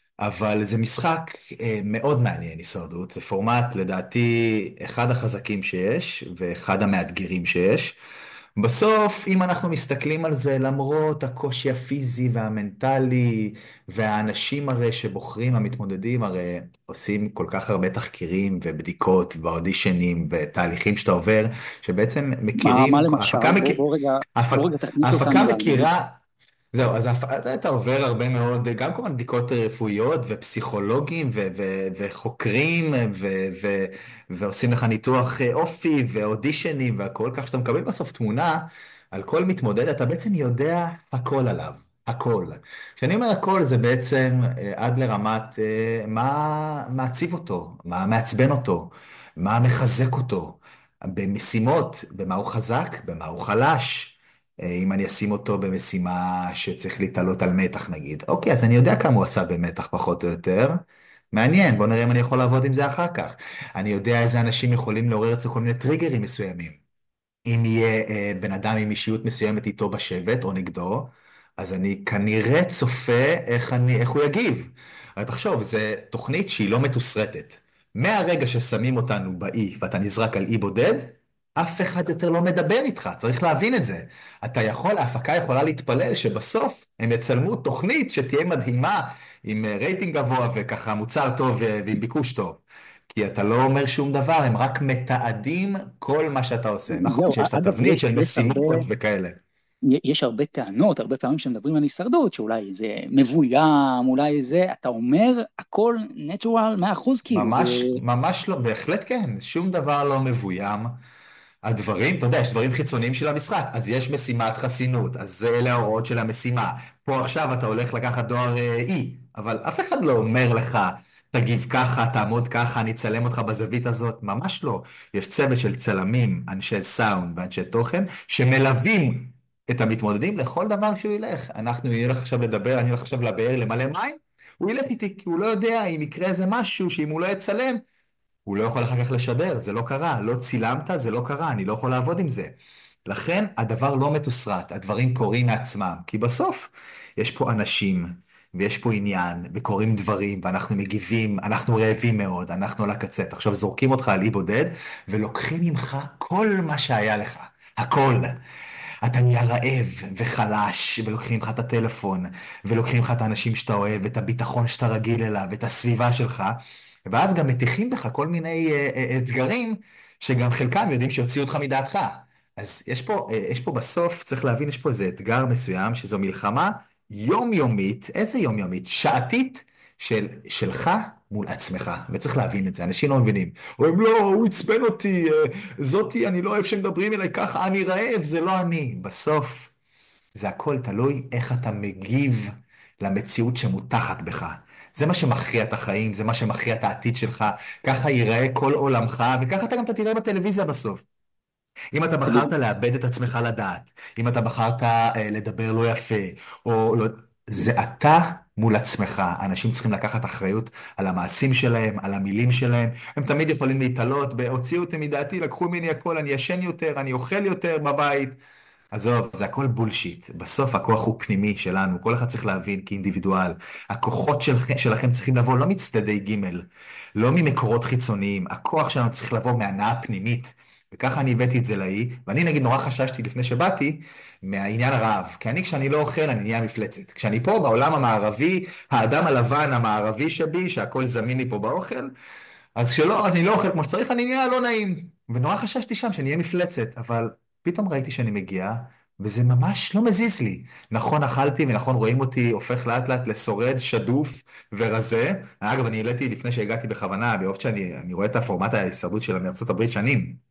אבל זה משחק אה, מאוד מעניין, הישרדות. זה פורמט, לדעתי, אחד החזקים שיש, ואחד המאתגרים שיש. בסוף, אם אנחנו מסתכלים על זה, למרות הקושי הפיזי והמנטלי, והאנשים הרי שבוחרים, המתמודדים, הרי עושים כל כך הרבה תחקירים ובדיקות ואודישנים ותהליכים שאתה עובר, שבעצם מה, מה מכירים, למשל? ההפקה, בוא, מכיר, בוא רגע, ההפק, בוא רגע תכניס ההפקה אותנו לעניינים. מכירה, זהו, אז ההפ- אתה אתה עובר הרבה מאוד, גם כמובן בדיקות רפואיות ופסיכולוגים ו- ו- וחוקרים ו- ו- ועושים לך ניתוח אה, אופי ואודישנים והכל, כך שאתה מקבל בסוף תמונה על כל מתמודד, אתה בעצם יודע הכל עליו, הכל. כשאני אומר הכל זה בעצם אה, עד לרמת אה, מה מעציב אותו, מה מעצבן אותו, מה מחזק אותו, במשימות, במה הוא חזק, במה הוא חלש. אה, אם אני אשים אותו במשימה שצריך להתעלות על מתח נגיד. אוקיי, אז אני יודע כמה הוא עשה במתח פחות או יותר. מעניין, בוא נראה אם אני יכול לעבוד עם זה אחר כך. אני יודע איזה אנשים יכולים לעורר אצלו כל מיני טריגרים מסוימים. אם יהיה אה, בן אדם עם אישיות מסוימת איתו בשבט או נגדו, אז אני כנראה צופה איך, אני, איך הוא יגיב. אבל תחשוב, זו תוכנית שהיא לא מתוסרטת. מהרגע ששמים אותנו באי ואתה נזרק על אי בודד, אף אחד יותר לא מדבר איתך, צריך להבין את זה. אתה יכול, ההפקה יכולה להתפלל שבסוף הם יצלמו תוכנית שתהיה מדהימה, עם אה, רייטינג גבוה וככה מוצר טוב אה, ועם ביקוש טוב. כי אתה לא אומר שום דבר, הם רק מתעדים כל מה שאתה עושה. נכון זהו, שיש את אגב, התבנית יש, של יש הרבה, משימות וכאלה. יש הרבה טענות, הרבה פעמים שמדברים על הישרדות, שאולי זה מבוים, אולי זה, אתה אומר, הכל נטורל, מאה אחוז כאילו, זה... ממש, ממש לא, בהחלט כן, שום דבר לא מבוים. הדברים, אתה יודע, יש דברים חיצוניים של המשחק, אז יש משימת חסינות, אז זה אלה ההוראות של המשימה. פה עכשיו אתה הולך לקחת דואר אה, אי, אבל אף אחד לא אומר לך, תגיב ככה, תעמוד ככה, אני אצלם אותך בזווית הזאת, ממש לא. יש צוות של צלמים, אנשי סאונד ואנשי תוכן, שמלווים את המתמודדים לכל דבר שהוא ילך. אנחנו נלך עכשיו לדבר, אני הולך עכשיו לבאר למלא מים, הוא ילך איתי, כי הוא לא יודע אם יקרה איזה משהו, שאם הוא לא יצלם, הוא לא יכול אחר כך לשדר, זה לא קרה, לא צילמת, זה לא קרה, אני לא יכול לעבוד עם זה. לכן הדבר לא מתוסרט, הדברים קורים מעצמם, כי בסוף יש פה אנשים, ויש פה עניין, וקורים דברים, ואנחנו מגיבים, אנחנו רעבים מאוד, אנחנו על הקצה. עכשיו זורקים אותך על אי בודד, ולוקחים ממך כל מה שהיה לך, הכל. אתה נהיה רעב וחלש, ולוקחים לך את הטלפון, ולוקחים לך את האנשים שאתה אוהב, את הביטחון שאתה רגיל אליו, את הסביבה שלך, ואז גם מטיחים בך כל מיני אה, אה, אתגרים, שגם חלקם יודעים שיוציאו אותך מדעתך. אז יש פה, אה, יש פה בסוף, צריך להבין, יש פה איזה אתגר מסוים, שזו מלחמה יומיומית, איזה יומיומית? שעתית של, שלך מול עצמך, וצריך להבין את זה, אנשים לא מבינים. אומרים, לא, הוא עצבן אותי, אה, זאתי, אני לא אוהב שמדברים אליי ככה, אני רעב, זה לא אני. בסוף, זה הכל תלוי איך אתה מגיב למציאות שמוטחת בך. זה מה שמכריע את החיים, זה מה שמכריע את העתיד שלך, ככה ייראה כל עולמך, וככה אתה גם תראה בטלוויזיה בסוף. אם אתה בחרת לאבד את עצמך לדעת, אם אתה בחרת אה, לדבר לא יפה, או לא... זה אתה מול עצמך. אנשים צריכים לקחת אחריות על המעשים שלהם, על המילים שלהם. הם תמיד יכולים להתעלות בהוציאו אותי מדעתי, לקחו ממני הכל, אני ישן יותר, אני אוכל יותר בבית. עזוב, זה הכל בולשיט. בסוף הכוח הוא פנימי שלנו, כל אחד צריך להבין כאינדיבידואל. הכוחות שלכם, שלכם צריכים לבוא לא מצדדי ג', לא ממקורות חיצוניים. הכוח שלנו צריך לבוא מהנאה פנימית. וככה אני הבאתי את זה לאי, ואני נגיד נורא חששתי לפני שבאתי מהעניין הרעב. כי אני כשאני לא אוכל אני נהיה מפלצת. כשאני פה בעולם המערבי, האדם הלבן המערבי שבי, שהכל זמין לי פה באוכל, אז כשלא, אני לא אוכל כמו שצריך, אני נהיה לא נעים. ונורא חששתי שם שאני אהיה מפלצת, אבל פתאום ראיתי שאני מגיע, וזה ממש לא מזיז לי. נכון, אכלתי, ונכון, רואים אותי הופך לאט לאט לשורד, שדוף ורזה. אגב, אני העליתי לפני שהגעתי בכוונה, באופן שאני אני רואה את הפורמט ההישרדות שלה מארצות הברית שנים.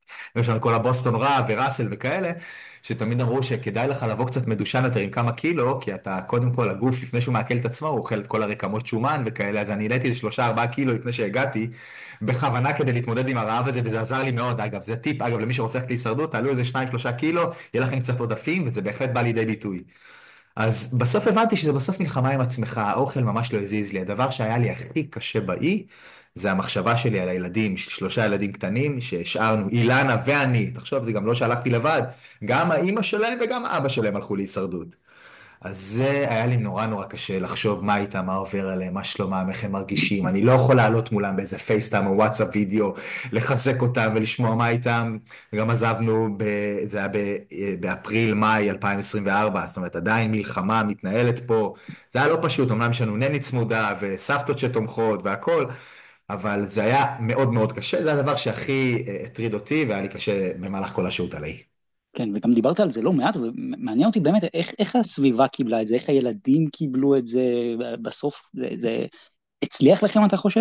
יש לנו כל הבוסטון רב וראסל וכאלה, שתמיד אמרו שכדאי לך לבוא קצת מדושן יותר עם כמה קילו, כי אתה קודם כל הגוף לפני שהוא מעכל את עצמו, הוא אוכל את כל הרקמות שומן וכאלה, אז אני העליתי איזה שלושה ארבעה קילו לפני שהגעתי, בכוונה כדי להתמודד עם הרעב הזה, וזה עזר לי מאוד, אגב, זה טיפ, אגב, למי שרוצה ללכת להישרדות, תעלו איזה שניים שלושה קילו, יהיה לכם קצת עודפים, וזה בהחלט בא לידי ביטוי. אז בסוף הבנתי שזה בסוף מלחמה עם עצמך, האוכל ממש לא הזיז לי. הדבר שהיה לי הכי קשה באי, זה המחשבה שלי על הילדים, שלושה ילדים קטנים שהשארנו, אילנה ואני, תחשוב, זה גם לא שהלכתי לבד, גם האימא שלהם וגם האבא שלהם הלכו להישרדות. אז זה היה לי נורא נורא קשה לחשוב מה איתם, מה עובר עליהם, מה שלומם, איך הם מרגישים. אני לא יכול לעלות מולם באיזה פייסטיים או וואטסאפ וידאו, לחזק אותם ולשמוע מה איתם. גם עזבנו, ב... זה היה ב... באפריל-מאי אלפיים עשרים וארבע, זאת אומרת עדיין מלחמה מתנהלת פה. זה היה לא פשוט, אמנם יש לנו נני צמודה וסבתות שתומכות והכל, אבל זה היה מאוד מאוד קשה. זה הדבר שהכי אה, הטריד אותי והיה לי קשה במהלך כל השהות עליי. כן, וגם דיברת על זה לא מעט, ומעניין אותי באמת איך, איך הסביבה קיבלה את זה, איך הילדים קיבלו את זה בסוף, זה, זה הצליח לכם, אתה חושב?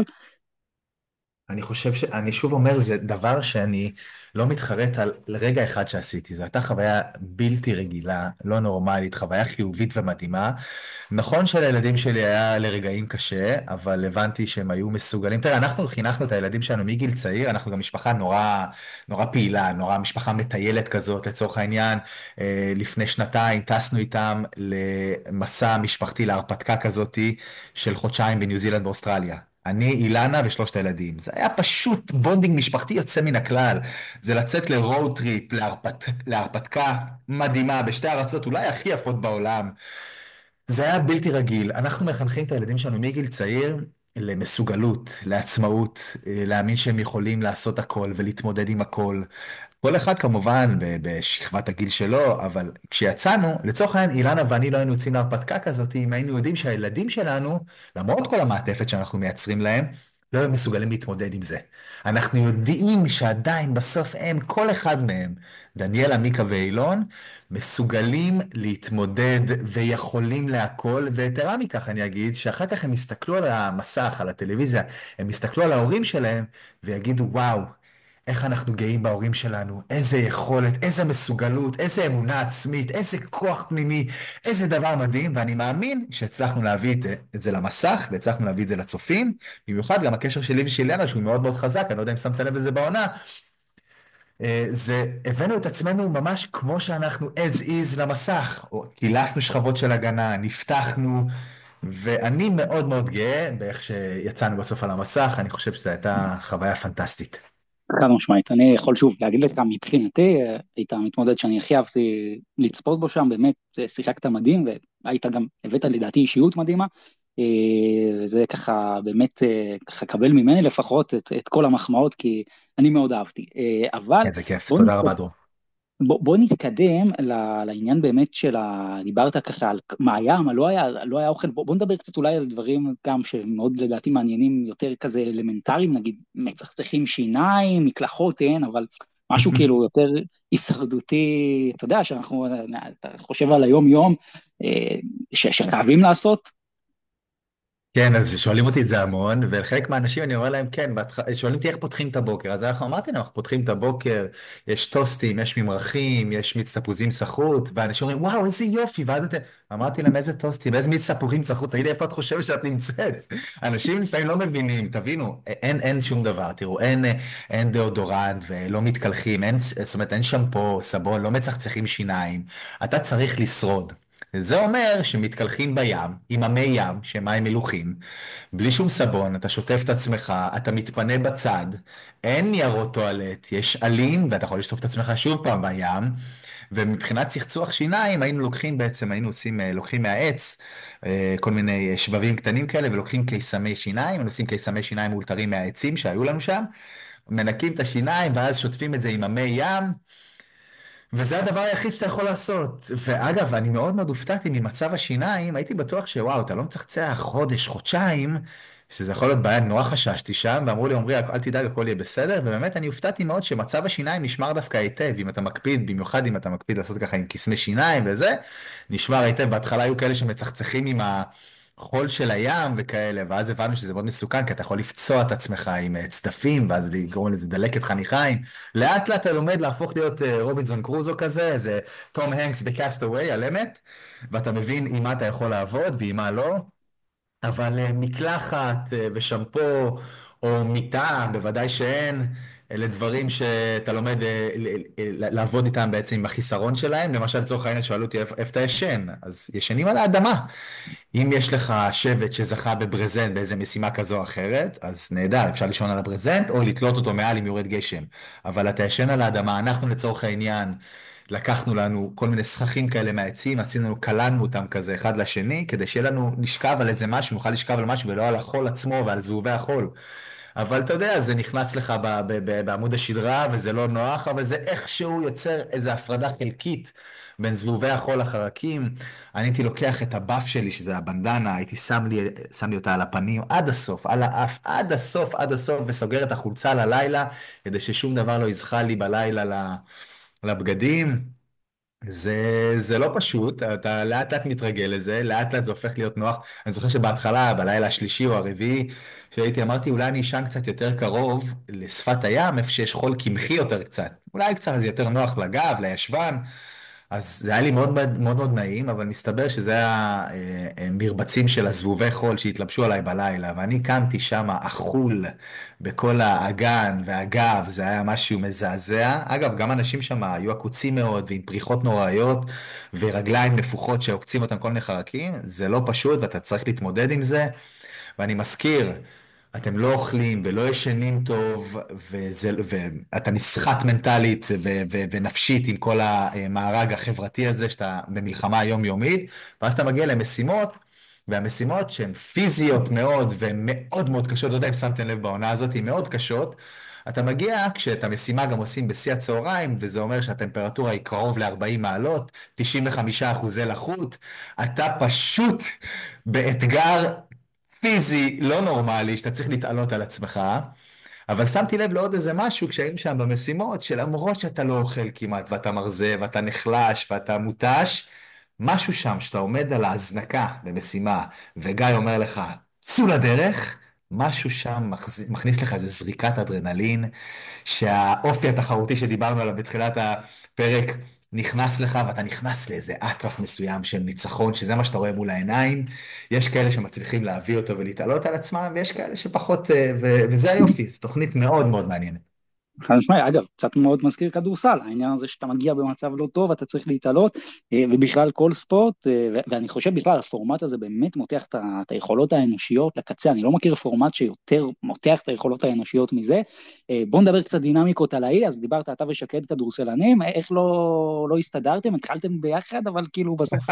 אני חושב ש... אני שוב אומר, זה דבר שאני לא מתחרט על רגע אחד שעשיתי. זו הייתה חוויה בלתי רגילה, לא נורמלית, חוויה חיובית ומדהימה. נכון שלילדים שלי היה לרגעים קשה, אבל הבנתי שהם היו מסוגלים. תראה, אנחנו חינכנו את הילדים שלנו מגיל צעיר, אנחנו גם משפחה נורא, נורא פעילה, נורא משפחה מטיילת כזאת, לצורך העניין. אה, לפני שנתיים טסנו איתם למסע משפחתי, להרפתקה כזאתי של חודשיים בניו זילנד ואוסטרליה. אני, אילנה ושלושת הילדים. זה היה פשוט בונדינג משפחתי יוצא מן הכלל. זה לצאת לרואוד טריפ, להרפת... להרפתקה מדהימה בשתי ארצות אולי הכי יפות בעולם. זה היה בלתי רגיל. אנחנו מחנכים את הילדים שלנו מגיל צעיר למסוגלות, לעצמאות, אה, להאמין שהם יכולים לעשות הכל ולהתמודד עם הכל. כל אחד כמובן ב- בשכבת הגיל שלו, אבל כשיצאנו, לצורך העניין אילנה ואני לא היינו יוצאים להרפתקה כזאת, אם היינו יודעים שהילדים שלנו, למרות כל המעטפת שאנחנו מייצרים להם, לא היו מסוגלים להתמודד עם זה. אנחנו יודעים שעדיין בסוף הם, כל אחד מהם, דניאלה, מיקה ואילון, מסוגלים להתמודד ויכולים להכל, ויתרה מכך אני אגיד שאחר כך הם יסתכלו על המסך, על הטלוויזיה, הם יסתכלו על ההורים שלהם ויגידו וואו, איך אנחנו גאים בהורים שלנו, איזה יכולת, איזה מסוגלות, איזה אמונה עצמית, איזה כוח פנימי, איזה דבר מדהים, ואני מאמין שהצלחנו להביא את, את זה למסך, והצלחנו להביא את זה לצופים, במיוחד גם הקשר שלי ושל יאנה, שהוא מאוד מאוד חזק, אני לא יודע אם שמת לב לזה בעונה, אה, זה הבאנו את עצמנו ממש כמו שאנחנו as is למסך, או קילפנו שכבות של הגנה, נפתחנו, ואני מאוד מאוד גאה באיך שיצאנו בסוף על המסך, אני חושב שזו הייתה חוויה פנטסטית. חד משמעית, אני יכול שוב להגיד לך, מבחינתי, אה, היית המתמודד שאני הכי אהבתי לצפות בו שם, באמת אה, שיחקת מדהים, והיית גם, הבאת לדעתי אישיות מדהימה, אה, וזה ככה, באמת, אה, ככה קבל ממני לפחות את, את כל המחמאות, כי אני מאוד אהבתי. אה, אבל איזה כיף, בואו תודה רבה דרור. בוא, בוא נתקדם ל- לעניין באמת של ה... דיברת ככה על מה היה, מה לא היה, לא היה אוכל, בוא, בוא נדבר קצת אולי על דברים גם שמאוד לדעתי מעניינים, יותר כזה אלמנטריים, נגיד מצחצחים שיניים, מקלחות אין, אבל משהו כאילו יותר הישרדותי, אתה יודע, שאנחנו, אתה חושב על היום יום, אה, ש- שחייבים לעשות. כן, אז שואלים אותי את זה המון, ולחלק מהאנשים אני אומר להם, כן, בהתח- שואלים אותי איך פותחים את הבוקר, אז אנחנו אמרתי להם, אנחנו פותחים את הבוקר, יש טוסטים, יש ממרחים, יש מיץ תפוזים סחוט, ואנשים אומרים, וואו, איזה יופי, ואז אתם, אמרתי להם, איזה טוסטים, איזה מיץ תפוזים סחוט, תגידי, איפה את חושבת שאת נמצאת? אנשים לפעמים לא מבינים, תבינו, אין, אין שום דבר, תראו, אין, אין דאודורנט ולא מתקלחים, אין, זאת אומרת, אין שמפו, סבון, לא מצחצחים שיניים, אתה צריך לשרוד. זה אומר שמתקלחים בים, עם המי ים, שהם מים מלוחים, בלי שום סבון, אתה שוטף את עצמך, אתה מתפנה בצד, אין ניירות טואלט, יש עלים, ואתה יכול לשטוף את עצמך שוב פעם בים, ומבחינת צחצוח שיניים, היינו לוקחים בעצם, היינו עושים, אה, לוקחים מהעץ, אה, כל מיני אה, שבבים קטנים כאלה, ולוקחים קיסמי שיניים, היינו עושים קיסמי שיניים מאולתרים מהעצים שהיו לנו שם, מנקים את השיניים, ואז שוטפים את זה עם המי ים, וזה הדבר היחיד שאתה יכול לעשות. ואגב, אני מאוד מאוד הופתעתי ממצב השיניים, הייתי בטוח שוואו, אתה לא מצחצח חודש, חודשיים, שזה יכול להיות בעיה, נורא חששתי שם, ואמרו לי, עמרי, אל תדאג, הכל יהיה בסדר, ובאמת אני הופתעתי מאוד שמצב השיניים נשמר דווקא היטב, אם אתה מקפיד, במיוחד אם אתה מקפיד לעשות ככה עם קסמי שיניים וזה, נשמר היטב. בהתחלה היו כאלה שמצחצחים עם ה... חול של הים וכאלה, ואז הבנו שזה מאוד מסוכן, כי אתה יכול לפצוע את עצמך עם אה, צדפים, ואז לגרום לזה דלקת חניכיים. לאט לאט אתה לומד להפוך להיות אה, רובינזון קרוזו כזה, איזה תום הנקס בקאסטווי על אמת, ואתה מבין עם מה אתה יכול לעבוד ועם מה לא. אבל אה, מקלחת אה, ושמפו או מיטה, בוודאי שאין. אלה דברים שאתה לומד אה, ל- ל- לעבוד איתם בעצם עם החיסרון שלהם. למשל, לצורך העניין, שאלו אותי איפה איפה אתה ישן, אז ישנים על האדמה. אם יש לך שבט שזכה בברזנט באיזה משימה כזו או אחרת, אז נהדר, אפשר לישון על הברזנט או לתלות אותו מעל אם יורד גשם. אבל אתה ישן על האדמה, אנחנו לצורך העניין לקחנו לנו כל מיני סככים כאלה מהעצים, עשינו, קלענו אותם כזה אחד לשני, כדי שיהיה לנו, נשכב על איזה משהו, נוכל לשכב על משהו ולא על החול עצמו ועל זהובי החול. אבל אתה יודע, זה נכנס לך ב- ב- ב- בעמוד השדרה וזה לא נוח, אבל זה איכשהו יוצר איזו הפרדה חלקית בין זבובי החול החרקים. אני הייתי לוקח את הבף שלי, שזה הבנדנה, הייתי שם לי, שם לי אותה על הפנים עד הסוף, על האף, עד הסוף, עד הסוף, וסוגר את החולצה ללילה, כדי ששום דבר לא יזחל לי בלילה ל- לבגדים. זה, זה לא פשוט, אתה לאט לאט מתרגל לזה, לאט לאט זה הופך להיות נוח. אני זוכר שבהתחלה, בלילה השלישי או הרביעי, שהייתי, אמרתי, אולי אני אשן קצת יותר קרוב לשפת הים, איפה שיש חול קמחי יותר קצת. אולי קצת זה יותר נוח לגב, לישבן. אז זה היה לי מאוד מאוד מאוד, מאוד נעים, אבל מסתבר שזה היה אה, אה, מרבצים של הזבובי חול שהתלבשו עליי בלילה, ואני קמתי שם אכול בכל האגן והגב, זה היה משהו מזעזע. אגב, גם אנשים שם היו עקוצים מאוד ועם פריחות נוראיות ורגליים נפוחות שעוקצים אותם כל מיני חרקים, זה לא פשוט ואתה צריך להתמודד עם זה. ואני מזכיר, אתם לא אוכלים ולא ישנים טוב, וזה, ואתה נסחט מנטלית ו, ו, ונפשית עם כל המארג החברתי הזה שאתה במלחמה יומיומית, ואז אתה מגיע למשימות, והמשימות שהן פיזיות מאוד ומאוד מאוד קשות, לא יודע אם שמתם לב בעונה הזאת, הן מאוד קשות. אתה מגיע כשאת המשימה גם עושים בשיא הצהריים, וזה אומר שהטמפרטורה היא קרוב ל-ארבעים מעלות, תשעים וחמישה אחוזי לחות, אתה פשוט באתגר פיזי לא נורמלי, שאתה צריך להתעלות על עצמך, אבל שמתי לב לעוד איזה משהו כשהיינו שם במשימות, שלמרות שאתה לא אוכל כמעט, ואתה מרזה, ואתה נחלש, ואתה מותש, משהו שם, שאתה עומד על ההזנקה במשימה, וגיא אומר לך, צאו לדרך, משהו שם מכניס, מכניס לך איזה זריקת אדרנלין, שהאופי התחרותי שדיברנו עליו בתחילת הפרק נכנס לך, ואתה נכנס לאיזה אטרף מסוים של ניצחון, שזה מה שאתה רואה מול העיניים. יש כאלה שמצליחים להביא אותו ולהתעלות על עצמם, ויש כאלה שפחות, אה, ו- וזה היופי, זו תוכנית מאוד מאוד מעניינת. חד משמעי, אגב, קצת מאוד מזכיר כדורסל, העניין הזה שאתה מגיע במצב לא טוב, אתה צריך להתעלות, אה, ובכלל כל ספורט, אה, ו- ואני חושב בכלל, הפורמט הזה באמת מותח את ה- את היכולות האנושיות לקצה, אני לא מכיר פורמט שיותר מותח את היכולות האנושיות מזה. אה, בוא נדבר קצת דינמיקות על האי, אז דיברת אתה ושקד כדורסלנים, איך לא, לא הסתדרתם, התחלתם ביחד, אבל כאילו בסוף...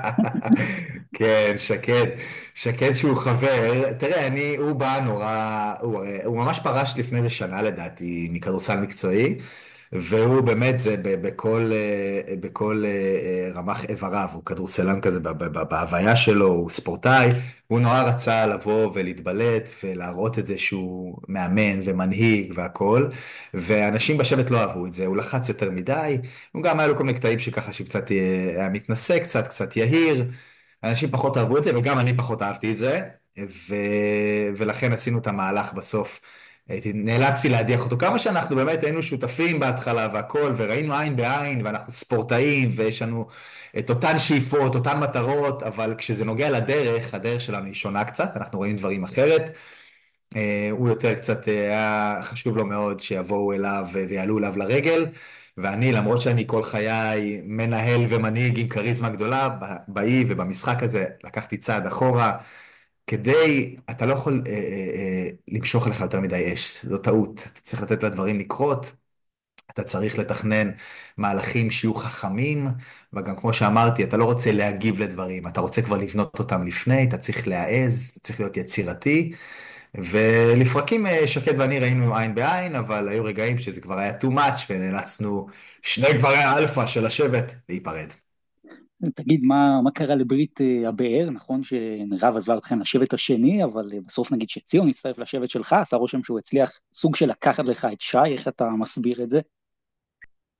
כן, שקד, שקד שהוא חבר, תראה, אני, הוא בא נורא, הוא, הוא ממש פרש לפני איזה שנה לדעתי מכדורסל מקצועי, והוא באמת זה ב- בכל, אה, בכל אה, אה, רמ"ח איבריו, הוא כדורסלן כזה ב- ב- ב- בהוויה שלו, הוא ספורטאי, הוא נורא רצה לבוא ולהתבלט ולהראות את זה שהוא מאמן ומנהיג והכל, ואנשים בשבט לא אהבו את זה, הוא לחץ יותר מדי, הוא גם היה לו כל מיני קטעים שככה שקצת אה, היה מתנשא, קצת קצת יהיר, אנשים פחות אהבו את זה וגם אני פחות אהבתי את זה, ו... ולכן עשינו את המהלך בסוף. הייתי, נאלצתי להדיח אותו. כמה שאנחנו באמת היינו שותפים בהתחלה והכל, וראינו עין בעין, ואנחנו ספורטאים, ויש לנו את אותן שאיפות, אותן מטרות, אבל כשזה נוגע לדרך, הדרך שלנו היא שונה קצת, אנחנו רואים דברים אחרת. אה, הוא יותר קצת, אה, היה חשוב לו מאוד שיבואו אליו ויעלו אליו לרגל, ואני, למרות שאני כל חיי מנהל ומנהיג עם כריזמה גדולה, ב- באי ובמשחק הזה לקחתי צעד אחורה, כדי, אתה לא יכול אה, אה, אה, למשוך לך יותר מדי אש, זו טעות, אתה צריך לתת לדברים לקרות, אתה צריך לתכנן מהלכים שיהיו חכמים, וגם כמו שאמרתי, אתה לא רוצה להגיב לדברים, אתה רוצה כבר לבנות אותם לפני, אתה צריך להעז, אתה צריך להיות יצירתי, ולפרקים אה, שקד ואני ראינו עין בעין, אבל היו רגעים שזה כבר היה too much, ונאלצנו שני גברי האלפא של השבט להיפרד. תגיד, מה, מה קרה לברית אה, הבאר? נכון שמירב עזבה אתכם לשבט השני, אבל אה, בסוף נגיד שציון הצטרף לשבט שלך, עשה רושם שהוא הצליח סוג של לקחת לך את שי, איך אתה מסביר את זה?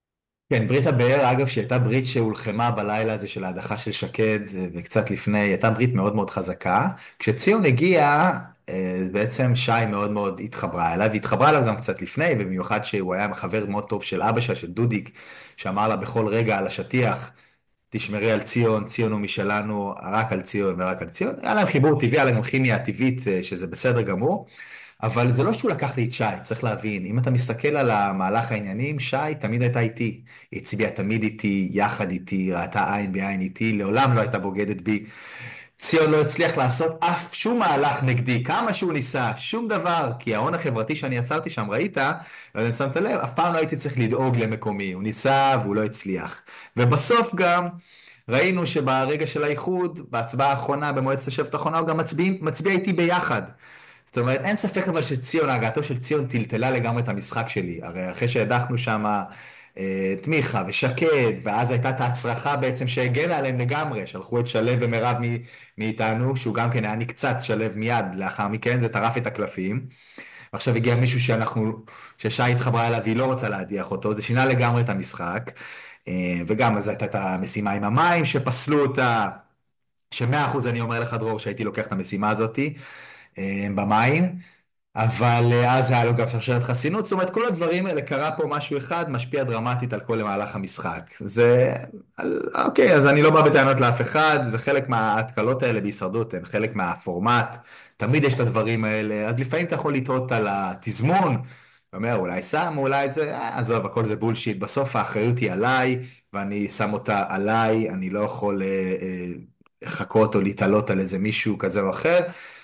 כן, ברית הבאר, אגב, שהייתה ברית שהולחמה בלילה הזה של ההדחה של שקד, וקצת לפני, הייתה ברית מאוד מאוד חזקה. כשציון הגיע, אה, בעצם שי מאוד מאוד התחברה אליו, והתחברה אליו גם קצת לפני, במיוחד שהוא היה חבר מאוד טוב של אבא שלה, של דודיק, שאמר לה בכל רגע על השטיח, תשמרי על ציון, ציון הוא משלנו, רק על ציון ורק על ציון. היה להם חיבור טבעי, היה להם כימיה טבעית, אה, שזה בסדר גמור. אבל זה לא שהוא לקח לי את שי, צריך להבין. אם אתה מסתכל על המהלך העניינים, שי תמיד הייתה איתי. היא הצביעה תמיד איתי, יחד איתי, ראתה עין בעין איתי, לעולם לא הייתה בוגדת בי. ציון לא הצליח לעשות אף שום מהלך נגדי, כמה שהוא ניסה, שום דבר, כי ההון החברתי שאני יצרתי שם, ראית, לא יודע אם שמת לב, אף פעם לא הייתי צריך לדאוג למקומי. הוא ניסה והוא לא הצליח. ובסוף גם, ראינו שברגע של האיחוד, בהצבעה האחרונה, במועצת השבט האחרונה, הוא גם מצביע, מצביע איתי ביחד. זאת אומרת, אין ספק אבל שציון, הגעתו של ציון טלטלה לגמרי את המשחק שלי. הרי אחרי שהדחנו שם אה, את מיכה ושקד, ואז הייתה את ההצרחה בעצם שהגנה עליהם לגמרי, שלחו את שלו ומירב מ- מאיתנו, שהוא גם כן היה נקצץ שלו מיד לאחר מכן, זה טרף את הקלפים. ועכשיו הגיע מישהו שאנחנו, ששי התחברה אליו והיא לא רוצה להדיח אותו, זה שינה לגמרי את המשחק. אה, וגם אז הייתה את המשימה עם המים שפסלו אותה, שמאה אחוז אני אומר לך דרור שהייתי לוקח את המשימה הזאתי אה, במים. אבל אה, אז היה לו גם שרשרת חסינות, זאת אומרת, כל הדברים האלה, קרה פה משהו אחד, משפיע דרמטית על כל מהלך המשחק. זה, על- אוקיי, אז אני לא בא בטענות לאף אחד, זה חלק מההתקלות האלה בהישרדות, הן חלק מהפורמט, תמיד יש את הדברים האלה, אז לפעמים אתה יכול לטעות על התזמון, אתה אומר, אולי שם, אולי זה, אה, עזוב, הכל זה בולשיט, בסוף האחריות היא עליי, ואני שם אותה עליי, אני לא יכול אה, אה, לחכות או להתעלות על איזה מישהו כזה או אחר.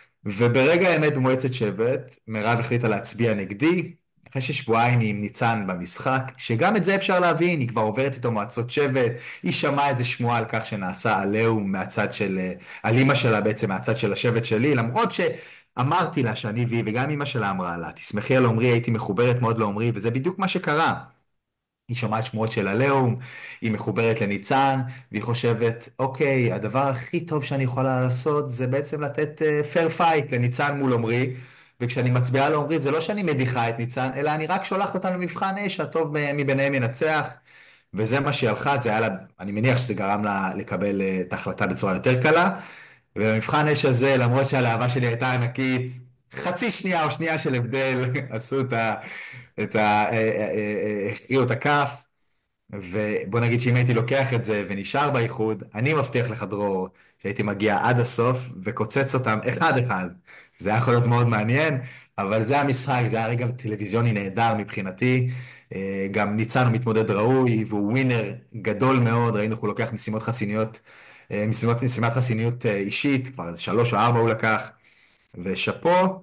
וברגע האמת במועצת שבט, מירב החליטה להצביע נגדי, אחרי ששבועיים היא עם ניצן במשחק, שגם את זה אפשר להבין, היא כבר עוברת איתו מועצות שבט, היא שמעה איזה שמועה על כך שנעשה עליהום מהצד של, אה, על אימא שלה בעצם, מהצד של השבט שלי, למרות שאמרתי לה שאני והיא, וגם אימא שלה אמרה לה, תסמכי על עומרי, הייתי מחוברת מאוד לעומרי, וזה בדיוק מה שקרה. היא שומעת שמועות של עליהום, היא מחוברת לניצן, והיא חושבת, אוקיי, הדבר הכי טוב שאני יכולה לעשות זה בעצם לתת פייר פייט לניצן מול עומרי, וכשאני מצביעה לעומרי זה לא שאני מדיחה את ניצן, אלא אני רק שולחת אותם למבחן אש, הטוב מביניהם ינצח, וזה מה שהיא הלכה, זה היה לה, אני מניח שזה גרם לה לקבל אה, את ההחלטה בצורה יותר קלה, ובמבחן אש הזה, למרות שהלהבה שלי הייתה ענקית, חצי שנייה או שנייה של הבדל, עשו את ה... את ה... אה, אה, אה, הכריעו את הכף, ובוא נגיד שאם הייתי לוקח את זה ונשאר באיחוד, אני מבטיח לך דרור שהייתי מגיע עד הסוף וקוצץ אותם אחד-אחד. זה היה יכול להיות מאוד מעניין, אבל זה המשחק, זה היה רגע טלוויזיוני נהדר מבחינתי. אה, גם ניצן הוא מתמודד ראוי והוא ווינר גדול מאוד, ראינו איך הוא לוקח משימות חסיניות, אה, משימות, משימת חסיניות אה, אישית, כבר איזה שלוש או ארבע הוא לקח. ושאפו,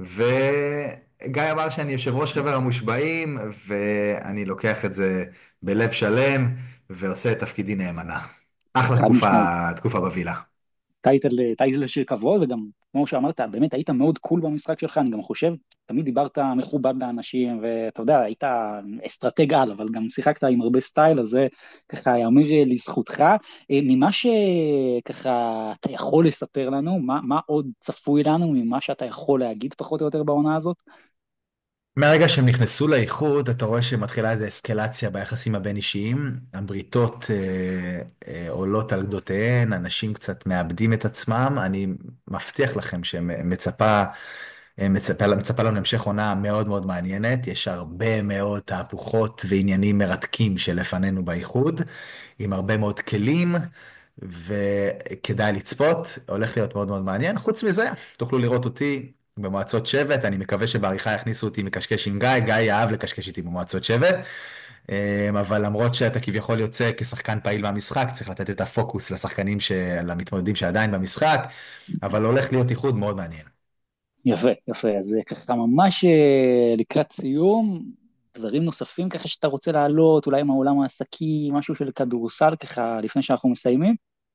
וגיא אמר שאני יושב ראש חבר המושבעים, ואני לוקח את זה בלב שלם, ועושה את תפקידי נאמנה. אחלה חד תקופה, משמעית. תקופה בווילה. טייטל, טייטל של כבוד, וגם כמו שאמרת, באמת היית מאוד קול במשחק שלך, אני גם חושב, תמיד דיברת מכובד לאנשים, ואתה יודע, היית אסטרטג על, אבל גם שיחקת עם הרבה סטייל, אז זה ככה יאמר לזכותך. אה, ממה שככה אתה יכול לספר לנו, מה, מה עוד צפוי לנו ממה שאתה יכול להגיד פחות או יותר בעונה הזאת? מהרגע שהם נכנסו לאיחוד, אתה רואה שמתחילה איזו אסקלציה ביחסים הבין-אישיים, הבריתות אה, אה, עולות על גדותיהן, אנשים קצת מאבדים את עצמם, אני מבטיח לכם שמצפה מצפה, מצפה לנו המשך עונה מאוד מאוד מעניינת, יש הרבה מאוד תהפוכות ועניינים מרתקים שלפנינו באיחוד, עם הרבה מאוד כלים, וכדאי לצפות, הולך להיות מאוד מאוד מעניין. חוץ מזה, תוכלו לראות אותי במועצות שבט, אני מקווה שבעריכה יכניסו אותי מקשקש עם גיא, גיא יאהב לקשקש איתי במועצות שבט, אמ, אבל למרות שאתה כביכול יוצא כשחקן פעיל מהמשחק, צריך לתת את הפוקוס לשחקנים, למתמודדים שעדיין במשחק, אבל הולך להיות איחוד מאוד מעניין. יפה, יפה, אז אה, ככה ממש אה, לקראת סיום, דברים נוספים ככה שאתה רוצה להעלות, אולי מהעולם העסקי, משהו של כדורסל, ככה לפני שאנחנו מסיימים?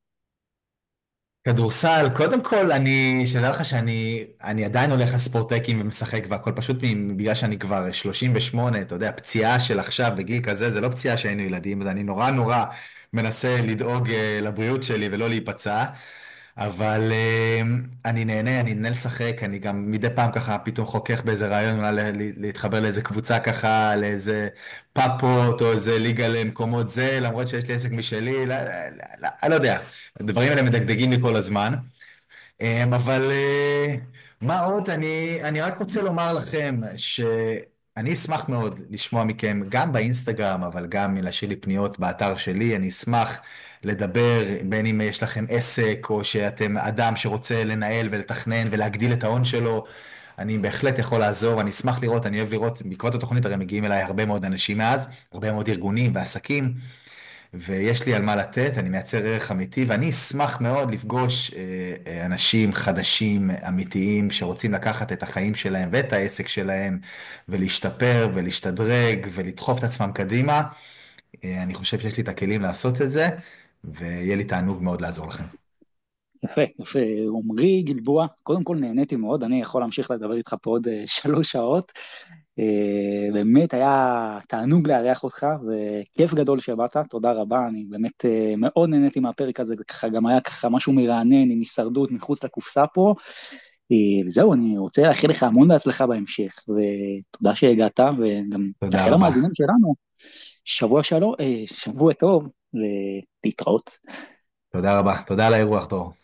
כדורסל, קודם כל, אני, שתדע לך שאני אני עדיין הולך לספורטקים ומשחק והכל, פשוט מ- בגלל שאני כבר שלושים ושמונה, אתה יודע, פציעה של עכשיו בגיל כזה, זה לא פציעה שהיינו ילדים, אז אני נורא נורא מנסה לדאוג אה, לבריאות שלי ולא להיפצע, אבל אה, אני נהנה, אני נהנה לשחק, אני גם מדי פעם ככה פתאום חוכך באיזה רעיון, אולי ל- ל- להתחבר לאיזה קבוצה ככה, לאיזה פאפות או איזה ליגה למקומות זה, למרות שיש לי עסק משלי, לא, לא, לא, לא, אני לא יודע, הדברים האלה מדגדגים לי כל הזמן. אמ, אבל אה, מה עוד? אני, אני רק רוצה לומר לכם שאני אשמח מאוד לשמוע מכם, גם באינסטגרם, אבל גם להשאיר לי פניות באתר שלי. אני אשמח לדבר, בין אם יש לכם עסק, או שאתם אדם שרוצה לנהל ולתכנן ולהגדיל את ההון שלו. אני בהחלט יכול לעזור, אני אשמח לראות, אני אוהב לראות, בעקבות התוכנית הרי מגיעים אליי הרבה מאוד אנשים מאז, הרבה מאוד ארגונים ועסקים. ויש לי על מה לתת, אני מייצר ערך אמיתי, ואני אשמח מאוד לפגוש אה, אה, אנשים חדשים, אמיתיים, שרוצים לקחת את החיים שלהם ואת העסק שלהם, ולהשתפר ולהשתדרג ולדחוף את עצמם קדימה. אה, אני חושב שיש לי את הכלים לעשות את זה, ויהיה לי תענוג מאוד לעזור לכם. יפה, יפה. עמרי גלבוע, קודם כל נהניתי מאוד, אני יכול להמשיך לדבר איתך פה עוד אה, שלוש שעות. אה, באמת היה תענוג לארח אותך, וכיף גדול שבאת, תודה רבה, אני באמת אה, מאוד נהניתי מהפרק הזה, וככה גם היה ככה משהו מרענן עם הישרדות מחוץ לקופסה פה. אה, וזהו, אני רוצה לאחל לך המון בהצלחה בהמשך, ותודה שהגעת, וגם תודה לאחל רבה. למאזינים שלנו, שבוע שלום, אה, שבוע טוב, ולהתראות. תודה רבה. תודה על האירוח, דור.